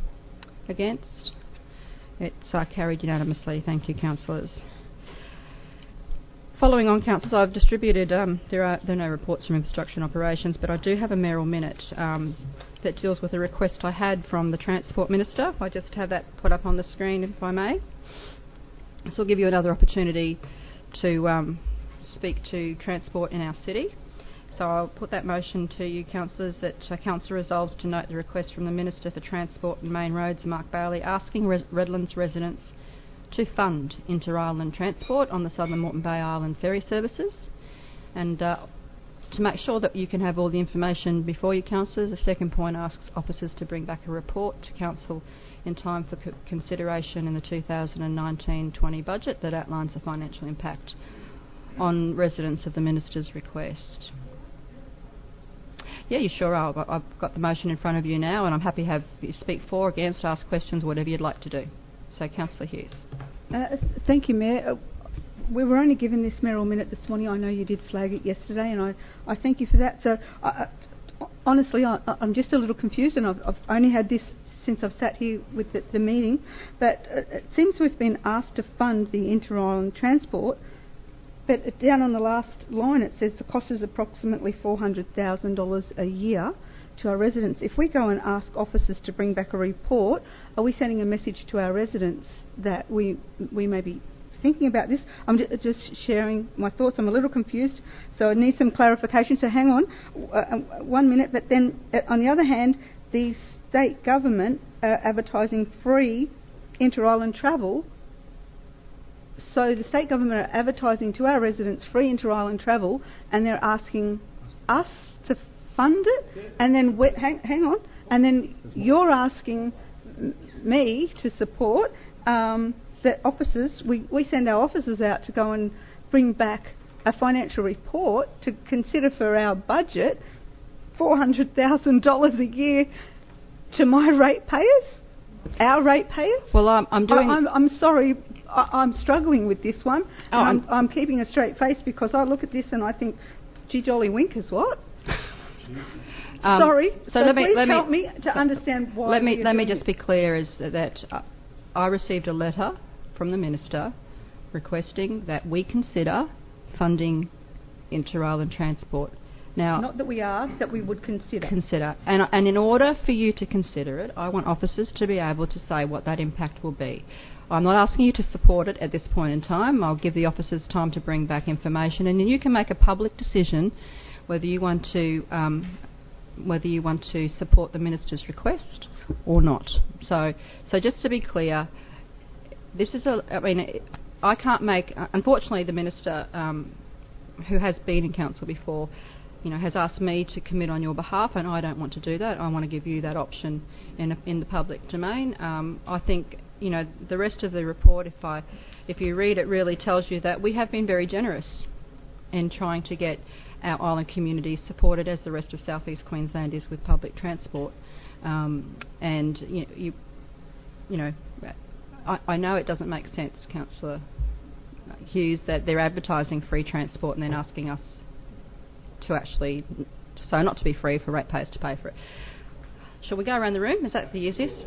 Against? It's uh, carried unanimously. Thank you, councillors. Following on, councillors, I've distributed, um, there, are, there are no reports from infrastructure and operations, but I do have a mayoral minute um, that deals with a request I had from the Transport Minister. If I just have that put up on the screen, if I may. This will give you another opportunity to um, speak to transport in our city. So I'll put that motion to you, councillors, that uh, Council resolves to note the request from the Minister for Transport and Main Roads, Mark Bailey, asking Res- Redlands residents to fund inter-island transport on the Southern Moreton Bay Island ferry services, and uh, to make sure that you can have all the information before you, councillors. The second point asks officers to bring back a report to Council in time for co- consideration in the two thousand nineteen twenty budget that outlines the financial impact on residents of the Minister's request. Yeah, you sure are. I've got the motion in front of you now, and I'm happy to have you speak for, against, ask questions, whatever you'd like to do. So, Councillor Hughes. Uh, thank you, Mayor. Uh, we were only given this mayoral minute this morning. I know you did flag it yesterday, and I, I thank you for that. So, uh, honestly, I, I'm just a little confused, and I've, I've only had this since I've sat here with the, the meeting. But uh, it seems we've been asked to fund the inter-island transport, but down on the last line it says the cost is approximately four hundred thousand dollars a year to our residents. If we go and ask officers to bring back a report, are we sending a message to our residents that we we may be thinking about this? I'm just sharing my thoughts. I'm a little confused, so I need some clarification. So hang on uh, one minute. But then uh, on the other hand, the state government are advertising free inter-island travel. So the state government are advertising to our residents free inter-island travel, and they're asking us to fund it, and then we, hang, hang on, and then you're asking m- me to support um, that officers. We, we send our officers out to go and bring back a financial report to consider for our budget four hundred thousand dollars a year to my ratepayers, our ratepayers. Well, I'm, I'm doing. I, I'm, I'm sorry. I, I'm struggling with this one. Oh, and I'm, I'm keeping a straight face because I look at this and I think, gee jolly winkers, what? Um, Sorry. So, so let me please let help me, me to understand why. Let me let me doing just be clear: is that uh, I received a letter from the Minister requesting that we consider funding inter-island transport. Now, not that we ask, that we would consider. Consider, and and in order for you to consider it, I want officers to be able to say what that impact will be. I'm not asking you to support it at this point in time. I'll give the officers time to bring back information, and then you can make a public decision whether you want to um, whether you want to support the minister's request or not. So, so just to be clear, this is a. I mean, I can't make. Unfortunately, the minister, um, who has been in council before, you know, has asked me to commit on your behalf, and I don't want to do that. I want to give you that option in a, in the public domain. Um, I think, you know, the rest of the report, if I, if you read it, really tells you that we have been very generous in trying to get our island communities supported, as the rest of South East Queensland is with public transport. Um, and you, you, you know, I, I know it doesn't make sense, Councillor Hughes, that they're advertising free transport and then asking us to actually, so not to be free, for ratepayers to pay for it. Shall we go around the room? Is that the easiest?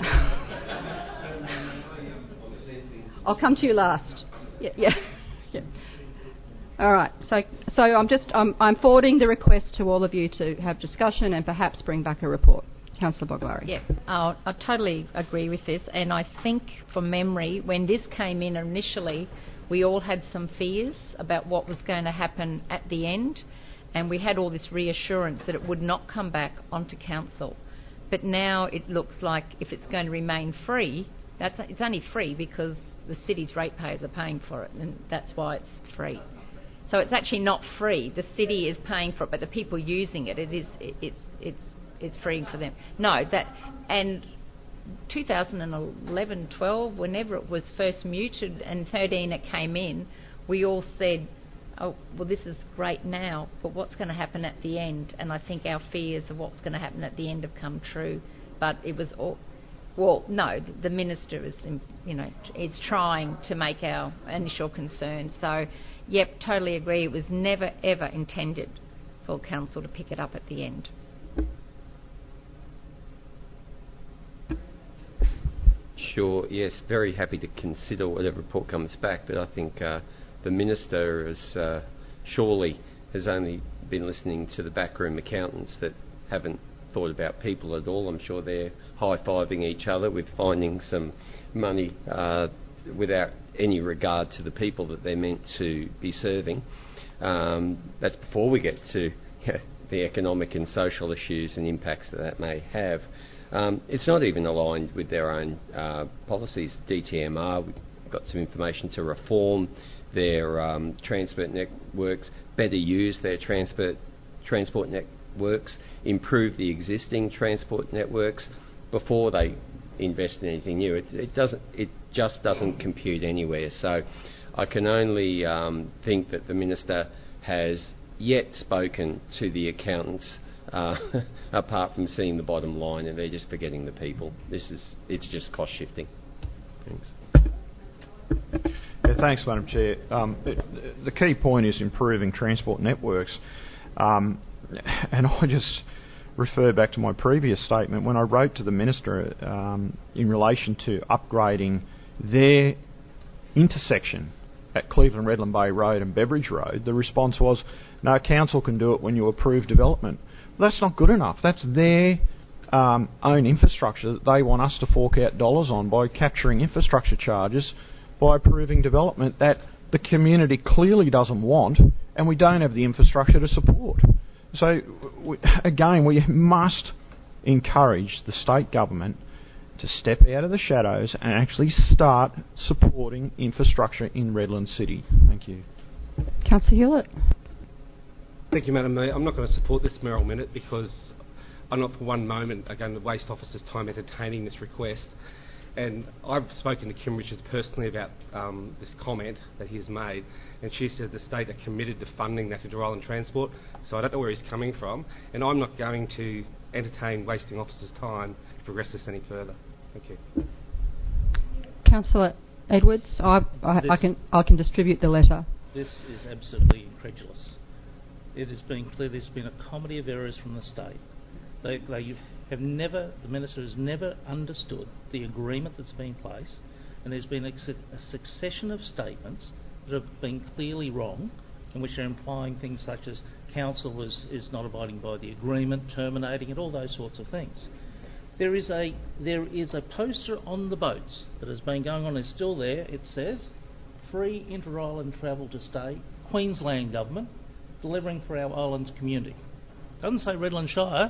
I'll come to you last. Yeah, yeah, yeah. All right. So, so I'm just I'm, I'm forwarding the request to all of you to have discussion and perhaps bring back a report. Councillor Boglari. Yeah, I'll, I totally agree with this, and I think from memory, when this came in initially, we all had some fears about what was going to happen at the end, and we had all this reassurance that it would not come back onto council. But now it looks like if it's going to remain free, that's it's only free because the city's ratepayers are paying for it, and that's why it's free. So it's actually not free. The city is paying for it, but the people using it, it is it, it's it's it's free for them. No, that and two thousand eleven, twelve, whenever it was first muted, and thirteen it came in, we all said, oh, well, this is great now, but what's going to happen at the end? And I think our fears of what's going to happen at the end have come true. But it was all, well, no, the minister is, you know, is trying to make our initial concerns. So, yep, totally agree. It was never, ever intended for council to pick it up at the end. Sure, yes, very happy to consider whatever report comes back, but I think uh, the minister is, uh, surely has only been listening to the backroom accountants that haven't thought about people at all. I'm sure they're high-fiving each other with finding some money uh, without any regard to the people that they're meant to be serving. Um, that's before we get to you know, the economic and social issues and impacts that that may have. Um, it's not even aligned with their own uh, policies. D T M R, we've got some information to reform their um, transport networks, better use their transport transport networks, improve the existing transport networks before they invest in anything new. It, it doesn't. It just doesn't compute anywhere. So I can only um, think that the minister has yet spoken to the accountants. Uh, apart from seeing the bottom line, and they're just forgetting the people. This is it's just cost shifting. Thanks. Yeah, thanks, Madam Chair. Um, it, the key point is improving transport networks, um, and I just refer back to my previous statement when I wrote to the minister um, in relation to upgrading their intersection at Cleveland Redland Bay Road and Beveridge Road. The response was, no, council can do it when you approve development. Well, that's not good enough. That's their um, own infrastructure that they want us to fork out dollars on by capturing infrastructure charges by approving development that the community clearly doesn't want, and we don't have the infrastructure to support. So, we, again, we must encourage the state government to step out of the shadows and actually start supporting infrastructure in Redland City. Thank you. Councillor Hewlett. Thank you, Madam Mayor. I'm not going to support this mayoral minute because I'm not for one moment going to waste officers' time entertaining this request. And I've spoken to Kim Richards personally about um, this comment that he has made, and she said the state are committed to funding National Island Transport, so I don't know where he's coming from, and I'm not going to entertain wasting officers' time to progress this any further. Thank you. Councillor Edwards, I, I, I can I can distribute the letter. This is absolutely incredulous. It has been clear there's been a comedy of errors from the state. They, they have never, the minister has never understood the agreement that's been placed, and there's been a, a succession of statements that have been clearly wrong, in which are implying things such as council is, is not abiding by the agreement, terminating it, all those sorts of things. There is a there is a poster on the boats that has been going on, is still there. It says, free inter-island travel to stay, Queensland Government, delivering for our islands community. Doesn't say Redland Shire,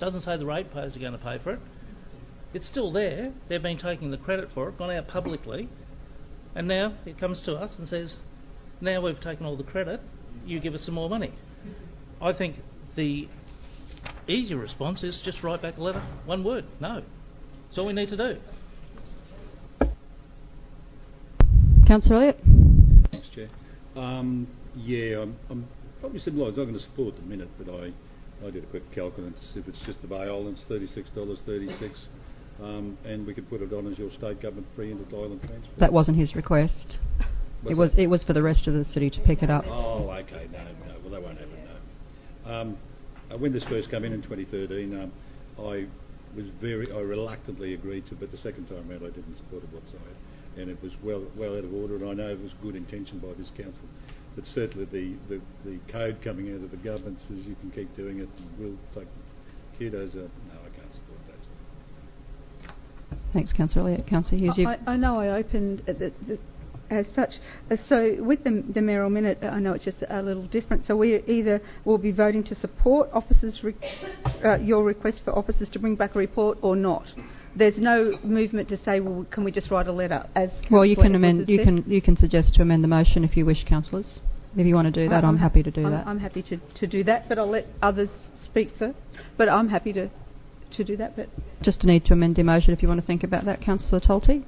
doesn't say the ratepayers are going to pay for it. It's still there. They've been taking the credit for it, gone out publicly, and now it comes to us and says, now we've taken all the credit, you give us some more money. I think the easier response is just write back a letter, one word, no. That's all we need to do. Councillor Elliott. Thanks, Chair. Um, yeah, I'm, I'm probably similar. I'm not going to support the minute, but I, I did a quick calculation. If it's just the Bay Islands, thirty-six dollars thirty-six, um, and we could put it on as your state government free inter-island transport. That wasn't his request. What's it was that? it was for the rest of the city to pick it up. Oh, okay. No, no. Well, they won't have it. No. Um, uh, when this first came in in twenty thirteen, um, I was very, I reluctantly agreed to, but the second time round I didn't support it whatsoever. And it was well well out of order, and I know it was good intention by this council, but certainly the, the, the code coming out of the government says you can keep doing it and we'll take kudos. Uh, no, I can't support that. Thanks, Councillor Elliott. Councillor Hughes. I, I know I opened uh, the, the, as such. Uh, so with the, the mayoral minute, I know it's just a little different. So we either will be voting to support officers re- uh, your request for officers to bring back a report or not. There's no movement to say, well, can we just write a letter? As well, you can Councillor amend. Edwards You said. can you can suggest to amend the motion if you wish, councillors. If you want to do that, I, I'm, I'm happy to do I'm, that. I'm happy to, to do that, but I'll let others speak first. But I'm happy to to do that. But just need to amend the motion if you want to think about that, Councillor Tolte.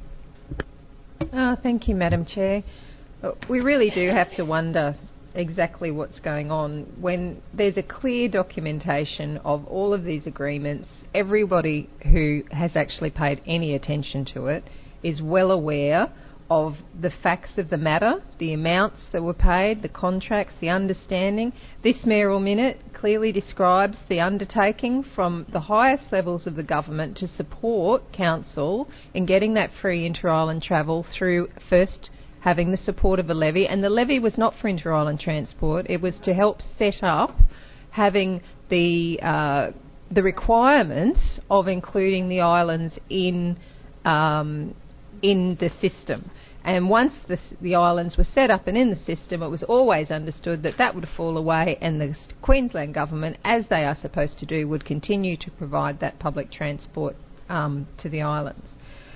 Uh, thank you, Madam Chair. Look, we really do have to wonder exactly what's going on when there's a clear documentation of all of these agreements. Everybody who has actually paid any attention to it is well aware of the facts of the matter, the amounts that were paid, the contracts, the understanding. This mayoral minute clearly describes the undertaking from the highest levels of the government to support council in getting that free inter-island travel through first having the support of a levy, and the levy was not for inter-island transport, it was to help set up having the uh, the requirements of including the islands in um, in the system. And once the, the islands were set up and in the system, it was always understood that that would fall away, and the Queensland government, as they are supposed to do, would continue to provide that public transport um, to the islands.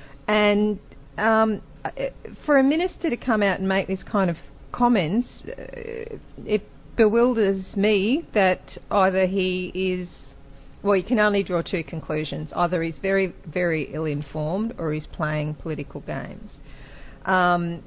And um, for a minister to come out and make this kind of comments, uh, it bewilders me that either he is, well, you can only draw two conclusions. Either he's very, very ill-informed or he's playing political games. Um,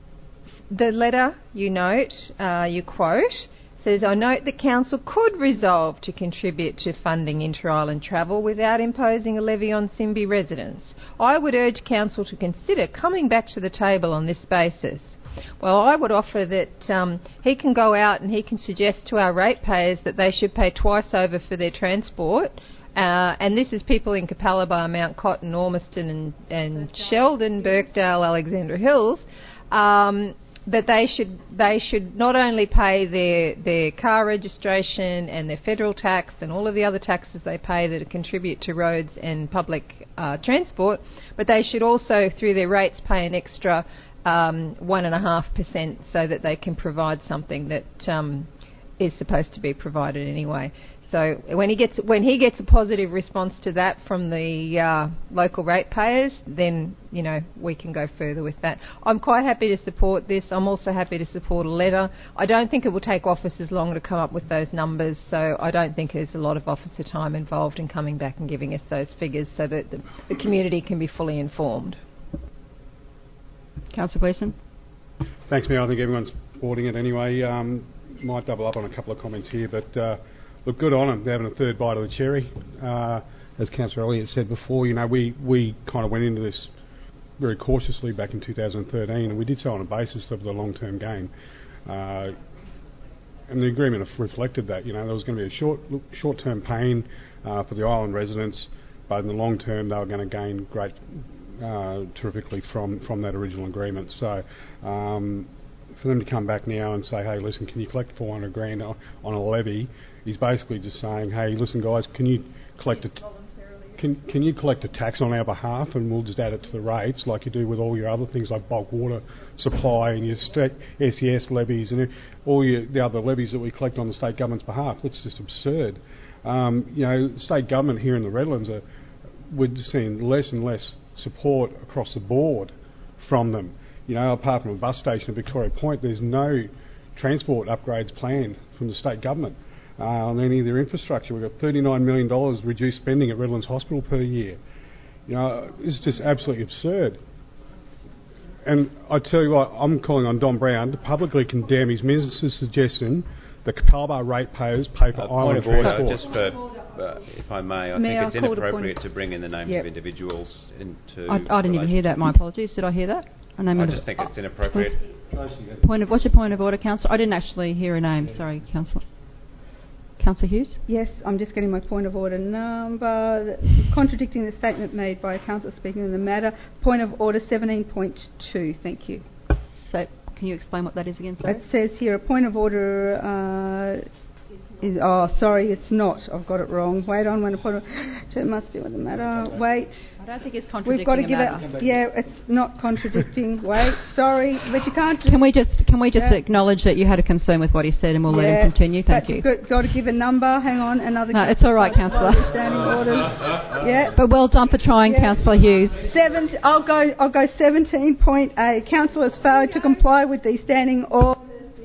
the letter, you note, uh, you quote, says, I note the council could resolve to contribute to funding inter-island travel without imposing a levy on Simbi residents. I would urge council to consider coming back to the table on this basis. Well, I would offer that um, he can go out and he can suggest to our ratepayers that they should pay twice over for their transport. Uh, and this is people in Capalaba, Mount Cotton, Ormiston and, and Sheldon, Birkdale, Alexandra Hills, um, that they should they should not only pay their, their car registration and their federal tax and all of the other taxes they pay that contribute to roads and public uh, transport, but they should also, through their rates, pay an extra um, one and a half percent so that they can provide something that um, is supposed to be provided anyway. So when he gets when he gets a positive response to that from the uh, local ratepayers, then you know we can go further with that. I'm quite happy to support this. I'm also happy to support a letter. I don't think it will take officers long to come up with those numbers, so I don't think there's a lot of officer time involved in coming back and giving us those figures so that the, the community can be fully informed. Councillor Gleeson. Thanks, Mayor. I think everyone's supporting it anyway. Um, might double up on a couple of comments here, but. Uh, Look, good on them. They're having a third bite of the cherry. Uh, as Councillor Elliott said before, you know, we, we kind of went into this very cautiously back in two thousand thirteen, and we did so on a basis of the long-term gain. Uh, and the agreement reflected that. You know, there was going to be a short, short-term pain uh, for the island residents, but in the long term, they were going to gain great, uh, terrifically from, from that original agreement. So. Um, for them to come back now and say, hey, listen, can you collect four hundred grand on, on a levy? He's basically just saying, hey, listen, guys, can you collect a t- can can you collect a tax on our behalf, and we'll just add it to the rates like you do with all your other things like bulk water supply and your state S E S levies and all your, the other levies that we collect on the state government's behalf. That's just absurd. Um, you know, state government here in the Redlands, are, we're just seeing less and less support across the board from them. You know, apart from a bus station at Victoria Point, there's no transport upgrades planned from the state government uh, on any of their infrastructure. We've got thirty-nine million dollars reduced spending at Redlands Hospital per year. You know, it's just absolutely absurd. And I tell you what, I'm calling on Don Brown to publicly condemn his minister's suggestion that Capalbar ratepayers pay for uh, island point of transport. order, just for, uh, if I may, I May think I it's call inappropriate to bring in the names Yep. of individuals into... I, I didn't even hear that. My apologies. Did I hear that? I, name I of just it. think it's inappropriate. Point of, what's your point of order, Councillor? I didn't actually hear a name. Sorry, Councillor. Councillor Hughes? Yes, I'm just getting my point of order number. Contradicting the statement made by a councillor speaking on the matter. Point of order seventeen point two. Thank you. So, can you explain what that is again, sorry? It says here a point of order. Uh, is, oh, sorry, it's not. I've got it wrong. Wait on. When a point of order must do with the matter. Wait. I don't think it's contradicting. We've got to a give matter. it. Yeah, it's not contradicting. Wait, sorry, but you can't. Can we just can we just Yeah. acknowledge that you had a concern with what he said, and we'll let Yeah, him continue? Thank but you. you've got, got to give a number. Hang on, another. No, it's all right, Councillor. Standing orders. Yeah. But well done for trying, Yeah. Councillor Hughes. Seven, I'll go. I'll go. Seventeen point eight. Council has failed to comply with the standing orders.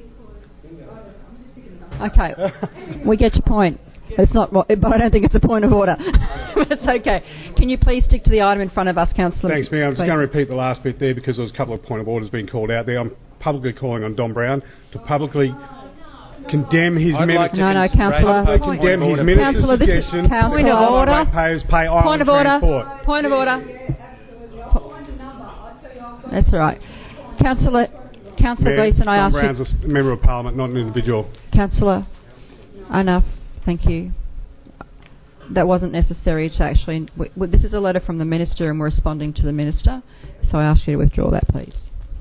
Okay, we get your point. It's not, but I don't think it's a point of order. It's okay. Can you please stick to the item in front of us, Councillor? Thanks, Mayor. I'm just Please. going to repeat the last bit there because there was a couple of point of orders being called out there. I'm publicly calling on Don Brown to publicly condemn his I'd minister. like to No, no, cons- Councillor. raise a Condemn point of his order. minister's Councillor, this is suggestion that point of Capalbar order. ratepayers pay island Point of order. transport. Point of order. That's all right. Councillor, Councillor Mayor, Gleeson, I Don asked Brown's you. a s- member of Parliament, not an individual. Councillor, enough. Thank you. That wasn't necessary to actually. W- w- this is a letter from the Minister, and we're responding to the Minister. So I ask you to withdraw that, please.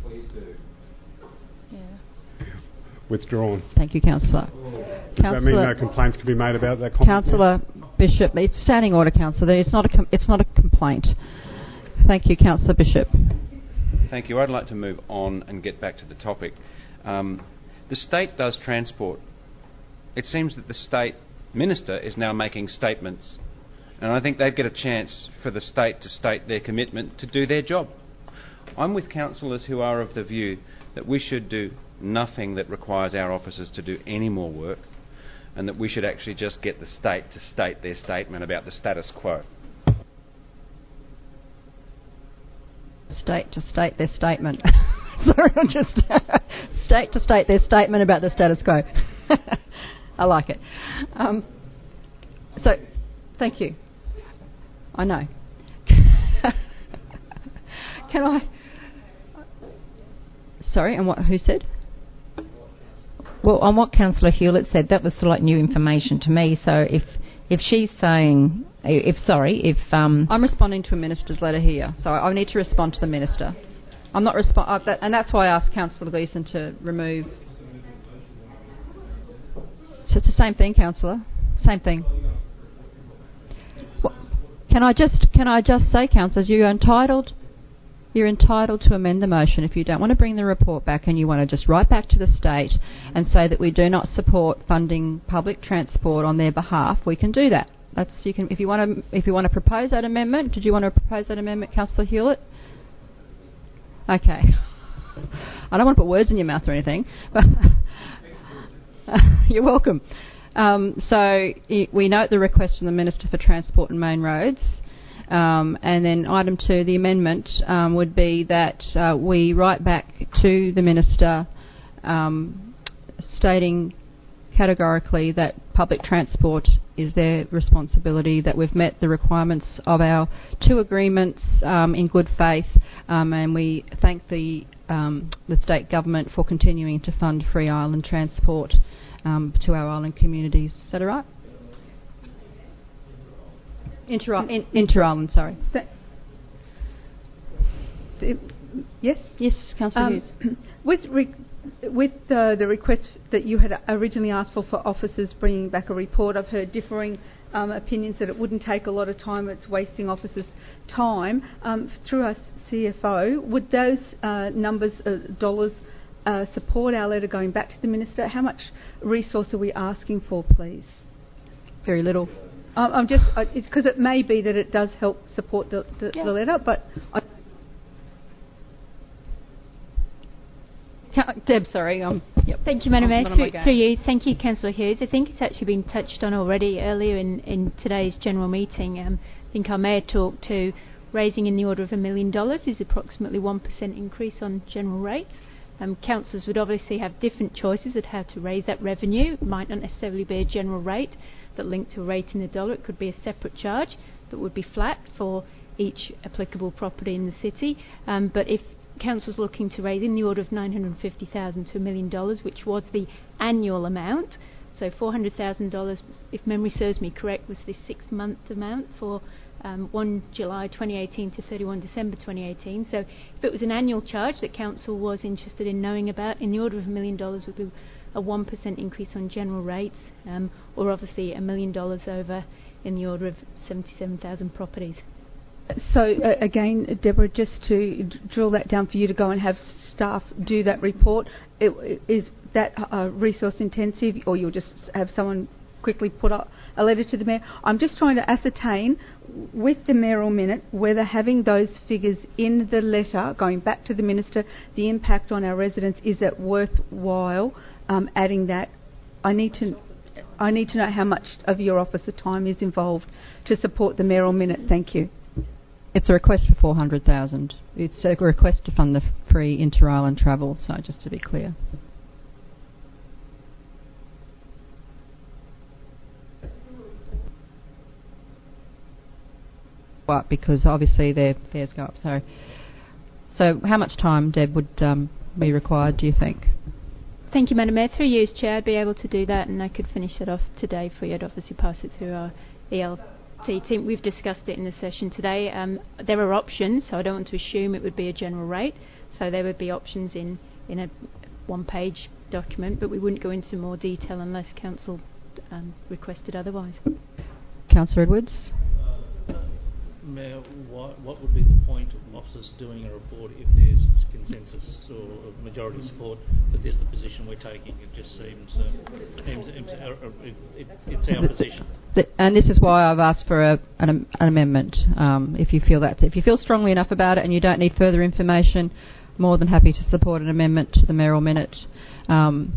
Withdrawn. Thank you, Councillor. Does that mean no complaints can be made about that? comment? Councillor Bishop, it's standing order, Councillor. It's not a com- it's not a complaint. Thank you, Councillor Bishop. Thank you. I'd like to move on and get back to the topic. Um, the state does transport. It seems that the state minister is now making statements, and I think they'd get a chance for the state to state their commitment to do their job. I'm with councillors who are of the view that we should do nothing that requires our officers to do any more work, and that we should actually just get the state to state their statement about the status quo. State to state their statement. Sorry, I'm just state to state their statement about the status quo. I like it. Um, so, thank you. I know. Can I? Sorry, and what? Who said? Well, on what Councillor Hewlett said, that was sort of like new information to me. So if if she's saying, if sorry, if um, I'm responding to a minister's letter here, so I need to respond to the minister. I'm not respond, uh, that, and that's why I asked Councillor Gleeson to remove. So it's the same thing, Councillor. Same thing. What, can I just can I just say, councillors, you're entitled. You're entitled to amend the motion if you don't want to bring the report back and you want to just write back to the state and say that we do not support funding public transport on their behalf. We can do that. That's you can if you want to if you want to propose that amendment. Did you want to propose that amendment, Councillor Hewlett? Okay. I don't want to put words in your mouth or anything, but you're welcome. Um, so I- we note the request from the Minister for Transport and Main Roads. Um, and then item two, the amendment um, would be that uh, we write back to the Minister um, stating categorically that public transport is their responsibility, that we've met the requirements of our two agreements um, in good faith, um, and we thank the, um, the state government for continuing to fund free island transport um, to our island communities. Is that all right? Inter in, Inter-Island, sorry. Th- th- yes? Yes, Councillor um, Hughes. With, re- with uh, the request that you had originally asked for for officers bringing back a report, I've heard differing um, opinions that it wouldn't take a lot of time, it's wasting officers' time. Um, through our C F O, would those uh, numbers, uh, dollars, uh, support our letter going back to the Minister? How much resource are we asking for, please? very little. Um, I'm just because it may be that it does help support the, the, Yeah. the letter, but I Deb, sorry. Um, yep. Thank you, Madam Mayor. I'm Through, through you. Thank you, Councillor Hughes. I think it's actually been touched on already earlier in, in today's general meeting. Um, I think our Mayor talked to raising in the order of a million dollars is approximately one percent increase on general rates. Um, councillors would obviously have different choices at how to raise that revenue. It might not necessarily be a general rate that linked to a rate in the dollar. It could be a separate charge that would be flat for each applicable property in the city. Um, but if Council's looking to raise in the order of nine hundred fifty thousand dollars to a million dollars, which was the annual amount. So four hundred thousand dollars, if memory serves me correct, was the six-month amount for um, first of July twenty eighteen to thirty-first of December twenty eighteen. So if it was an annual charge that Council was interested in knowing about, in the order of a million dollars would be a one percent increase on general rates, um, or obviously a million dollars over in the order of seventy-seven thousand properties. So uh, again, Deborah, just to d- drill that down for you to go and have staff do that report, it, is that uh, resource intensive, or you'll just have someone quickly put up a letter to the Mayor? I'm just trying to ascertain with the mayoral minute whether having those figures in the letter, going back to the Minister, the impact on our residents, is it worthwhile um, adding that? I need to I need to know how much of your officer time is involved to support the mayoral minute. Thank you. It's a request for four hundred thousand dollars. It's a request to fund the free inter-island travel, so just to be clear. But because obviously their fares go up. So, so how much time, Deb, would um, be required, do you think? Thank you, Madam Mayor. Through you as Chair, I'd be able to do that, and I could finish it off today for you. I'd obviously pass it through our E L T team. We've discussed it in the session today. Um, there are options, so I don't want to assume it would be a general rate. So there would be options in, in a one-page document, but we wouldn't go into more detail unless Council um, requested otherwise. Councillor Edwards? Mayor, what, what would be the point of officers doing a report if there's consensus or majority support that this is the position we're taking? It just seems, uh, seems, seems uh, it, it, it's our position. The, and this is why I've asked for a, an, an amendment. Um, if you feel that, if you feel strongly enough about it and you don't need further information, more than happy to support an amendment to the mayoral minute. Um,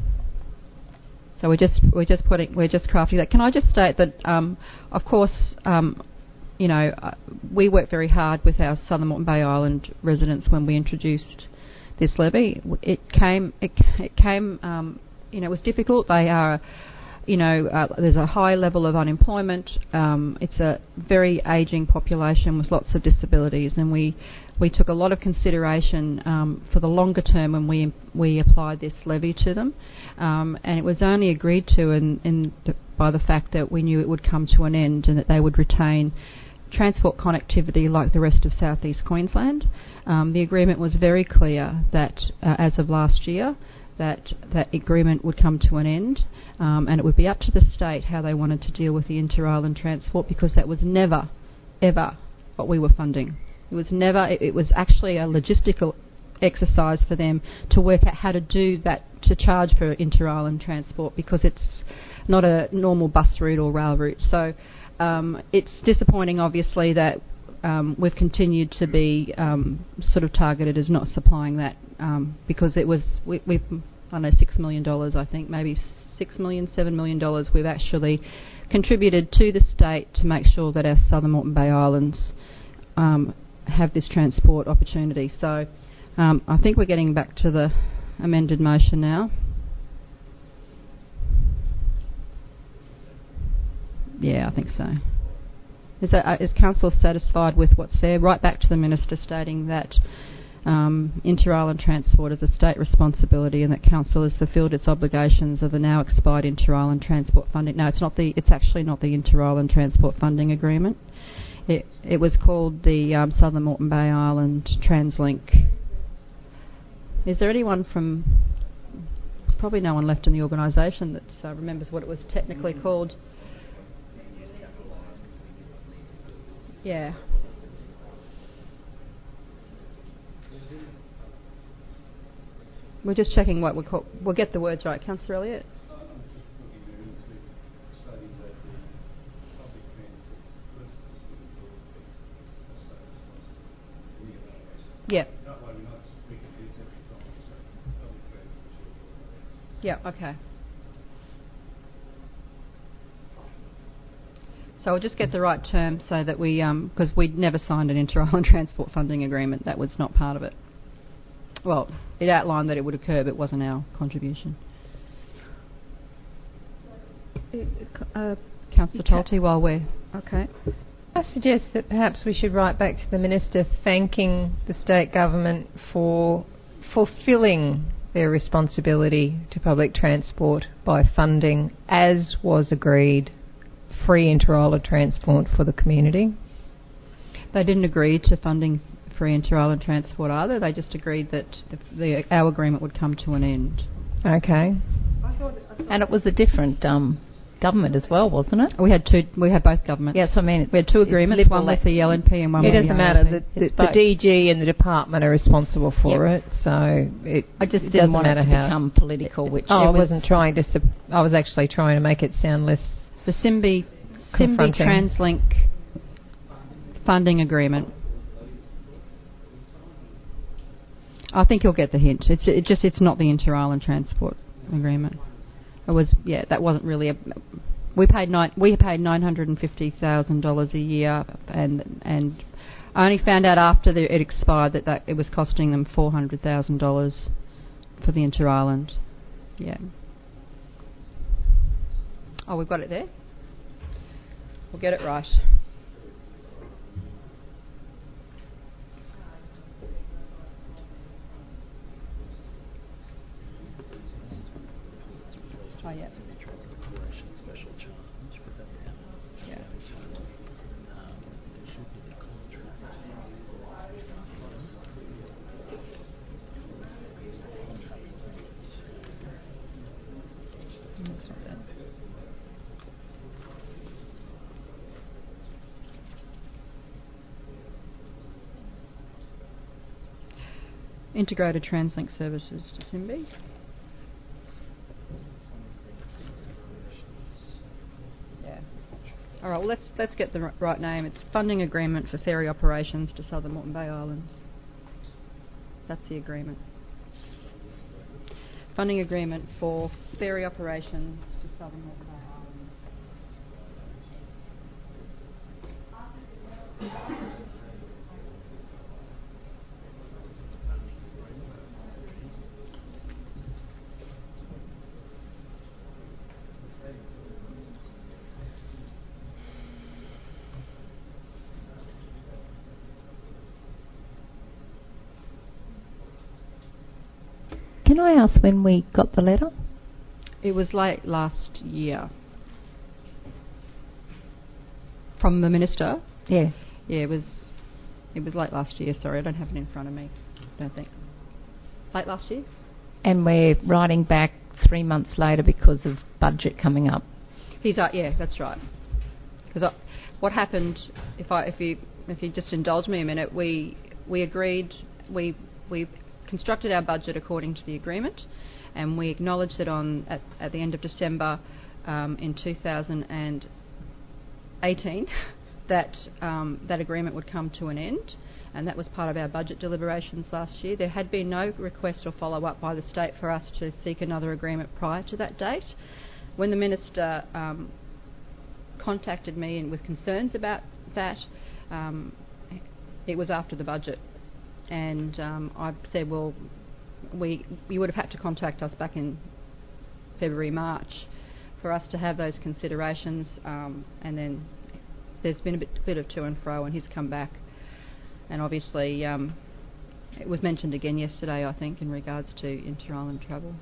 so we're just we're just putting we're just crafting that. Can I just state that, um, of course. Um, You know, uh, we worked very hard with our Southern Moreton Bay Island residents when we introduced this levy. It came, it, it came, um, you know, it was difficult. They are, you know, uh, there's a high level of unemployment. Um, it's a very ageing population with lots of disabilities, and we we took a lot of consideration um, for the longer term when we we applied this levy to them, um, and it was only agreed to in, in the, by the fact that we knew it would come to an end and that they would retain transport connectivity like the rest of southeast Queensland. Um, the agreement was very clear that uh, as of last year that that agreement would come to an end, um, and it would be up to the state how they wanted to deal with the inter-island transport, because that was never, ever what we were funding. It was never, it, it was actually a logistical exercise for them to work out how to do that, to charge for inter-island transport, because it's not a normal bus route or rail route. So um, it's disappointing, obviously, that um, we've continued to be um, sort of targeted as not supplying that, um, because it was, we, we've, I don't know, six million dollars, I think, maybe six million dollars, seven million dollars we've actually contributed to the state to make sure that our Southern Moreton Bay Islands um, have this transport opportunity. So um, I think we're getting back to the amended motion now. Yeah, I think so. Is, that, uh, is Council satisfied with what's there? Right back to the Minister stating that um, inter-island transport is a state responsibility and that Council has fulfilled its obligations of the now expired inter-island transport funding. No, it's not the. It's actually not the inter-island transport funding agreement. It it was called the um, Southern Moreton Bay Island TransLink. Is there anyone from? There's probably no one left in the organisation that uh, remembers what it was technically called. Yeah. We're just checking what we call. We'll get the words right, Councillor Elliott. Yeah. Yeah, okay. So we'll just get the right term so that we, because um, we'd never signed an inter-island transport funding agreement. That was not part of it. Well, it outlined that it would occur, but it wasn't our contribution. Uh, Councillor Tolte, while we're... Okay. I suggest that perhaps we should write back to the Minister thanking the state government for fulfilling their responsibility to public transport by funding, as was agreed, free inter-island transport for the community. They didn't agree to funding free inter-island transport either. They just agreed that the, the, our agreement would come to an end. Okay. And it was a different um, government as well, wasn't it? We had two. We had both governments. Yes, I mean we had two agreements. One with the L N P and one it with the doesn't R L P. matter. The, the, the D G and the department are responsible for Yep. it, so it. I just it didn't doesn't want it matter to how become political. Which oh, it I was wasn't trying to. Sup- I was actually trying to make it sound less. The Simbi Simbi confronting. TransLink funding agreement. I think you'll get the hint. It's it just it's not the inter-island transport agreement. It was yeah that wasn't really a. We paid nine. We paid nine hundred and fifty thousand dollars a year, and and I only found out after the, it expired that, that it was costing them four hundred thousand dollars for the inter-island. Yeah. Oh, we've got it there. We'll get it right. Oh, yeah. Yeah. That's not that. Integrated TransLink services to Simbi. Yeah. All right. Well, let's let's get the r- right name. It's funding agreement for ferry operations to Southern Moreton Bay Islands. That's the agreement. Funding agreement for ferry operations to Southern Moreton Bay Islands. Can I ask when we got the letter? It was late last year. From the minister? Yeah. Yeah, it was it was late last year, sorry, I don't have it in front of me. I don't think. Late last year? And we're writing back three months later because of budget coming up. He's uh, yeah, that's right. Because what happened, if I if you if you just indulge me a minute, we we agreed we we constructed our budget according to the agreement, and we acknowledged that on at, at the end of December um, in two thousand eighteen that um, that agreement would come to an end, and that was part of our budget deliberations last year. There had been no request or follow-up by the state for us to seek another agreement prior to that date. When the minister um, contacted me and with concerns about that, um, it was after the budget. And um, I said, well, we you would have had to contact us back in February, March for us to have those considerations. Um, and then there's been a bit, bit of to and fro, and he's come back. And obviously um, it was mentioned again yesterday, I think, in regards to inter-island travel.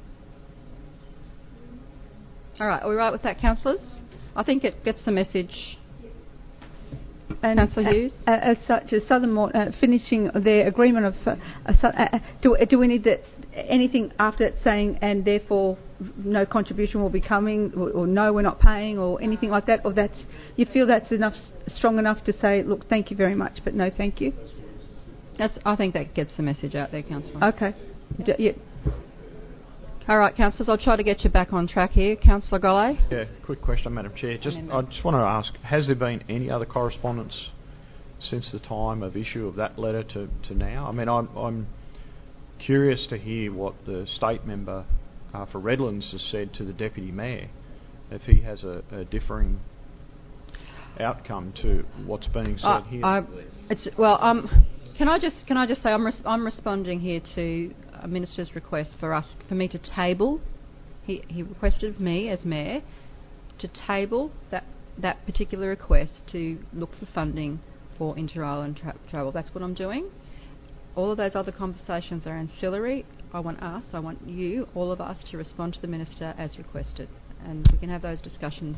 All right, are we right with that, councillors? I think it gets the message. And Councillor uh, Hughes? uh, as such as Southern Moreton uh, finishing their agreement of, uh, uh, uh, do, do we need that, anything after it saying and therefore no contribution will be coming, or, or no, we're not paying, or anything like that, or that's you feel that's enough strong enough to say, look, thank you very much, but no, thank you. That's. I think that gets the message out there, councillor. Okay. D- yeah. All right, councillors, I'll try to get you back on track here. Councillor Golay? Yeah, quick question, Madam Chair. Just, I just want to ask, has there been any other correspondence since the time of issue of that letter to, to now? I mean, I'm, I'm curious to hear what the state member uh, for Redlands has said to the Deputy Mayor, if he has a, a differing outcome to what's being said uh, here. I, it's, well, um, can I just can I just say I'm res- I'm responding here to a minister's request for us for me to table. He he requested of me as mayor to table that that particular request to look for funding for inter-island tra- travel. That's what I'm doing. All of those other conversations are ancillary. I want us, I want you, all of us, to respond to the minister as requested, and we can have those discussions.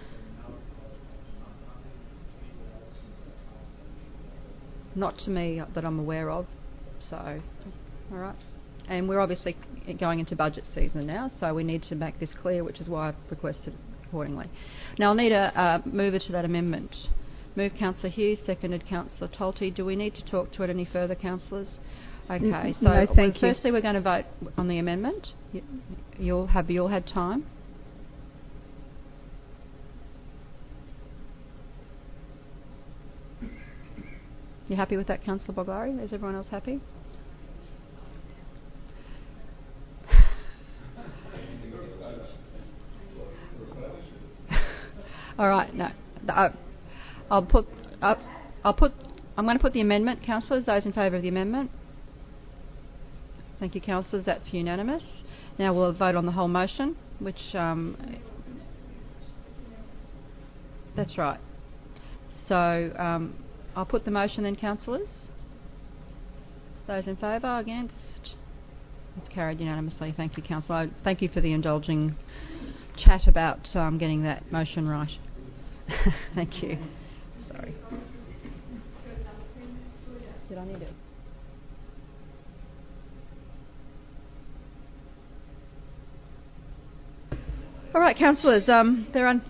Not to me that I'm aware of. So, all right. And we're obviously going into budget season now, so we need to make this clear, which is why I've requested accordingly. Now I'll need a uh, mover to that amendment. Move Councillor Hughes, seconded Councillor Tolte. Do we need to talk to it any further, councillors? Okay, N- so no, thank well, you. firstly we're going to vote on the amendment. You, you'll have you all had time? You happy with that, Councillor Boglari? Is everyone else happy? All right. No, I, I'll put. Uh, I'll put. I'm going to put the amendment, councillors. Those in favour of the amendment. Thank you, councillors. That's unanimous. Now we'll vote on the whole motion, which. Um, that's right. So. Um, I'll put the motion then, councillors. Those in favour, against? It's carried unanimously. Thank you, councillor. Thank you for the indulging chat about um, getting that motion right. Thank you. Sorry. Did I need it? All right, councillors. Um, there are.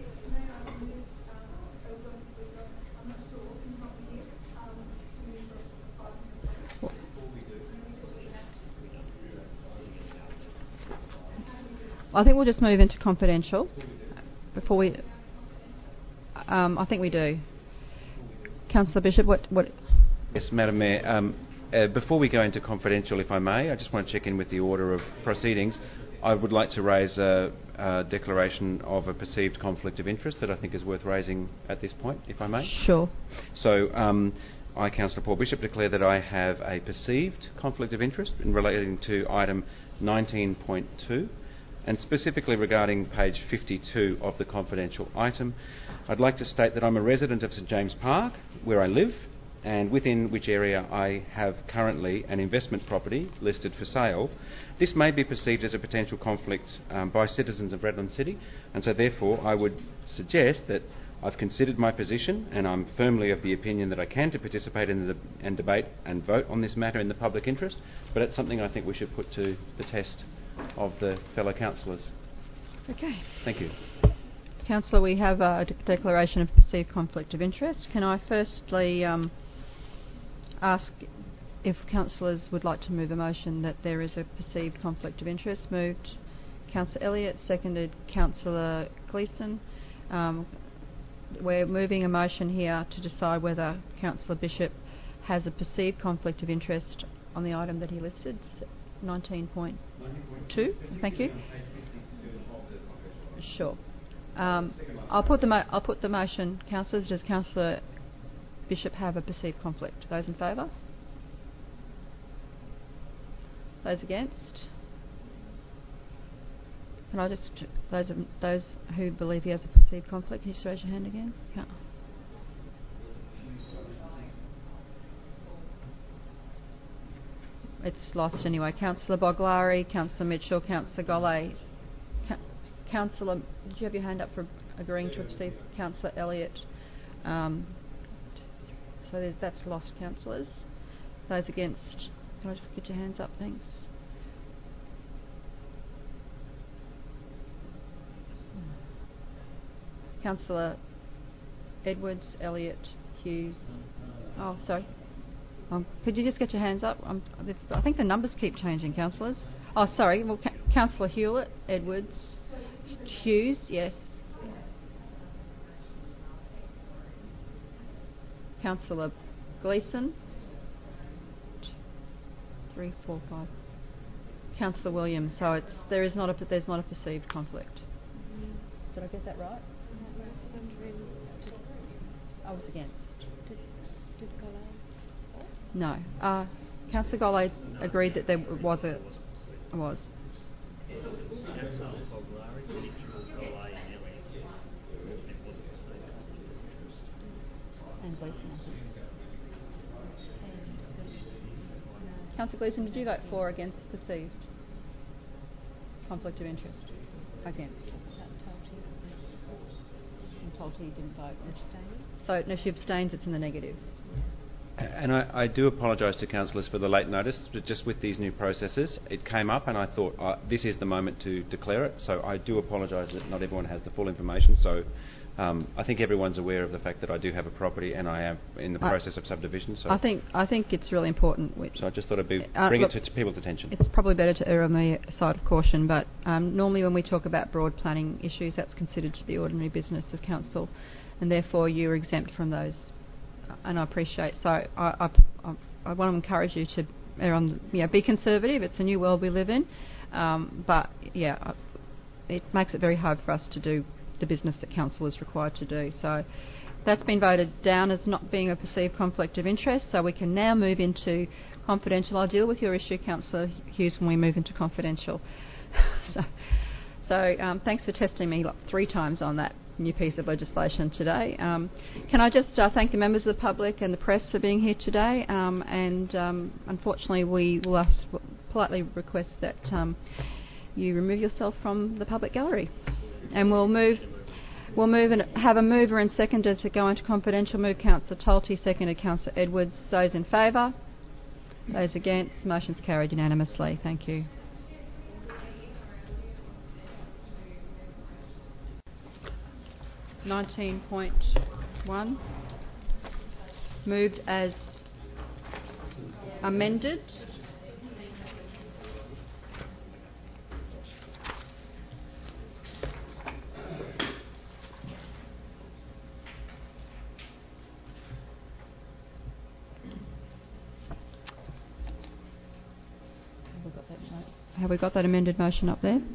I think we'll just move into confidential before we. Um, I think we do. Councillor Bishop, what? what Yes, Madam Mayor. Um, uh, before we go into confidential, if I may, I just want to check in with the order of proceedings. I would like to raise a, a declaration of a perceived conflict of interest that I think is worth raising at this point, if I may. Sure. So, um, I, Councillor Paul Bishop, declare that I have a perceived conflict of interest in relating to item nineteen point two. And specifically regarding page fifty-two of the confidential item, I'd like to state that I'm a resident of St James Park, where I live, and within which area I have currently an investment property listed for sale. This may be perceived as a potential conflict um, by citizens of Redland City, and so therefore I would suggest that I've considered my position, and I'm firmly of the opinion that I can to participate in the and debate and vote on this matter in the public interest, but it's something I think we should put to the test of the fellow councillors. Okay. Thank you. Councillor, we have a de- declaration of perceived conflict of interest. Can I firstly um, ask if councillors would like to move a motion that there is a perceived conflict of interest? Moved Councillor Elliott, seconded Councillor Gleeson. Um, we're moving a motion here to decide whether Councillor Bishop has a perceived conflict of interest on the item that he listed. nineteen point two. Thank you. Sure. Um, I'll put the mo- I'll put the motion. Councillors, does Councillor Bishop have a perceived conflict? Those in favour? Those against? Can I just those those who believe he has a perceived conflict? Can you just raise your hand again? Yeah. It's lost anyway. Councillor Boglari, Councillor Mitchell, Councillor Golay. Ca- Councillor, did you have your hand up for agreeing to receive? Councillor Elliott. Um, so there's, that's lost, councillors. Those against, can I just get your hands up, thanks. Councillor Edwards, Elliott, Hughes. Oh, sorry. Um, could you just get your hands up? Um, I think the numbers keep changing, councillors. Oh, sorry. Well, ca- Councillor Hewlett, Edwards, Hughes, yes. Councillor Gleeson. Three, four, five. Councillor Williams. So it's there is not a there's not a perceived conflict. Did I get that right? I was against. No. Uh, Councillor Golay agreed that there was a was. And Gleeson. Councillor Gleeson, did you vote for or against perceived conflict of interest? Against. And Tolte didn't vote. So no, she abstains. It's in the negative. And I, I do apologise to councillors for the late notice, but just with these new processes, it came up and I thought uh, this is the moment to declare it. So I do apologise that not everyone has the full information. So um, I think everyone's aware of the fact that I do have a property and I am in the process I, of subdivision. So I think I think it's really important. So I just thought I'd be, uh, bring look, it to, to people's attention. It's probably better to err on the side of caution, but um, normally when we talk about broad planning issues, that's considered to be ordinary business of council, and therefore you're exempt from those. And I appreciate. So I, I, I, I want to encourage you to err on, you know, be conservative. It's a new world we live in, um, but yeah, it makes it very hard for us to do the business that council is required to do. So that's been voted down as not being a perceived conflict of interest. So we can now move into confidential. I'll deal with your issue, Councillor Hughes, when we move into confidential. so, so um, thanks for testing me like three times on that new piece of legislation today. Um, can I just uh, thank the members of the public and the press for being here today, um, and um, unfortunately we will ask, politely request that um, you remove yourself from the public gallery, and we'll move we'll move and have a mover and seconder to go into confidential. Move Councillor Tolte, seconded Councillor Edwards. Those in favour? Those against? Motion's carried unanimously. Thank you. nineteen point one, moved as amended. Have we got that, have we got that amended motion up there?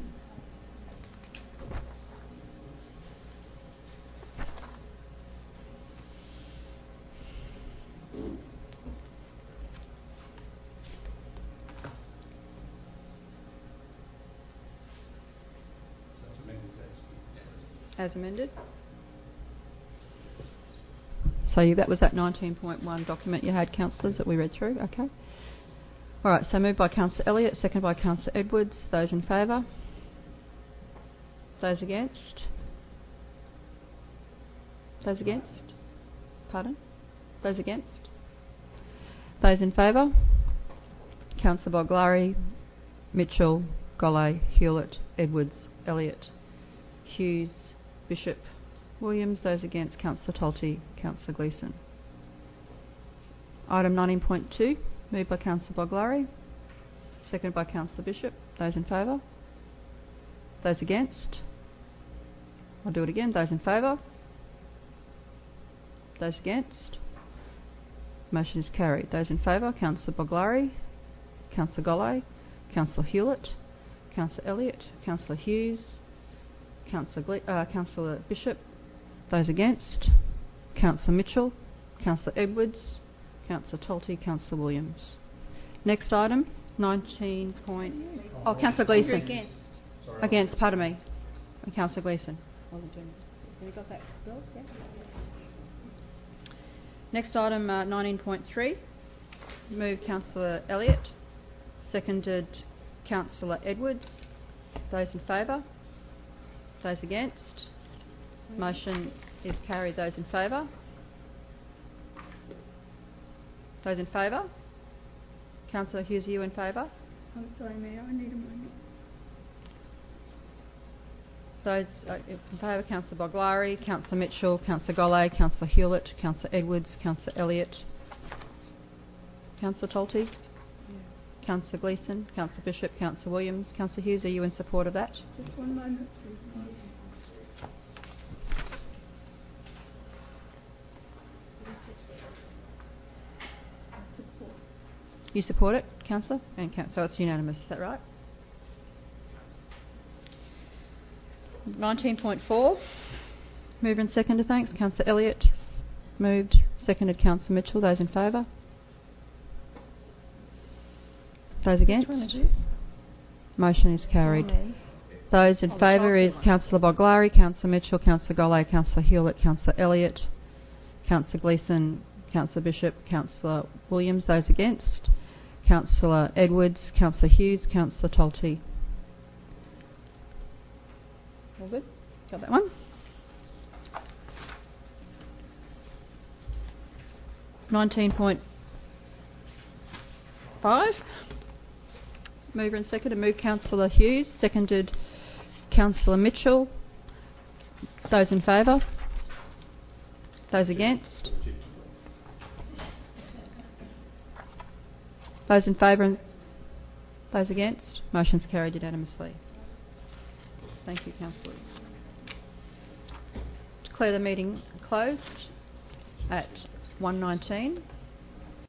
As amended. So you, that was that nineteen point one document you had, councillors, that we read through. Okay. All right. So moved by Councillor Elliott, seconded by Councillor Edwards. Those in favour? Those against? Those against? Pardon? Those against? Those in favour? Councillor Boglari, Mitchell, Golay, Hewlett, Edwards, Elliott, Hughes, Bishop, Williams. Those against? Councillor Tolte, Councillor Gleeson. Item nineteen point two, moved by Councillor Boglari, seconded by Councillor Bishop. Those in favour? Those against? I'll do it again. Those in favour? Those against? Motion is carried. Those in favour: Councillor Boglari, Councillor Golay, Councillor Hewlett, Councillor Elliott, Councillor Hughes, Councillor, Gle- uh, Councillor Bishop. Those against: Councillor Mitchell, Councillor Edwards, Councillor Tolte, Councillor Williams. Next item, nineteen point... Oh, Councillor Gleeson. Against. Against, pardon me. And Councillor Gleeson. Wasn't doing it. Have you got that, girls? Yeah. Next item, uh, nineteen point three. Moved Councillor Elliott, seconded Councillor Edwards. Those in favour? Those against? Motion is carried. Those in favour? Those in favour? Councillor Hughes, are you in favour? I'm sorry, Mayor, I need a moment. Those uh, in favour: Councillor Boglari, Councillor Mitchell, Councillor Golay, Councillor Hewlett, Councillor Edwards, Councillor Elliott, Councillor Tolte, yeah. Councillor Gleeson, Councillor Bishop, Councillor Williams. Councillor Hughes, are you in support of that? Just one moment, please. You support it, Councillor? And Coun- so it's unanimous, is that right? nineteen point four. Mover and seconder, thanks. Councillor Elliott moved, seconded Councillor Mitchell. Those in favour? Those against? Motion is carried. Those in favour is Councillor Boglari, Councillor Mitchell, Councillor Golay, Councillor Hewlett, Councillor Elliott, Councillor Gleeson, Councillor Bishop, Councillor Williams. Those against? Councillor Edwards, Councillor Hughes, Councillor Tolte. All good? Got that one? nineteen point five. Mover and seconder. Move Councillor Hughes, seconded Councillor Mitchell. Those in favour? Those against? Those in favour and those against? Motion's carried unanimously. Thank you, councillors. Declare the meeting closed at one nineteen.